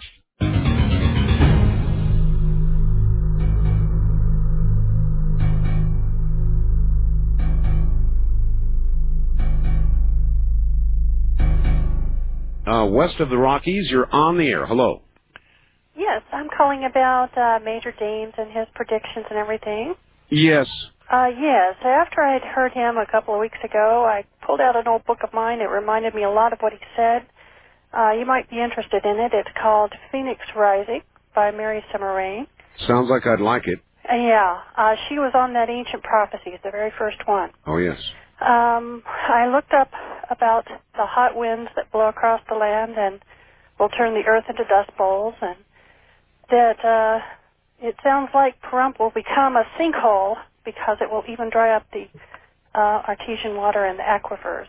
Uh, west of the Rockies, you're on the air. Hello. Yes, I'm calling about uh, Major Deans and his predictions and everything. Yes. Uh, yes, after I'd heard him a couple of weeks ago, I pulled out an old book of mine. It reminded me a lot of what he said. Uh, you might be interested in it. It's called Phoenix Rising by Mary Summer Rain. Sounds like I'd like it. Uh, yeah, uh, she was on that Ancient Prophecies, the very first one. Oh, yes. Um, I looked up about the hot winds that blow across the land and will turn the earth into dust bowls, and that uh, it sounds like Pahrump will become a sinkhole because it will even dry up the uh, artesian water in the aquifers.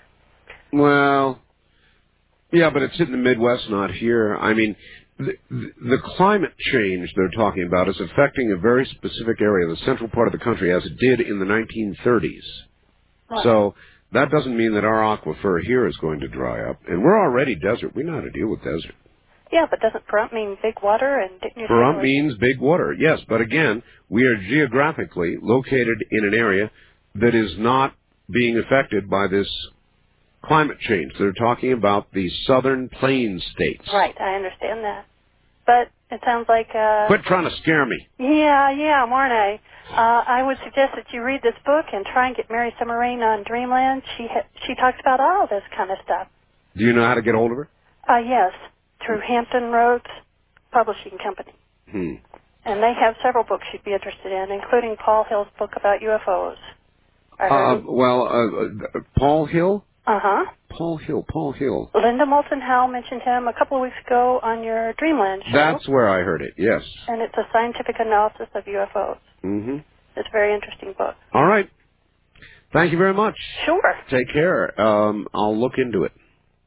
Well, yeah, but it's in the Midwest, not here. I mean, the, the climate change they're talking about is affecting a very specific area, the central part of the country, as it did in the nineteen thirties. Right. So that doesn't mean that our aquifer here is going to dry up. And we're already desert. We know how to deal with desert. Yeah, but doesn't Pahrump mean big water? And didn't you say Pahrump means big water, yes. But again, we are geographically located in an area that is not being affected by this climate change. They're talking about the southern plains states. Right, I understand that. But it sounds like... Uh, Quit trying to scare me. Yeah, yeah, Marne. Uh, I would suggest that you read this book and try and get Mary Summer Rain on Dreamland. She ha- she talks about all this kind of stuff. Do you know how to get hold of her? Uh, yes, through Hampton Roads Publishing Company. Hmm. And they have several books you'd be interested in, including Paul Hill's book about U F Os. Uh, well, uh, uh, Paul Hill? Uh-huh. Paul Hill, Paul Hill. Linda Moulton Howe mentioned him a couple of weeks ago on your Dreamland show. That's where I heard it, yes. And it's a scientific analysis of U F Os. Mm-hmm. It's a very interesting book. All right. Thank you very much. Sure. Take care. Um, I'll look into it,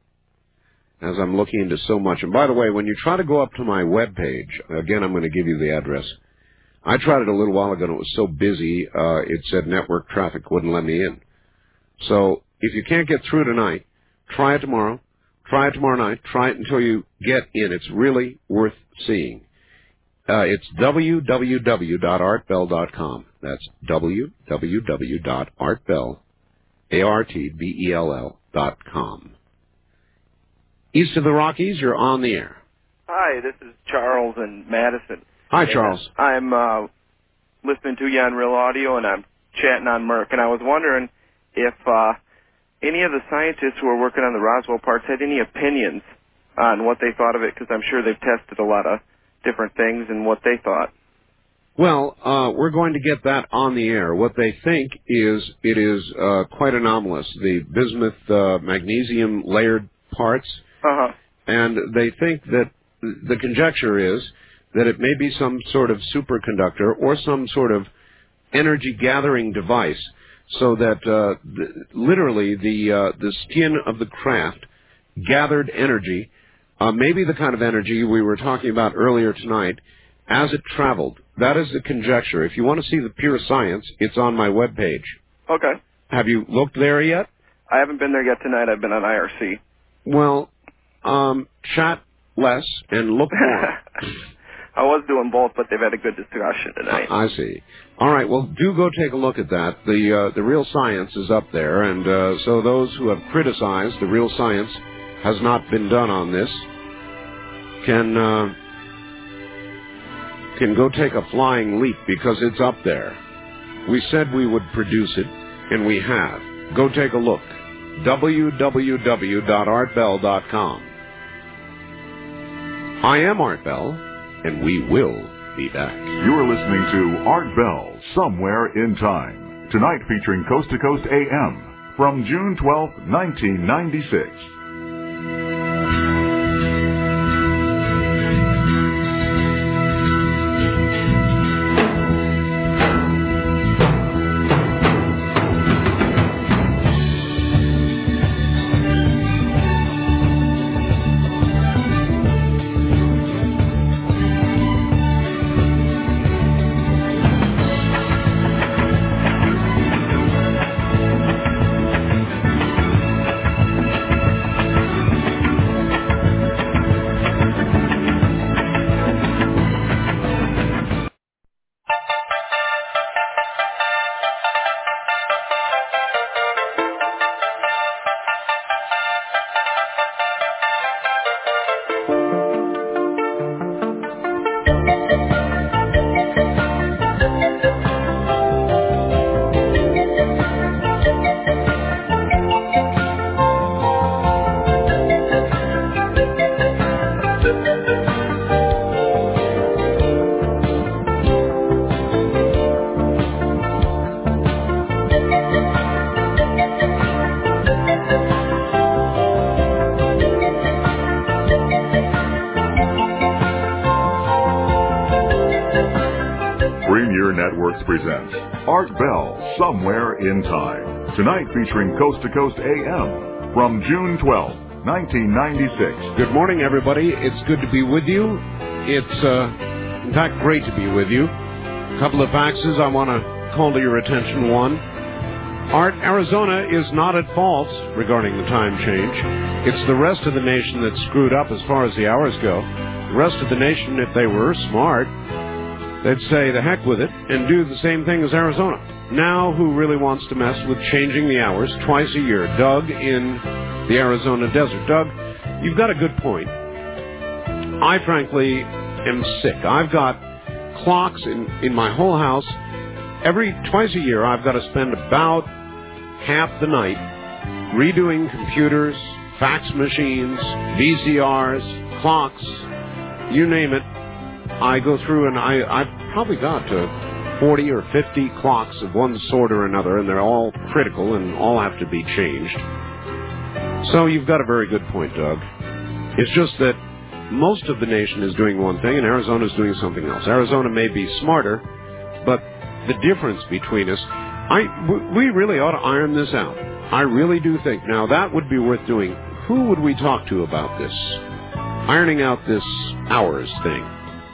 as I'm looking into so much. And by the way, when you try to go up to my webpage, again, I'm going to give you the address. I tried it a little while ago, and it was so busy, uh, it said network traffic wouldn't let me in. So if you can't get through tonight, try it tomorrow. Try it tomorrow night. Try it until you get in. It's really worth seeing. Uh, it's w w w dot art bell dot com. That's w w w dot art bell, A R T B E L L dot com. East of the Rockies, you're on the air. Hi, this is Charles in Madison. Hi, Charles. And I'm uh, listening to you on Real Audio, and I'm chatting on Merck, and I was wondering if uh, any of the scientists who are working on the Roswell parts had any opinions on what they thought of it, because I'm sure they've tested a lot of different things and what they thought. Well, uh, we're going to get that on the air. What they think is it is uh, quite anomalous, the bismuth uh, magnesium layered parts. Uh-huh. And they think that the conjecture is that it may be some sort of superconductor or some sort of energy gathering device, so that uh, the, literally the uh, the skin of the craft gathered energy, uh, maybe the kind of energy we were talking about earlier tonight, as it traveled. That is the conjecture. If you want to see the pure science, it's on my webpage. Okay. Have you looked there yet? I haven't been there yet tonight. I've been on I R C. Well, um, chat less and look more. I was doing both, but they've had a good discussion tonight. I see. All right. Well, do go take a look at that. The uh, the real science is up there, and uh, so those who have criticized the real science has not been done on this can uh, can go take a flying leap because it's up there. We said we would produce it, and we have. Go take a look. w w w dot art bell dot com. I am Art Bell, and we will be back. You're listening to Art Bell, Somewhere in Time. Tonight featuring Coast to Coast A M from June twelfth, nineteen ninety-six. Presents Art Bell, Somewhere in Time. Tonight featuring Coast to Coast A M from June twelfth, nineteen ninety-six. Good morning, everybody. It's good to be with you. It's, uh, in fact, great to be with you. A couple of faxes I want to call to your attention. One, Art, Arizona is not at fault regarding the time change. It's the rest of the nation that's screwed up as far as the hours go. The rest of the nation, if they were smart, they'd say, the heck with it, and do the same thing as Arizona. Now, who really wants to mess with changing the hours twice a year? Doug in the Arizona desert. Doug, you've got a good point. I, frankly, am sick. I've got clocks in, in my whole house. Every, twice a year, I've got to spend about half the night redoing computers, fax machines, V C Rs, clocks, you name it. I go through and I, I've probably got to forty or fifty clocks of one sort or another, and they're all critical and all have to be changed. So you've got a very good point, Doug. It's just that most of the nation is doing one thing and Arizona's doing something else. Arizona may be smarter, but the difference between us, I, we really ought to iron this out. I really do think. Now, that would be worth doing. Who would we talk to about this? Ironing out this hours thing.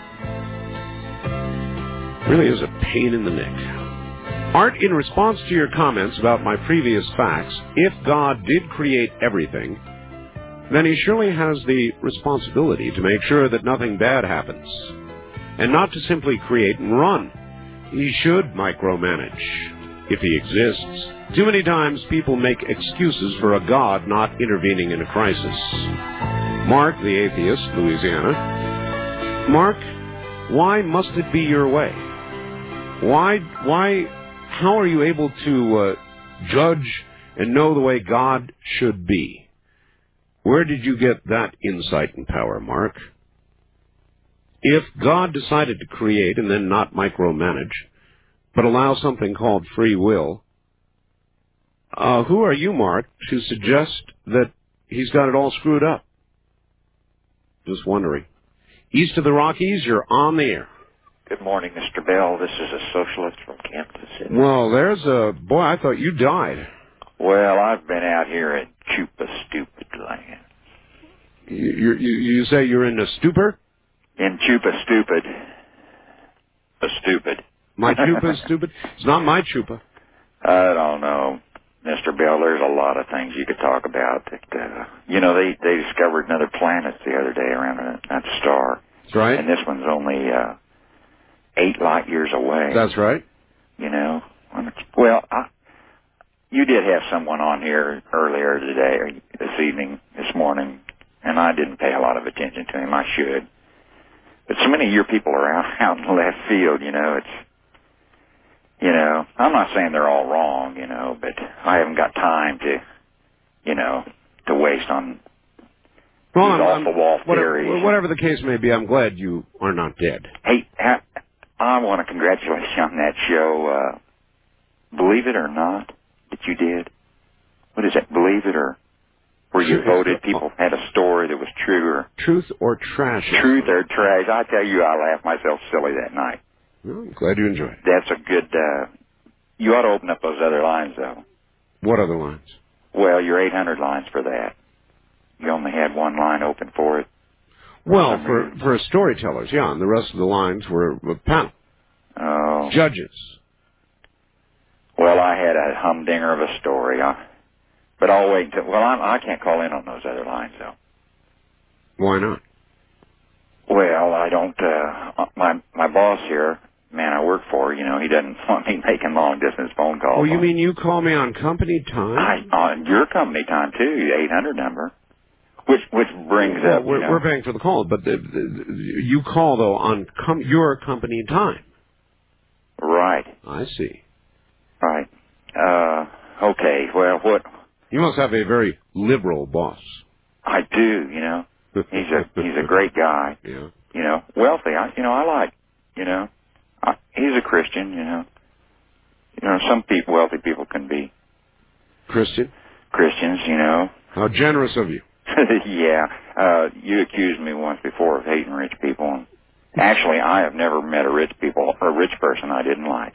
Really is a pain in the neck. Art, in response to your comments about my previous facts, if God did create everything, then he surely has the responsibility to make sure that nothing bad happens, and not to simply create and run. He should micromanage, if he exists. Too many times people make excuses for a God not intervening in a crisis. Mark, the atheist, Louisiana. Mark, why must it be your way? Why, why, how are you able to uh, judge and know the way God should be? Where did you get that insight and power, Mark? If God decided to create and then not micromanage, but allow something called free will, uh, who are you, Mark, to suggest that he's got it all screwed up? Just wondering. East of the Rockies, you're on the air. Good morning, Mister Bell. This is a socialist from Kansas City. Well, there's a... Boy, I thought you died. Well, I've been out here in Chupa Stupid land. You, you, you say you're in a stupor? In Chupa Stupid. A stupid. My chupa is stupid? It's not my chupa. I don't know, Mister Bell. There's a lot of things you could talk about. That, uh, you know, they, they discovered another planet the other day around a, that star. That's right. And this one's only... Uh, eight light years away. That's right. You know, well, I, you did have someone on here earlier today, or this evening, this morning, and I didn't pay a lot of attention to him. I should. But so many of your people are out, out in left field, you know, it's, you know, I'm not saying they're all wrong, you know, but I haven't got time to, you know, to waste on well, these I'm, off-the-wall I'm, whatever, theories. whatever the case may be, I'm glad you are not dead. Hey, ha- I want to congratulate you on that show. Uh, believe it or not, that you did. What is that? Believe it or where you voted, people had a story that was true or truth or trash. Truth or trash. I tell you, I laughed myself silly that night. Well, I'm glad you enjoyed it. That's a good. Uh, you ought to open up those other lines, though. What other lines? Well, your eight hundred lines for that. You only had one line open for it. Well, for for storytellers, yeah, and the rest of the lines were a panel. Oh. Judges. Well, I had a humdinger of a story, uh, but I'll wait until. Well, I'm, I can't call in on those other lines, though. Why not? Well, I don't. Uh, my my boss here, man, I work for, you know, he doesn't want me making long distance phone calls. Oh, you mean you call me on company time? I, on your company time too, the eight hundred number. Which which brings well, up, we're, you know, we're paying for the call, but the, the, you call though on com- your company time. Right. I see. Right. Uh, okay. Well, what? You must have a very liberal boss. I do. You know, he's a he's a great guy. Yeah. You know, wealthy. I you know I like. You know, I, he's a Christian. You know. You know, some people, wealthy people, can be Christian. Christians. You know. How generous of you. Yeah. Uh, you accused me once before of hating rich people. And actually, I have never met a rich people, a rich person I didn't like.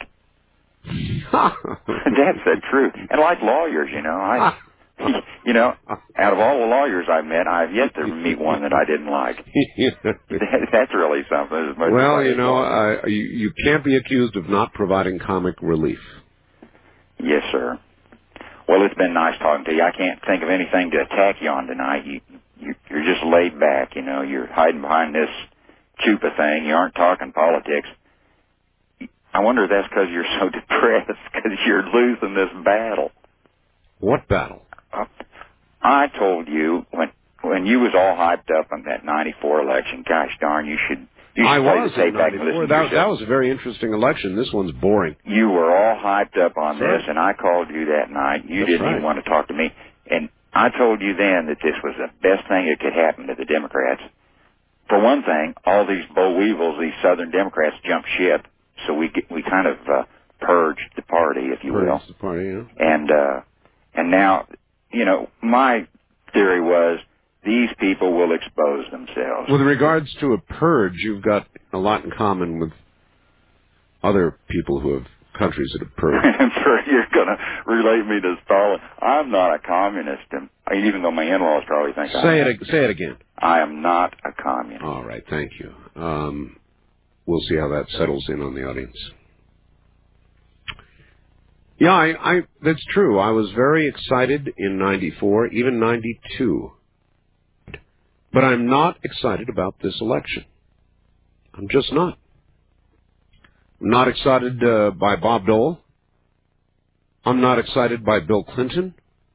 That's the truth. And like lawyers, you know, I, you know, out of all the lawyers I've met, I've yet to meet one that I didn't like. that, that's really something. As much well, as you know, uh, you, you can't be accused of not providing comic relief. Yes, sir. Well, it's been nice talking to you. I can't think of anything to attack you on tonight. You, you, you're just laid back, you know. You're hiding behind this chupa thing. You aren't talking politics. I wonder if that's because you're so depressed, because you're losing this battle. What battle? Uh, I told you when when you was all hyped up on that ninety-four election, gosh darn, you should you should I play was the tape back and listen to that, yourself. that was a very interesting election. This one's boring. You were all hyped up on That's this, right. and I called you that night. You That's didn't right. even want to talk to me. And I told you then that this was the best thing that could happen to the Democrats. For one thing, all these boll weevils, these Southern Democrats, jumped ship, so we get, we kind of uh, purged the party, if you Purged will. the party, yeah. And uh, and now, you know, my theory was these people will expose themselves. With regards to a purge, you've got a lot in common with other people who have countries that have purged. You're going to relate me to Stalin. I'm not a communist, and even though my in-laws probably think I am. Say it. Say it again. I am not a communist. All right, thank you. Um, we'll see how that settles in on the audience. Yeah, I, I that's true. I was very excited in ninety-four, even ninety-two. But I'm not excited about this election. I'm just not. I'm not excited uh, by Bob Dole. I'm not excited by Bill Clinton.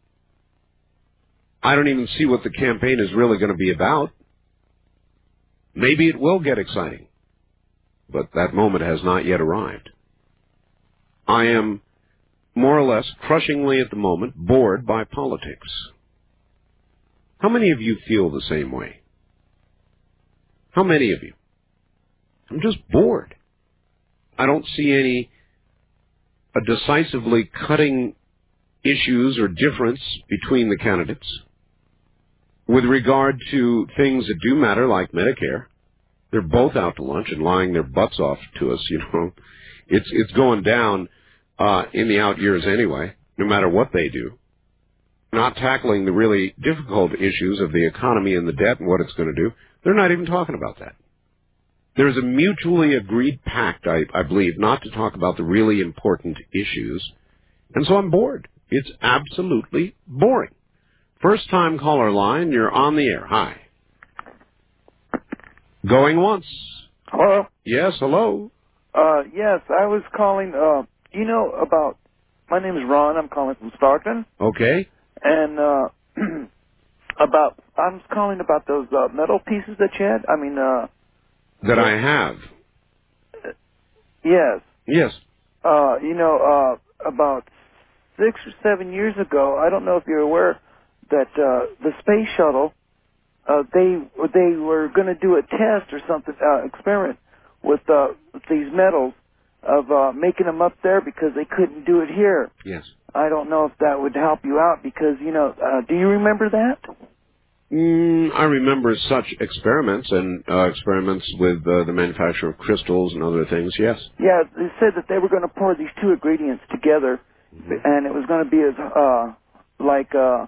I don't even see what the campaign is really going to be about. Maybe it will get exciting, but that moment has not yet arrived. I am more or less crushingly at the moment bored by politics. How many of you feel the same way? How many of you? I'm just bored. I don't see any uh, decisively cutting issues or difference between the candidates. With regard to things that do matter, like Medicare, they're both out to lunch and lying their butts off to us, you know. It's it's going down uh, in the out years anyway, no matter what they do. Not tackling the really difficult issues of the economy and the debt and what it's going to do. They're not even talking about that. There's a mutually agreed pact, I, I believe, not to talk about the really important issues. And so I'm bored. It's absolutely boring. First time caller line, you're on the air. Hi. Going once. Hello? Yes, hello. Uh, yes, I was calling, uh, you know about, my name is Ron, I'm calling from Stockton. Okay. And, uh, about, I was calling about those, uh, metal pieces that you had, I mean, uh, That I have. Yes. Yes. Uh, you know, uh, about six or seven years ago, I don't know if you're aware that uh, the space shuttle, uh, they they were going to do a test or something, uh, experiment with, uh, with these metals of uh, making them up there because they couldn't do it here. Yes. I don't know if that would help you out because, you know, uh, do you remember that? Mm, I remember such experiments and uh, experiments with uh, the manufacture of crystals and other things, yes. Yeah, they said that they were going to pour these two ingredients together, mm-hmm. and it was going to be as, uh, like, uh,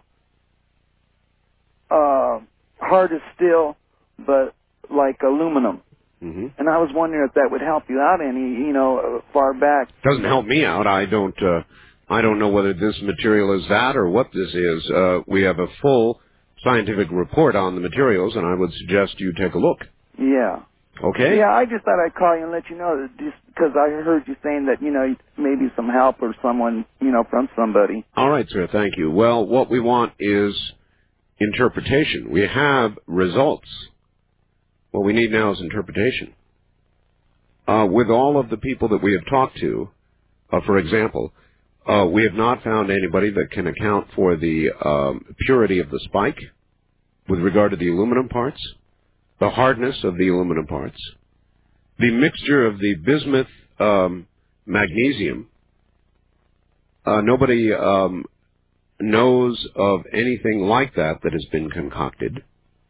uh, hard as steel, but like aluminum. Mm-hmm. And I was wondering if that would help you out any, you know, uh, far back. Doesn't help me out. I don't, uh, I don't know whether this material is that or what this is. Uh, we have a full scientific report on the materials, and I would suggest you take a look. Yeah. Okay? Yeah, I just thought I'd call you and let you know that just because I heard you saying that, you know, maybe some help or someone, you know, from somebody. All right, sir. Thank you. Well, what we want is interpretation. We have results. What we need now is interpretation. Uh, with all of the people that we have talked to, uh, for example, uh, we have not found anybody that can account for the um, purity of the spike with regard to the aluminum parts, the hardness of the aluminum parts, the mixture of the bismuth um, magnesium. Uh, nobody um, knows of anything like that that has been concocted.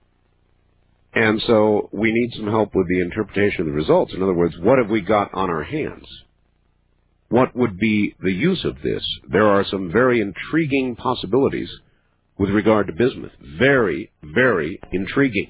And so we need some help with the interpretation of the results. In other words, what have we got on our hands? What would be the use of this? There are some very intriguing possibilities with regard to bismuth. Very, very intriguing.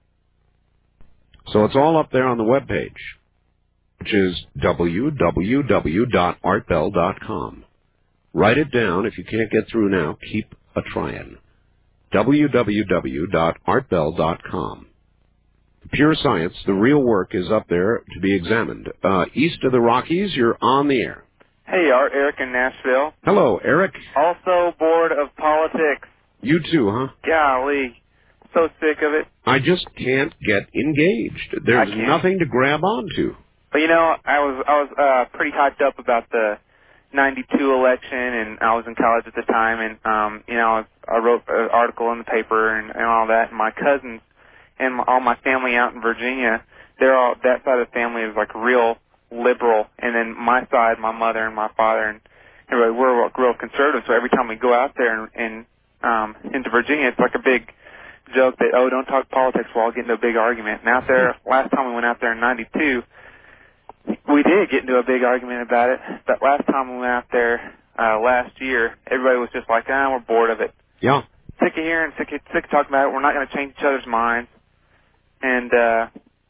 So it's all up there on the webpage, which is w w w dot art bell dot com. Write it down. If you can't get through now, keep a trying. w w w dot art bell dot com. Pure science, the real work is up there to be examined. Uh, east of the Rockies, you're on the air. Hey, Art, Eric in Nashville. Hello, Eric. Also bored of politics. You too, huh? Golly, so sick of it. I just can't get engaged. There's nothing to grab onto. But you know, I was I was uh, pretty hyped up about the ninety-two election, and I was in college at the time, and um, you know, I, was, I wrote an article in the paper and, and all that. And my cousins and my, all my family out in Virginia, they're all that side of the family is like real liberal, and then my side, my mother and my father and everybody, we're real conservative. So every time we go out there and, and um, into Virginia, it's like a big joke that, oh, don't talk politics, we'll all get into a big argument. And out there, last time we went out there in ninety-two, we did get into a big argument about it. But last time we went out there uh, last year, everybody was just like, ah, we're bored of it. Yeah. Sick of hearing, sick of, sick of talking about it. We're not going to change each other's minds. And uh,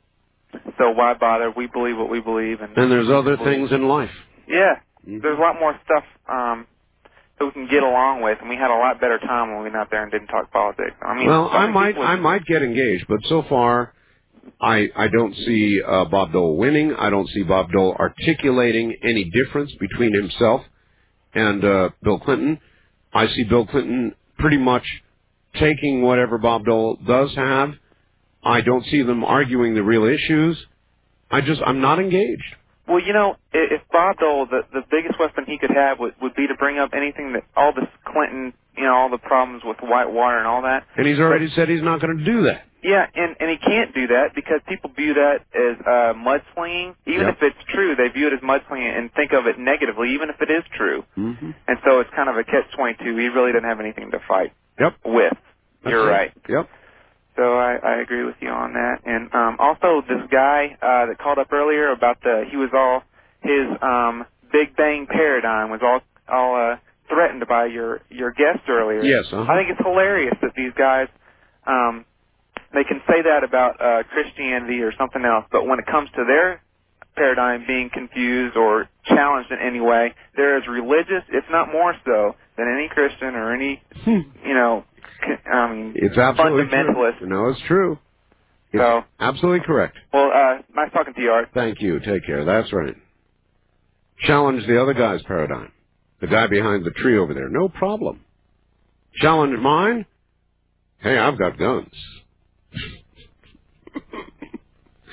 so why bother? We believe what we believe. And, and there's other things in life. Yeah. Mm-hmm. There's a lot more stuff um, that we can get along with, and we had a lot better time when we went out there and didn't talk politics. I mean, well, I might, I might get engaged, but so far, I, I don't see uh, Bob Dole winning. I don't see Bob Dole articulating any difference between himself and uh, Bill Clinton. I see Bill Clinton pretty much taking whatever Bob Dole does have. I don't see them arguing the real issues. I just, I'm not engaged. Well, you know, if Bob Dole, the, the biggest weapon he could have would, would be to bring up anything that, all this Clinton, you know, all the problems with Whitewater and all that. And he's already but, said he's not going to do that. Yeah, and, and he can't do that because people view that as uh, mudslinging. Even yep. if it's true, they view it as mudslinging and think of it negatively, even if it is true. Mm-hmm. And so it's kind of a catch twenty-two. He really doesn't have anything to fight yep. with. That's You're right. Yep. So I, I agree with you on that. And um, also this guy uh, that called up earlier about the, he was all, his um, Big Bang paradigm was all all uh, threatened by your, your guest earlier. Yes. Uh-huh. I think it's hilarious that these guys, um, they can say that about uh, Christianity or something else, but when it comes to their paradigm being confused or challenged in any way, they're as religious, if not more so, than any Christian or any, you know, I mean, it's absolutely fundamentalist. True. No, it's true. It's so, absolutely correct. Well, uh, nice talking to you, Art. Thank you. Take care. That's right. Challenge the other guy's paradigm. The guy behind the tree over there. No problem. Challenge mine? Hey, I've got guns.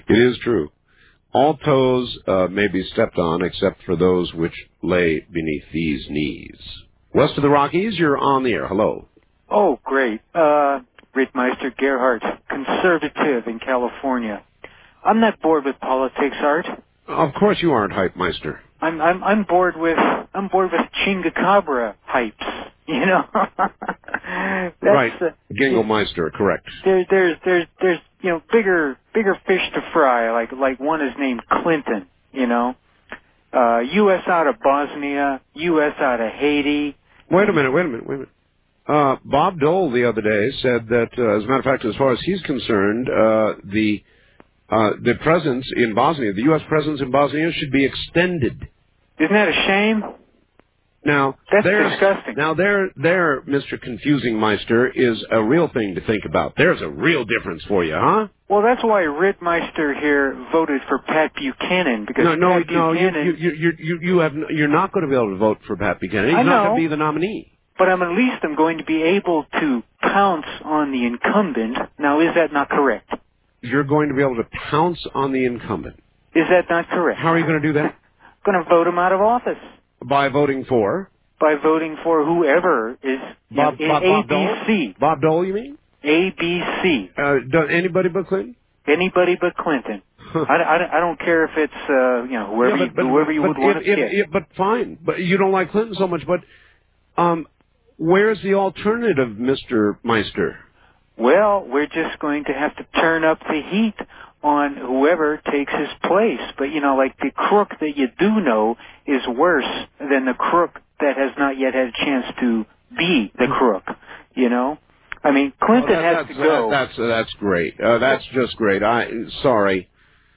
It is true. All toes uh, may be stepped on except for those which lay beneath these knees. West of the Rockies, you're on the air. Hello. Oh, great. Uh, Rittmeister Gerhardt, conservative in California. I'm not bored with politics, Art. Of course you aren't, Hypemeister. I'm I'm I'm bored with I'm bored with Chingacabra hypes. You know. That's, right. Uh, Gingelmeister, correct. There, there's there's there's you know bigger bigger fish to fry. Like like one is named Clinton. You know. Uh, U S out of Bosnia, U S out of Haiti. Wait a minute. Wait a minute. Wait a minute. Uh, Bob Dole the other day said that, uh, as a matter of fact, as far as he's concerned, uh, the uh, the presence in Bosnia, the U S presence in Bosnia, should be extended. Isn't that a shame? Now, that's there's, disgusting. Now, there, there, Mister Confusing Meister, is a real thing to think about. There's a real difference for you, huh? Well, that's why Rittmeister here voted for Pat Buchanan because no, no, Pat no, Buchanan. you, you, you, you, you have, you're not going to be able to vote for Pat Buchanan. He's I know, not going to be the nominee. But I'm at least I'm going to be able to pounce on the incumbent. Now, is that not correct? You're going to be able to pounce on the incumbent. Is that not correct? How are you going to do that? I'm going to vote him out of office. By voting for? By voting for whoever is Bob, you know, Bob, A Bob B C. Dole? Bob Dole, you mean? A B C. Uh, does anybody but Clinton? Anybody but Clinton. I, I, I don't care if it's uh, you know whoever yeah, but, you, but, whoever you but would if, want to if, pick. If, but fine. But you don't like Clinton so much. But um, where's the alternative, Mister Meister? Well, we're just going to have to turn up the heat on whoever takes his place. But, you know, like the crook that you do know is worse than the crook that has not yet had a chance to be the crook, you know? I mean, Clinton well, that, has that's, to go. That, that's, uh, that's great. Uh, that's just great. I Sorry.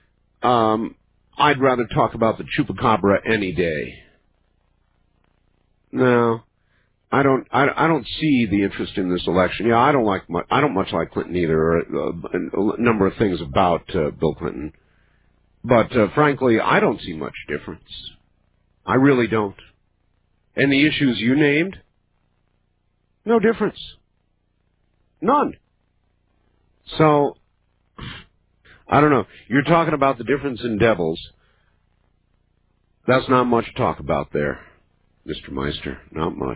Um, I'd rather talk about the chupacabra any day. No. I don't. I, I don't see the interest in this election. Yeah, I don't like. Much, I don't much like Clinton either. Or a, a number of things about uh, Bill Clinton, but uh, frankly, I don't see much difference. I really don't. And the issues you named, no difference. None. So, I don't know. You're talking about the difference in devils. That's not much to talk about there, Mister Meister. Not much.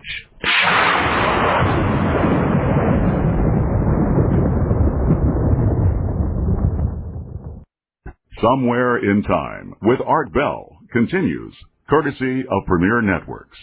Somewhere in Time with Art Bell continues, courtesy of Premier Networks.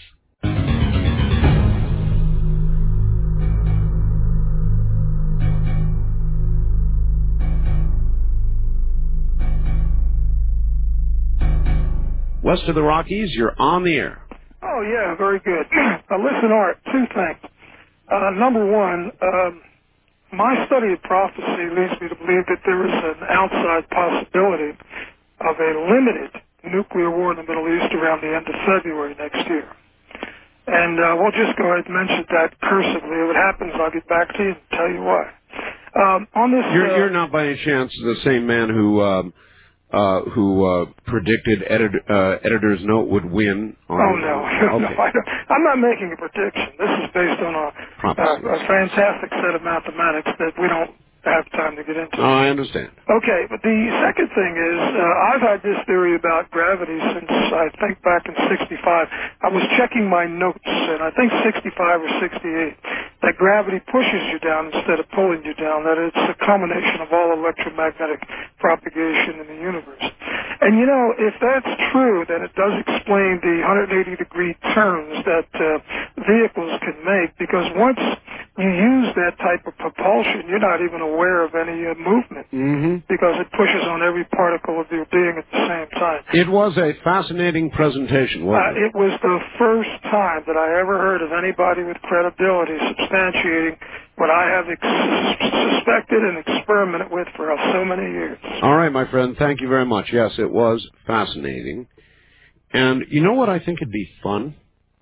West of the Rockies, you're on the air. Oh, yeah, very good. Now, listen, Art, two things. Uh, number one, um, my study of prophecy leads me to believe that there is an outside possibility of a limited nuclear war in the Middle East around the end of February next year. And uh, we'll just go ahead and mention that cursively. If it happens, I'll get back to you and tell you why. Um, on this, you're, uh, you're not by any chance the same man who... Um, Uh, who uh, predicted edit, uh, Editor's Note would win? On, oh, no. Okay. no I don't, I'm not making a prediction. This is based on a, uh, a fantastic set of mathematics that we don't have time to get into. Oh, I understand. Okay, but the second thing is, uh, I've had this theory about gravity since I think back in sixty-five. I was checking my notes, and I think sixty-five or sixty-eight, that gravity pushes you down instead of pulling you down, that it's a combination of all electromagnetic propagation in the universe. And, you know, if that's true, then it does explain the one hundred eighty degree turns that uh, vehicles can make, because once you use that type of propulsion, you're not even aware of any uh, movement, mm-hmm. because it pushes on every particle of your being at the same time. It was a fascinating presentation, wasn't uh, it? It was the first time that I ever heard of anybody with credibility substantiating what I have ex- suspected and experimented with for so many years. All right, my friend, thank you very much. Yes, it was fascinating. And you know what I think would be fun?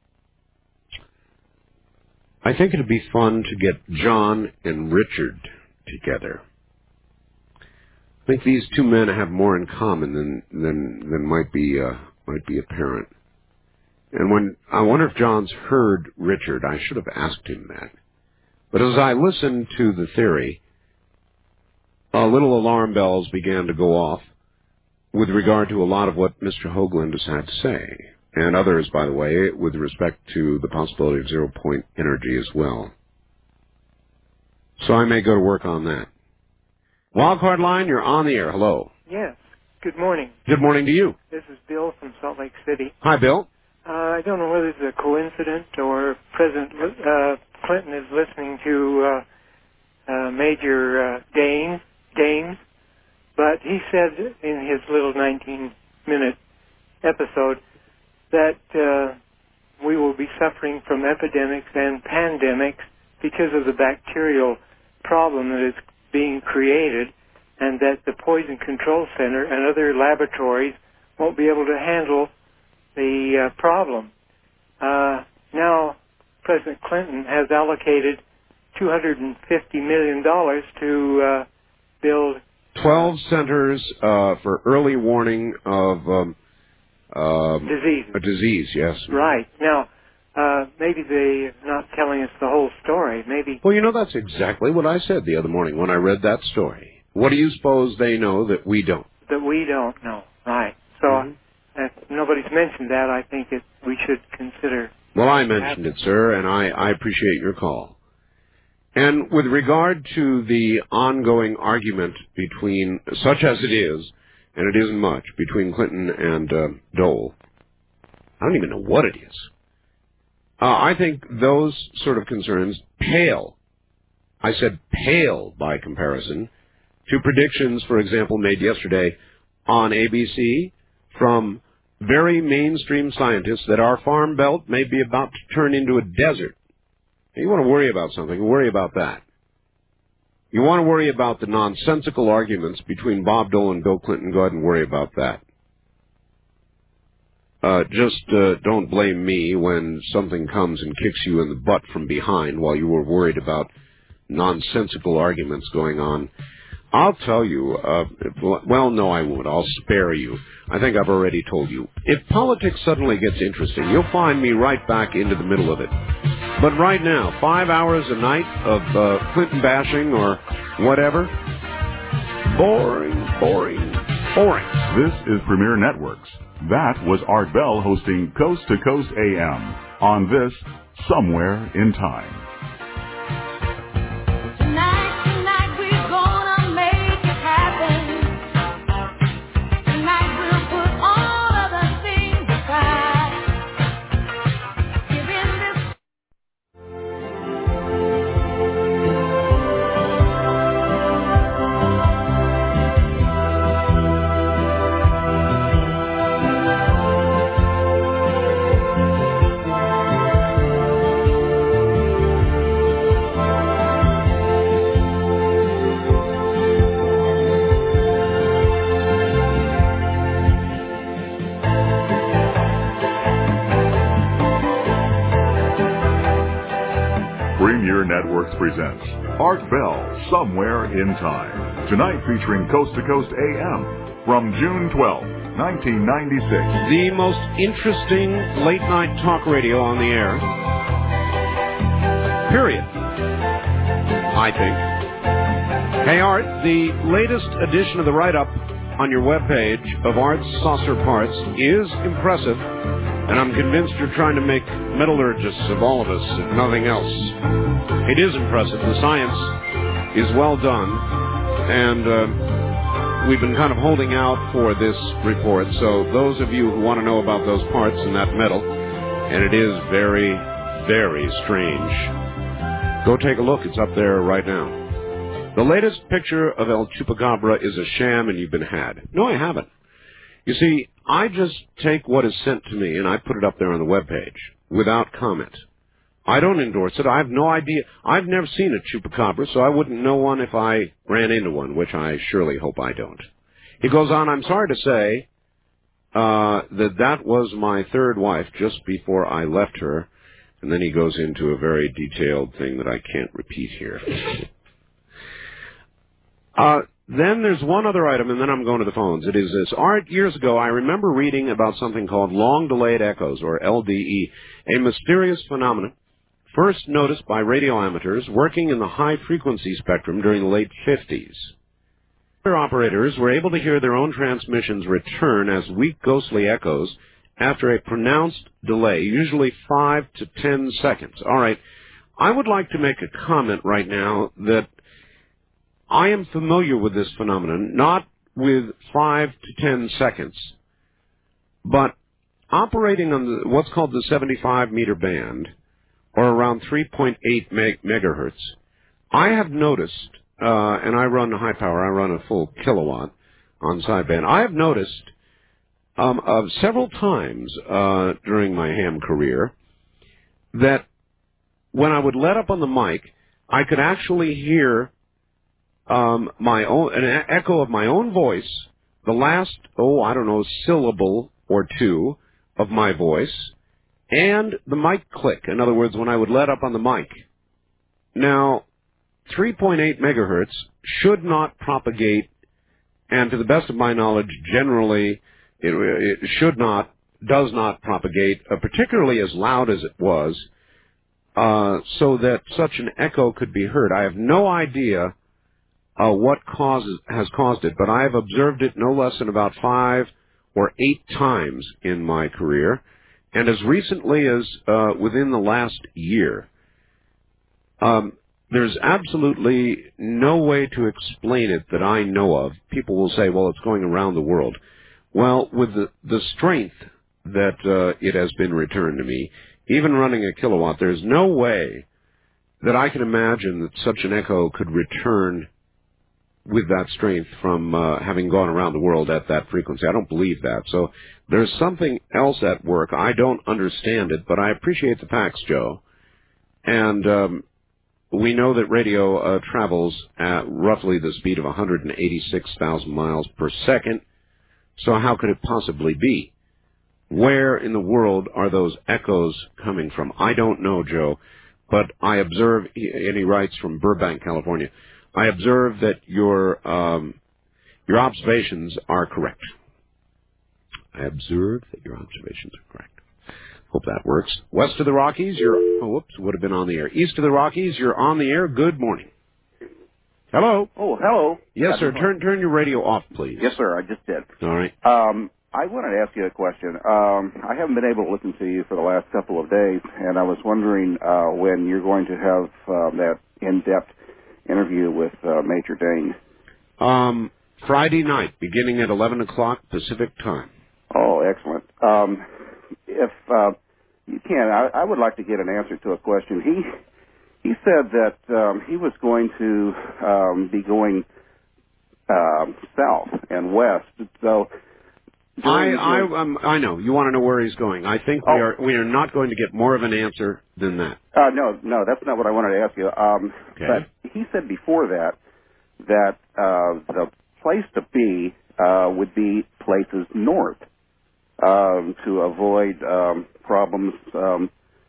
I think it would be fun to get John and Richard together. I think these two men have more in common than than than might be uh, might be apparent. And when I wonder if John's heard Richard, I should have asked him that. But as I listened to the theory, uh, little alarm bells began to go off. with regard to a lot of what Mister Hoagland has had to say, and others, by the way, with respect to the possibility of zero-point energy as well. So I may go to work on that. Wildcard line, you're on the air. Hello. Yes. Good morning. Good morning to you. This is Bill from Salt Lake City. Hi, Bill. Uh, I don't know whether it's a coincidence or President uh, Clinton is listening to uh, uh, Major uh, Dane, Danes, but he said in his little nineteen-minute episode that uh, we will be suffering from epidemics and pandemics because of the bacterial problem that is being created, and that the Poison Control Center and other laboratories won't be able to handle the uh, problem. Uh, now, President Clinton has allocated two hundred fifty million dollars to uh, build Twelve centers uh, for early warning of um, uh, disease. A disease, yes. Right. Now, uh, maybe they're not telling us the whole story. Maybe. Well, you know, that's exactly what I said the other morning when I read that story. What do you suppose they know that we don't? That we don't know. Right. So, mm-hmm. if nobody's mentioned that, I think it, we should consider. Well, I mentioned it, sir, and I, I appreciate your call. And with regard to the ongoing argument between, such as it is, and it isn't much, between Clinton and uh, Dole, I don't even know what it is. Uh, I think those sort of concerns pale, I said pale by comparison, to predictions, for example, made yesterday on A B C from very mainstream scientists that our farm belt may be about to turn into a desert. You want to worry about something, worry about that. You want to worry about the nonsensical arguments between Bob Dole and Bill Clinton, go ahead and worry about that. Uh, just uh, don't blame me when something comes and kicks you in the butt from behind while you were worried about nonsensical arguments going on. I'll tell you, uh, well, no, I won't. I'll spare you. I think I've already told you. If politics suddenly gets interesting, you'll find me right back into the middle of it. But right now, five hours a night of uh, Clinton bashing or whatever, boring, boring, boring. This is Premier Networks. That was Art Bell hosting Coast to Coast A M on this Somewhere in Time. Premier Networks presents Art Bell, Somewhere in Time. Tonight featuring Coast to Coast A M from June twelfth, nineteen ninety-six. The most interesting late-night talk radio on the air. Period. I think. Hey, Art, the latest edition of the write-up on your webpage of Art's Saucer Parts is impressive, and I'm convinced you're trying to make metallurgists of all of us, if nothing else. It is impressive. The science is well done, and uh, we've been kind of holding out for this report. So those of you who want to know about those parts and that metal, and it is very, very strange, go take a look. It's up there right now. The latest picture of El Chupacabra is a sham, and you've been had. No, I haven't. You see, I just take what is sent to me, and I put it up there on the webpage without comment. I don't endorse it. I have no idea. I've never seen a chupacabra, so I wouldn't know one if I ran into one, which I surely hope I don't. He goes on, I'm sorry to say uh, that that was my third wife just before I left her, and then he goes into a very detailed thing that I can't repeat here. uh, then there's one other item, and then I'm going to the phones. It is this. Art, years ago, I remember reading about something called long-delayed echoes, or L D E, a mysterious phenomenon first noticed by radio amateurs working in the high-frequency spectrum during the late fifties. Other operators were able to hear their own transmissions return as weak ghostly echoes after a pronounced delay, usually five to ten seconds. All right. I would like to make a comment right now that I am familiar with this phenomenon, not with five to ten seconds, but operating on the, what's called the seventy-five meter band, or around three point eight meg- megahertz. I have noticed, uh, and I run high power, I run a full kilowatt on sideband. I have noticed um, uh, several times uh, during my ham career that when I would let up on the mic, I could actually hear um, my own an e- echo of my own voice, the last, oh, I don't know, syllable or two of my voice, and the mic click. In other words, when I would let up on the mic. Now, three point eight megahertz should not propagate, and to the best of my knowledge, generally, it, it should not, does not propagate, uh, particularly as loud as it was, uh, so that such an echo could be heard. I have no idea uh, what causes has caused it, but I have observed it no less than about five or eight times in my career, and as recently as uh, within the last year. Um, there's absolutely no way to explain it that I know of. People will say, well, it's going around the world. Well, with the, the strength that uh, it has been returned to me, even running a kilowatt, there's no way that I can imagine that such an echo could return with that strength from uh, having gone around the world at that frequency. I don't believe that. So there's something else at work. I don't understand it, but I appreciate the facts, Joe. And um, we know that radio uh, travels at roughly the speed of one hundred eighty-six thousand miles per second. So how could it possibly be? Where in the world are those echoes coming from? I don't know, Joe, but I observe, and he writes from Burbank, California, I observe that your um, your observations are correct. I observe that your observations are correct. Hope that works. West of the Rockies, you're... Oh, whoops, would have been on the air. East of the Rockies, you're on the air. Good morning. Hello? Oh, hello. Yes, sir. Turn turn your radio off, please. Yes, sir. I just did. All right. Um, I wanted to ask you a question. Um, I haven't been able to listen to you for the last couple of days, and I was wondering uh, when you're going to have um, that in-depth interview with uh, Major Dane. Um, Friday night, beginning at eleven o'clock Pacific time. Oh, excellent. Um, if uh, you can, I, I would like to get an answer to a question. He he said that um, he was going to um, be going uh, south and west. So I I um, I know you want to know where he's going. I think we Oh. are we are not going to get more of an answer than that. Uh, no, no, that's not what I wanted to ask you. Um, Okay. But he said before that that uh, the place to be uh, would be places north um, to avoid um, problems, um,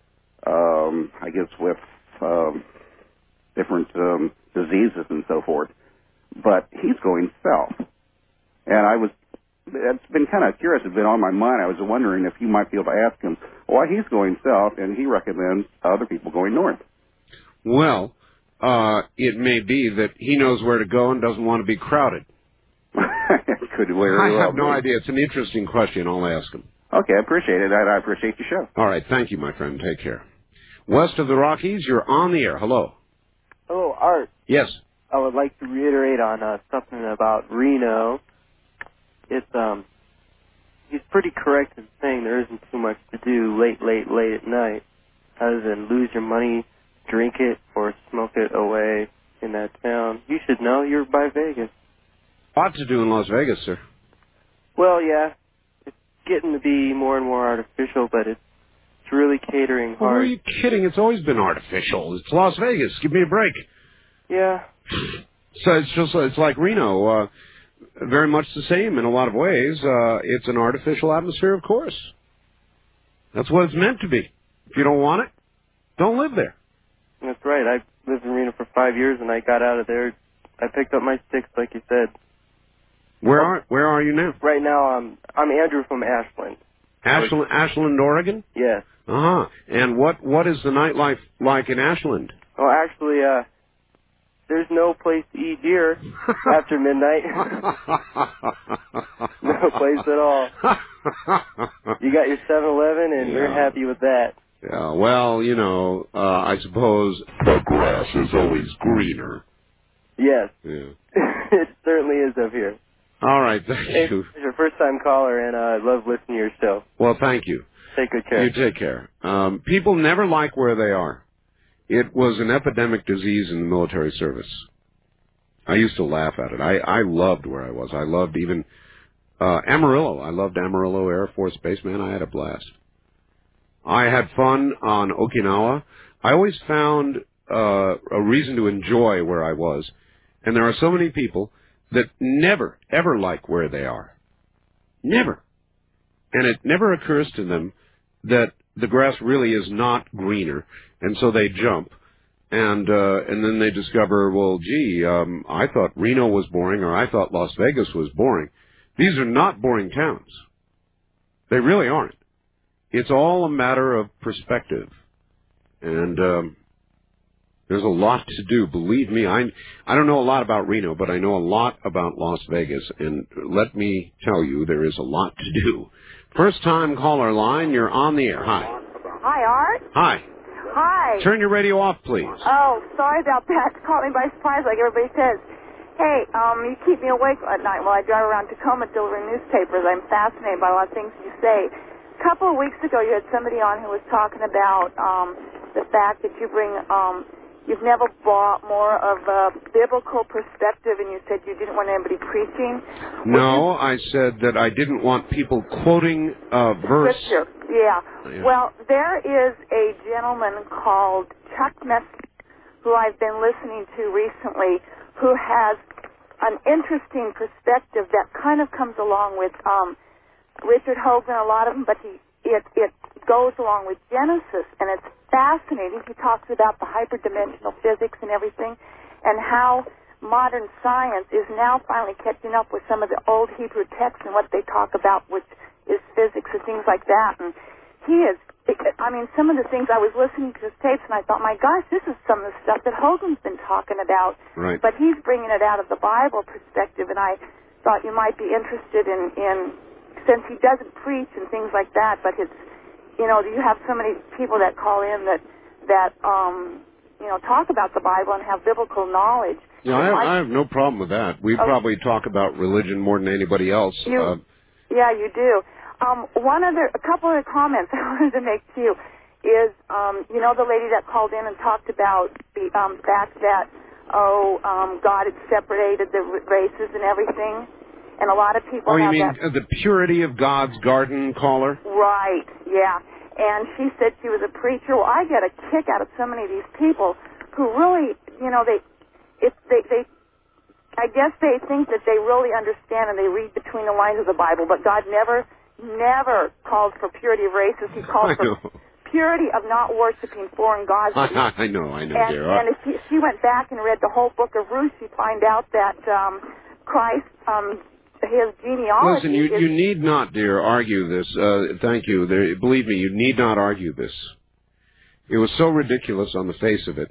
um, I guess, with um, different um, diseases and so forth. But he's going south, and I was. It's been kind of curious. It's been on my mind. I was wondering if you might be able to ask him why he's going south, and he recommends other people going north. Well, uh, it may be that he knows where to go and doesn't want to be crowded. Could very I well have no be. idea. It's an interesting question. I'll ask him. Okay, I appreciate it. I, I appreciate your show. All right. Thank you, my friend. Take care. West of the Rockies, you're on the air. Hello. Hello, Art. Yes. I would like to reiterate on uh, something about Reno. It's um, he's pretty correct in saying there isn't too much to do late, late, late at night, other than lose your money, drink it, or smoke it away in that town. You should know. You're by Vegas. Lot to do in Las Vegas, sir. Well, yeah, it's getting to be more and more artificial, but it's it's really catering Well, hard. are you kidding? It's always been artificial. It's Las Vegas. Give me a break. Yeah. So it's just it's like Reno. Uh, very much the same in a lot of ways. Uh, it's an artificial atmosphere, of course. That's what it's meant to be. If you don't want it, don't live there. That's right. I lived in Reno for five years, and I got out of there. I picked up my sticks, like you said. Where are Where are you now? Right now, I'm I'm Andrew from Ashland. Ashland, Ashland, Oregon. Yes. Uh huh. And what what is the nightlife like in Ashland? Well, actually, uh, there's no place to eat here after midnight. No place at all. You got your seven eleven, and Yeah. you're happy with that. Yeah, well, you know, uh, I suppose the grass is always greener. Yes. Yeah. It certainly is up here. All right, thank Hey, you. you're a first-time caller, and uh, I love listening to your show. Well, thank you. Take good care. You take care. Um, people never like where they are. It was an epidemic disease in the military service. I used to laugh at it. I, I loved where I was. I loved even uh, Amarillo. I loved Amarillo Air Force Base, man. I had a blast. I had fun on Okinawa. I always found uh, a reason to enjoy where I was. And there are so many people that never, ever like where they are. Never. And it never occurs to them that the grass really is not greener, and so they jump. And uh, and then they discover, well, gee, um, I thought Reno was boring, or I thought Las Vegas was boring. These are not boring towns. They really aren't. It's all a matter of perspective. And um, there's a lot to do. Believe me, I I don't know a lot about Reno, but I know a lot about Las Vegas. And let me tell you, there is a lot to do. First-time caller line, you're on the air. Hi. Hi, Art. Hi. Hi. Turn your radio off, please. Oh, sorry about that. Caught me by surprise like everybody says. Hey, um, you keep me awake at night while I drive around Tacoma delivering newspapers. I'm fascinated by a lot of things you say. A couple of weeks ago, you had somebody on who was talking about um, the fact that you bring, um, you've never brought more of a biblical perspective, and you said you didn't want anybody preaching. No, I said that I didn't want people quoting a verse. Scripture, yeah. Yeah. Well, there is a gentleman called Chuck Messick, who I've been listening to recently, who has an interesting perspective that kind of comes along with um, Richard Hogan, a lot of them, but he it it goes along with Genesis, and it's fascinating. He talks about the hyperdimensional physics and everything, and how modern science is now finally catching up with some of the old Hebrew texts and what they talk about, which is physics and things like that. And he is, I mean, some of the things I was listening to his tapes, and I thought, my gosh, this is some of the stuff that Hogan's been talking about. Right. But he's bringing it out of the Bible perspective, and I thought you might be interested in, in since he doesn't preach and things like that, but it's, you know, you have so many people that call in that, that um, you know, talk about the Bible and have biblical knowledge. Yeah, I have, I have no problem with that. We Okay. probably talk about religion more than anybody else. You, uh, yeah, you do. Um, one other, a couple of comments I wanted to make to you is, um, you know, the lady that called in and talked about the um, fact that, oh, um, God had separated the r- races and everything, and a lot of people oh, you have mean that. uh, the purity of God's garden, caller? Right, yeah. And she said she was a preacher. Well, I get a kick out of so many of these people who really, you know, they, if they, they, I guess they think that they really understand and they read between the lines of the Bible, but God never, never calls for purity of races. He calls I for know. purity of not worshiping foreign gods. I know, I know, and, dear. and if she, she went back and read the whole book of Ruth, she'd find out that um, Christ, um, his genealogy Listen, you, is... you need not, dear, argue this. Uh, thank you. There, believe me, you need not argue this. It was so ridiculous on the face of it.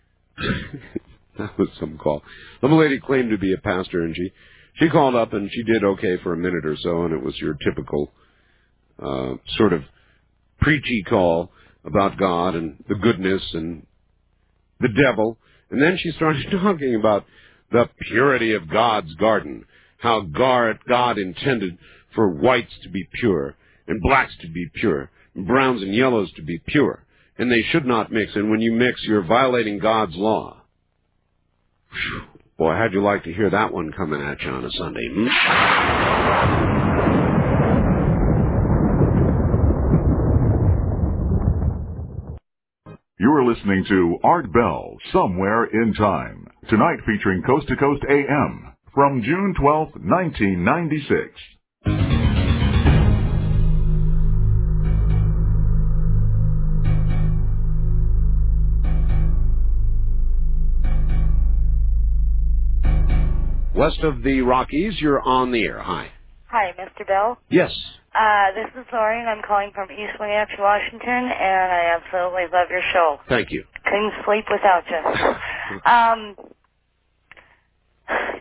That was some call. The lady claimed to be a pastor, and she, she called up, and she did okay for a minute or so, and it was your typical uh, sort of preachy call about God and the goodness and the devil. And then she started talking about the purity of God's garden, how God, God intended for whites to be pure and blacks to be pure and browns and yellows to be pure, and they should not mix. And when you mix, you're violating God's law. Whew. Boy, how'd you like to hear that one coming at you on a Sunday? Hmm? You're listening to Art Bell, Somewhere in Time. Tonight featuring Coast to Coast A M from June twelfth, nineteen ninety-six. West of the Rockies, you're on the air. Hi. Hi, Mister Bell. Yes. Uh, this is Lori, and I'm calling from East Wenatchee, Washington, and I absolutely love your show. Thank you. Couldn't sleep without you. um,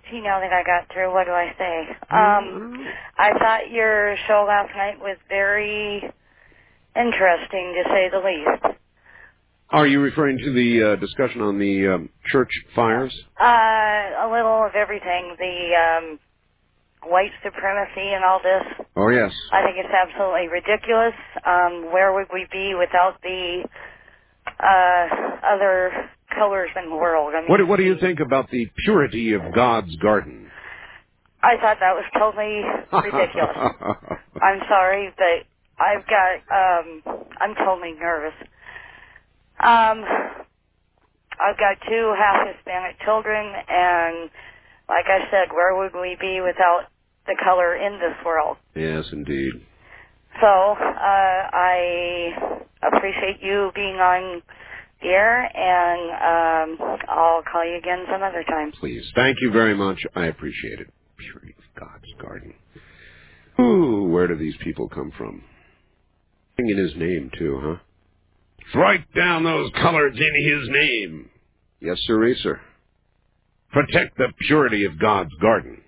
Gee, now that I got through, what do I say? Um, I thought your show last night was very interesting, to say the least. Are you referring to the uh, discussion on the um, church fires? Uh, a little of everything. The um, white supremacy and all this. Oh, yes. I think it's absolutely ridiculous. Um, where would we be without the uh, other colors in the world? I mean, What, what do you think about the purity of God's garden? I thought that was totally ridiculous. I'm sorry, but I've got, um, I'm totally nervous. Um, I've got two half Hispanic children, and like I said, where would we be without the color in this world? Yes, indeed. So, uh, I appreciate you being on the air, and um, I'll call you again some other time. Please. Thank you very much. I appreciate it. Purity of God's garden. Ooh, where do these people come from? In his name, too, huh? Strike down those colors in his name. Yes, sir, sir. Protect the purity of God's garden.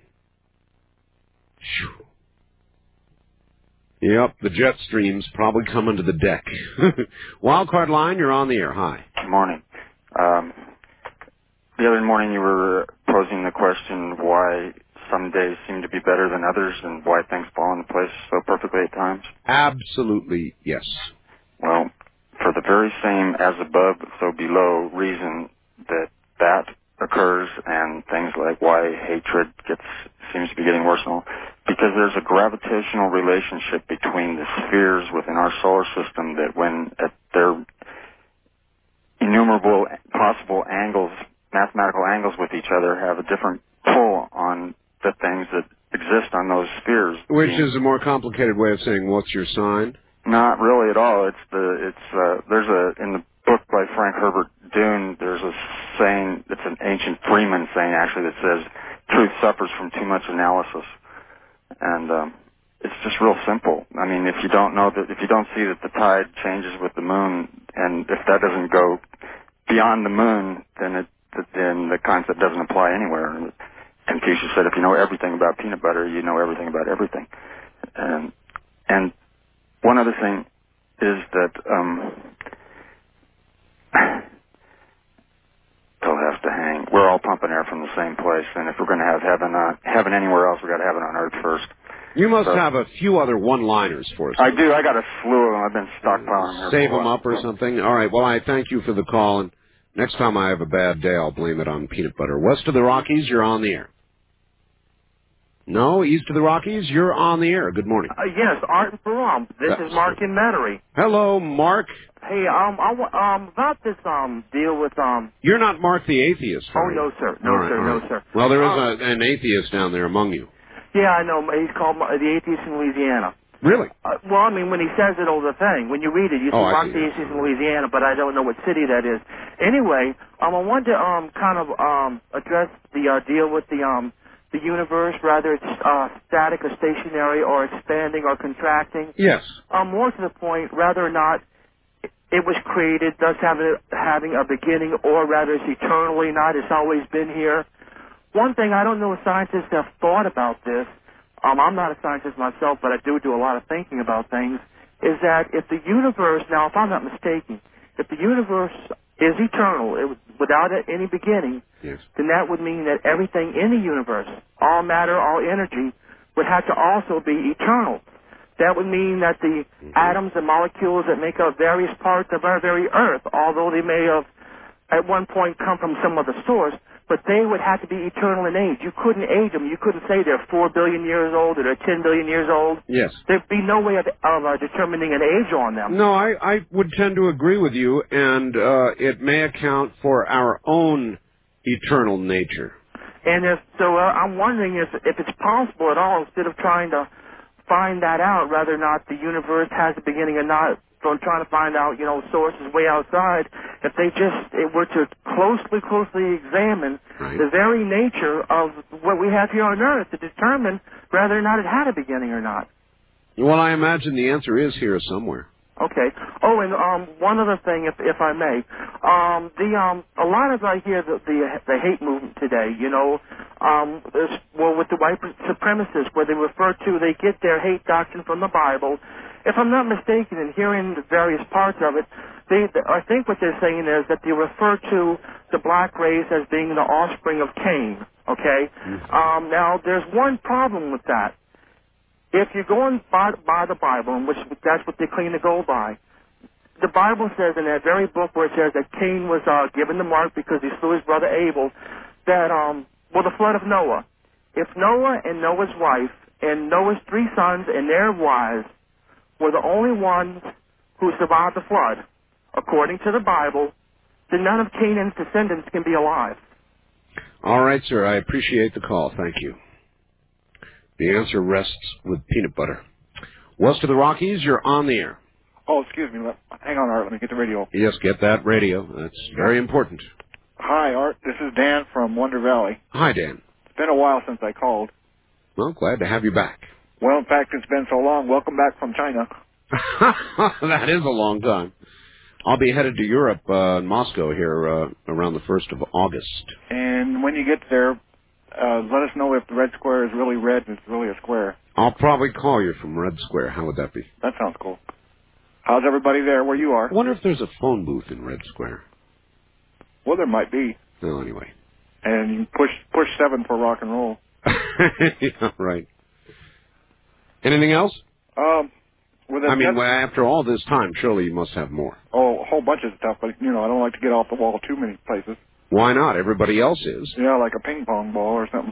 Phew. Yep, the jet stream's probably coming to the deck. Wildcard line, you're on the air. Hi. Good morning. Um, the other morning you were posing the question why some days seem to be better than others and why things fall into place so perfectly at times. Absolutely, yes. Well, for the very same as above, so below reason that that occurs and things like why hatred gets seems to be getting worse and all, because there's a gravitational relationship between the spheres within our solar system that when at their innumerable possible angles, mathematical angles with each other, have a different pull on the things that exist on those spheres. Which is a more complicated way of saying, what's your sign? Not really at all. It's the it's uh, there's a in the book by Frank Herbert Dune. There's a saying. It's an ancient Freeman saying actually that says truth suffers from too much analysis, and um, it's just real simple. I mean, if you don't know that, if you don't see that the tide changes with the moon, and if that doesn't go beyond the moon, then it then the concept doesn't apply anywhere. And Confucius said, if you know everything about peanut butter, you know everything about everything. And and one other thing is that um, Phil has to hang. We're all pumping air from the same place, and if we're going to have heaven on heaven anywhere else, we got to have it on Earth first. You must so, have a few other one-liners for us. I do. I got a slew of them. I've been stockpiling them. Save them up or something. All right. Well, I thank you for the call, and next time I have a bad day, I'll blame it on peanut butter. West of the Rockies, you're on the air. No, east of the Rockies, you're on the air. Good morning. Uh, yes, Art and Param. This That's is Mark in Metairie. Hello, Mark. Hey, um, I, wa- um, about this um deal with um. You're not Mark the atheist. Oh are you? no, sir. No, all right, sir. all No, right. sir. Well, there is Um, a, an atheist down there among you. Yeah, I know. He's called uh, the atheist in Louisiana. Really? Uh, well, I mean, when he says it, all the thing. When you read it, you see Oh, I Mark see, the yes. atheist in Louisiana, but I don't know what city that is. Anyway, um, I wanted to um kind of um address the uh, deal with the um. the universe, whether it's uh, static or stationary or expanding or contracting. Yes. Um, more to the point, whether or not it was created, thus having, having a beginning, or rather it's eternally not, it's always been here. One thing, I don't know if scientists have thought about this, um, I'm not a scientist myself, but I do do a lot of thinking about things, is that if the universe, now if I'm not mistaken, if the universe is eternal, it, without any beginning, yes. then that would mean that everything in the universe, all matter, all energy, would have to also be eternal. That would mean that the mm-hmm. atoms and molecules that make up various parts of our very earth, although they may have at one point come from some other source, but they would have to be eternal in age. You couldn't age them. You couldn't say they're four billion years old or they're ten billion years old. Yes. There'd be no way of, of uh, determining an age on them. No, I, I would tend to agree with you, and uh, it may account for our own eternal nature. And if, so uh, I'm wondering if, if it's possible at all, instead of trying to find that out, whether or not the universe has a beginning or not, from trying to find out, you know, sources way outside, if they just it were to closely, closely examine right. the very nature of what we have here on Earth to determine whether or not it had a beginning or not. Well, I imagine the answer is here somewhere. Okay. Oh, and um, one other thing, if if I may, um, the um, a lot of I hear the the, the hate movement today. You know, Um, this, well, with the white supremacists, where they refer to, they get their hate doctrine from the Bible. If I'm not mistaken, in hearing the various parts of it, they, I think what they're saying is that they refer to the black race as being the offspring of Cain, okay? Mm-hmm. Um, now, there's one problem with that. If you're going by, by the Bible, and which that's what they claim to go by, the Bible says in that very book where it says that Cain was uh, given the mark because he slew his brother Abel, that, um, well, the flood of Noah. If Noah and Noah's wife and Noah's three sons and their wives were the only ones who survived the flood, according to the Bible, then none of Canaan's descendants can be alive. All right, sir. I appreciate the call. Thank you. The answer rests with peanut butter. West of the Rockies, you're on the air. Oh, excuse me. Let, hang on, Art. Let me get the radio. Yes, get that radio. That's very important. Hi, Art. This is Dan from Wonder Valley. Hi, Dan. It's been a while since I called. Well, glad to have you back. Well, in fact, it's been so long. Welcome back from China. That is a long time. I'll be headed to Europe, uh, in Moscow here, uh, around the first of August. And when you get there, uh, let us know if the red square is really red and it's really a square. I'll probably call you from Red Square. How would that be? That sounds cool. How's everybody there where you are? I wonder if there's a phone booth in Red Square. Well, there might be. Well, anyway. And you push push seven for rock and roll. Yeah, right. Anything else? Um, with I mean, well, after all this time, surely you must have more. Oh, a whole bunch of stuff, but, you know, I don't like to get off the wall too many places. Why not? Everybody else is. Yeah, like a ping pong ball or something.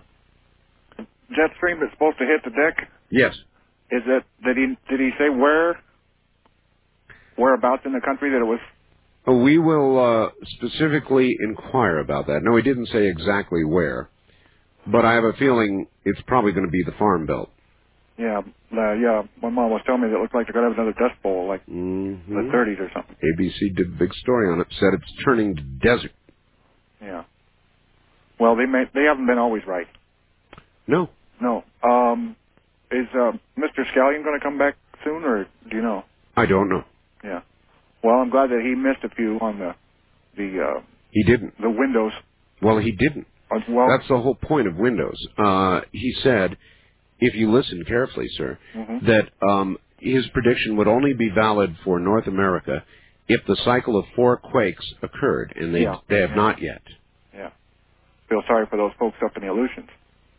Jet stream that's supposed to hit the deck? Yes. Is it, did he, did he say where, whereabouts in the country that it was? We will uh, specifically inquire about that. No, he didn't say exactly where, but I have a feeling it's probably going to be the Farm Belt. Yeah, uh, yeah. My mom was telling me that it looked like they're going to have another Dust Bowl, like mm-hmm. the thirties or something. A B C did a big story on it. Said it's turning to desert. Yeah. Well, they may, they haven't been always right. No. No. Um, is uh, Mister Scallion going to come back soon, or do you know? I don't know. Yeah. Well, I'm glad that he missed a few on the the. Uh, he didn't. The Windows. Well, he didn't. Uh, well, that's the whole point of Windows. Uh, he said, if you listen carefully, sir, mm-hmm. that um, his prediction would only be valid for North America if the cycle of four quakes occurred, and they yeah. they have yeah. not yet. Yeah. Feel sorry for those folks up in the Aleutians.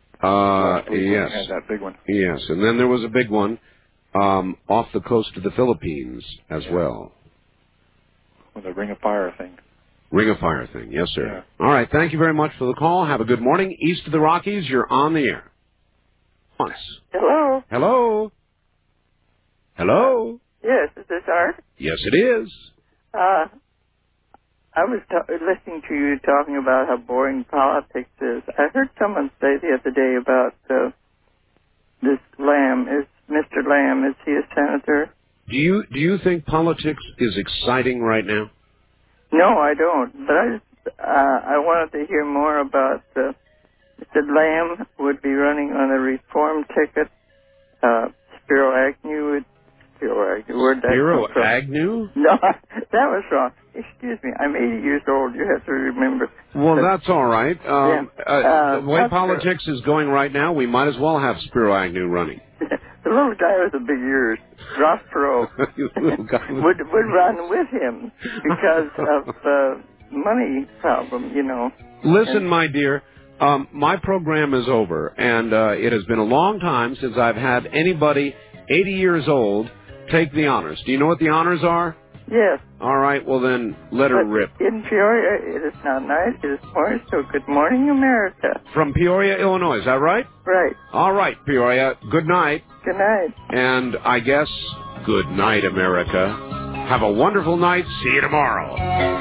Uh, yes. Had that big one. Yes, and then there was a big one um, off the coast of the Philippines as yeah. well. With the Ring of Fire thing. Ring of Fire thing, yes, sir. Yeah. All right, thank you very much for the call. Have a good morning. East of the Rockies, you're on the air. Once. Hello. Hello. Hello. Yes, is this Art? Yes, it is. Uh, I was ta- listening to you talking about how boring politics is. I heard someone say the other day about uh, this Lamb. Is Mister Lamb, is he a senator? Do you do you think politics is exciting right now? No, I don't. But I just, uh, I wanted to hear more about uh, Mister Lamb would be running on a reform ticket. Uh, Spiro Agnew would. Spiro Agnew. Where'd that Spiro come from? Agnew? No, that was wrong. Excuse me. I'm eighty years old. You have to remember. Well, that, that's all right. Um, yeah. uh, uh, the way politics true. is going right now, we might as well have Spiro Agnew running. The little guy with the big ears, Ross Perot, would would run with him because of the money problem, you know. Listen, and, my dear, um, my program is over, and uh, it has been a long time since I've had anybody eighty years old take the honors. Do you know what the honors are? Yes. All right, well then, let her but rip. In Peoria, it is not nice. It is morning, so good morning, America. From Peoria, Illinois, is that right? Right. All right, Peoria, good night. Good night. And I guess, good night, America. Have a wonderful night. See you tomorrow.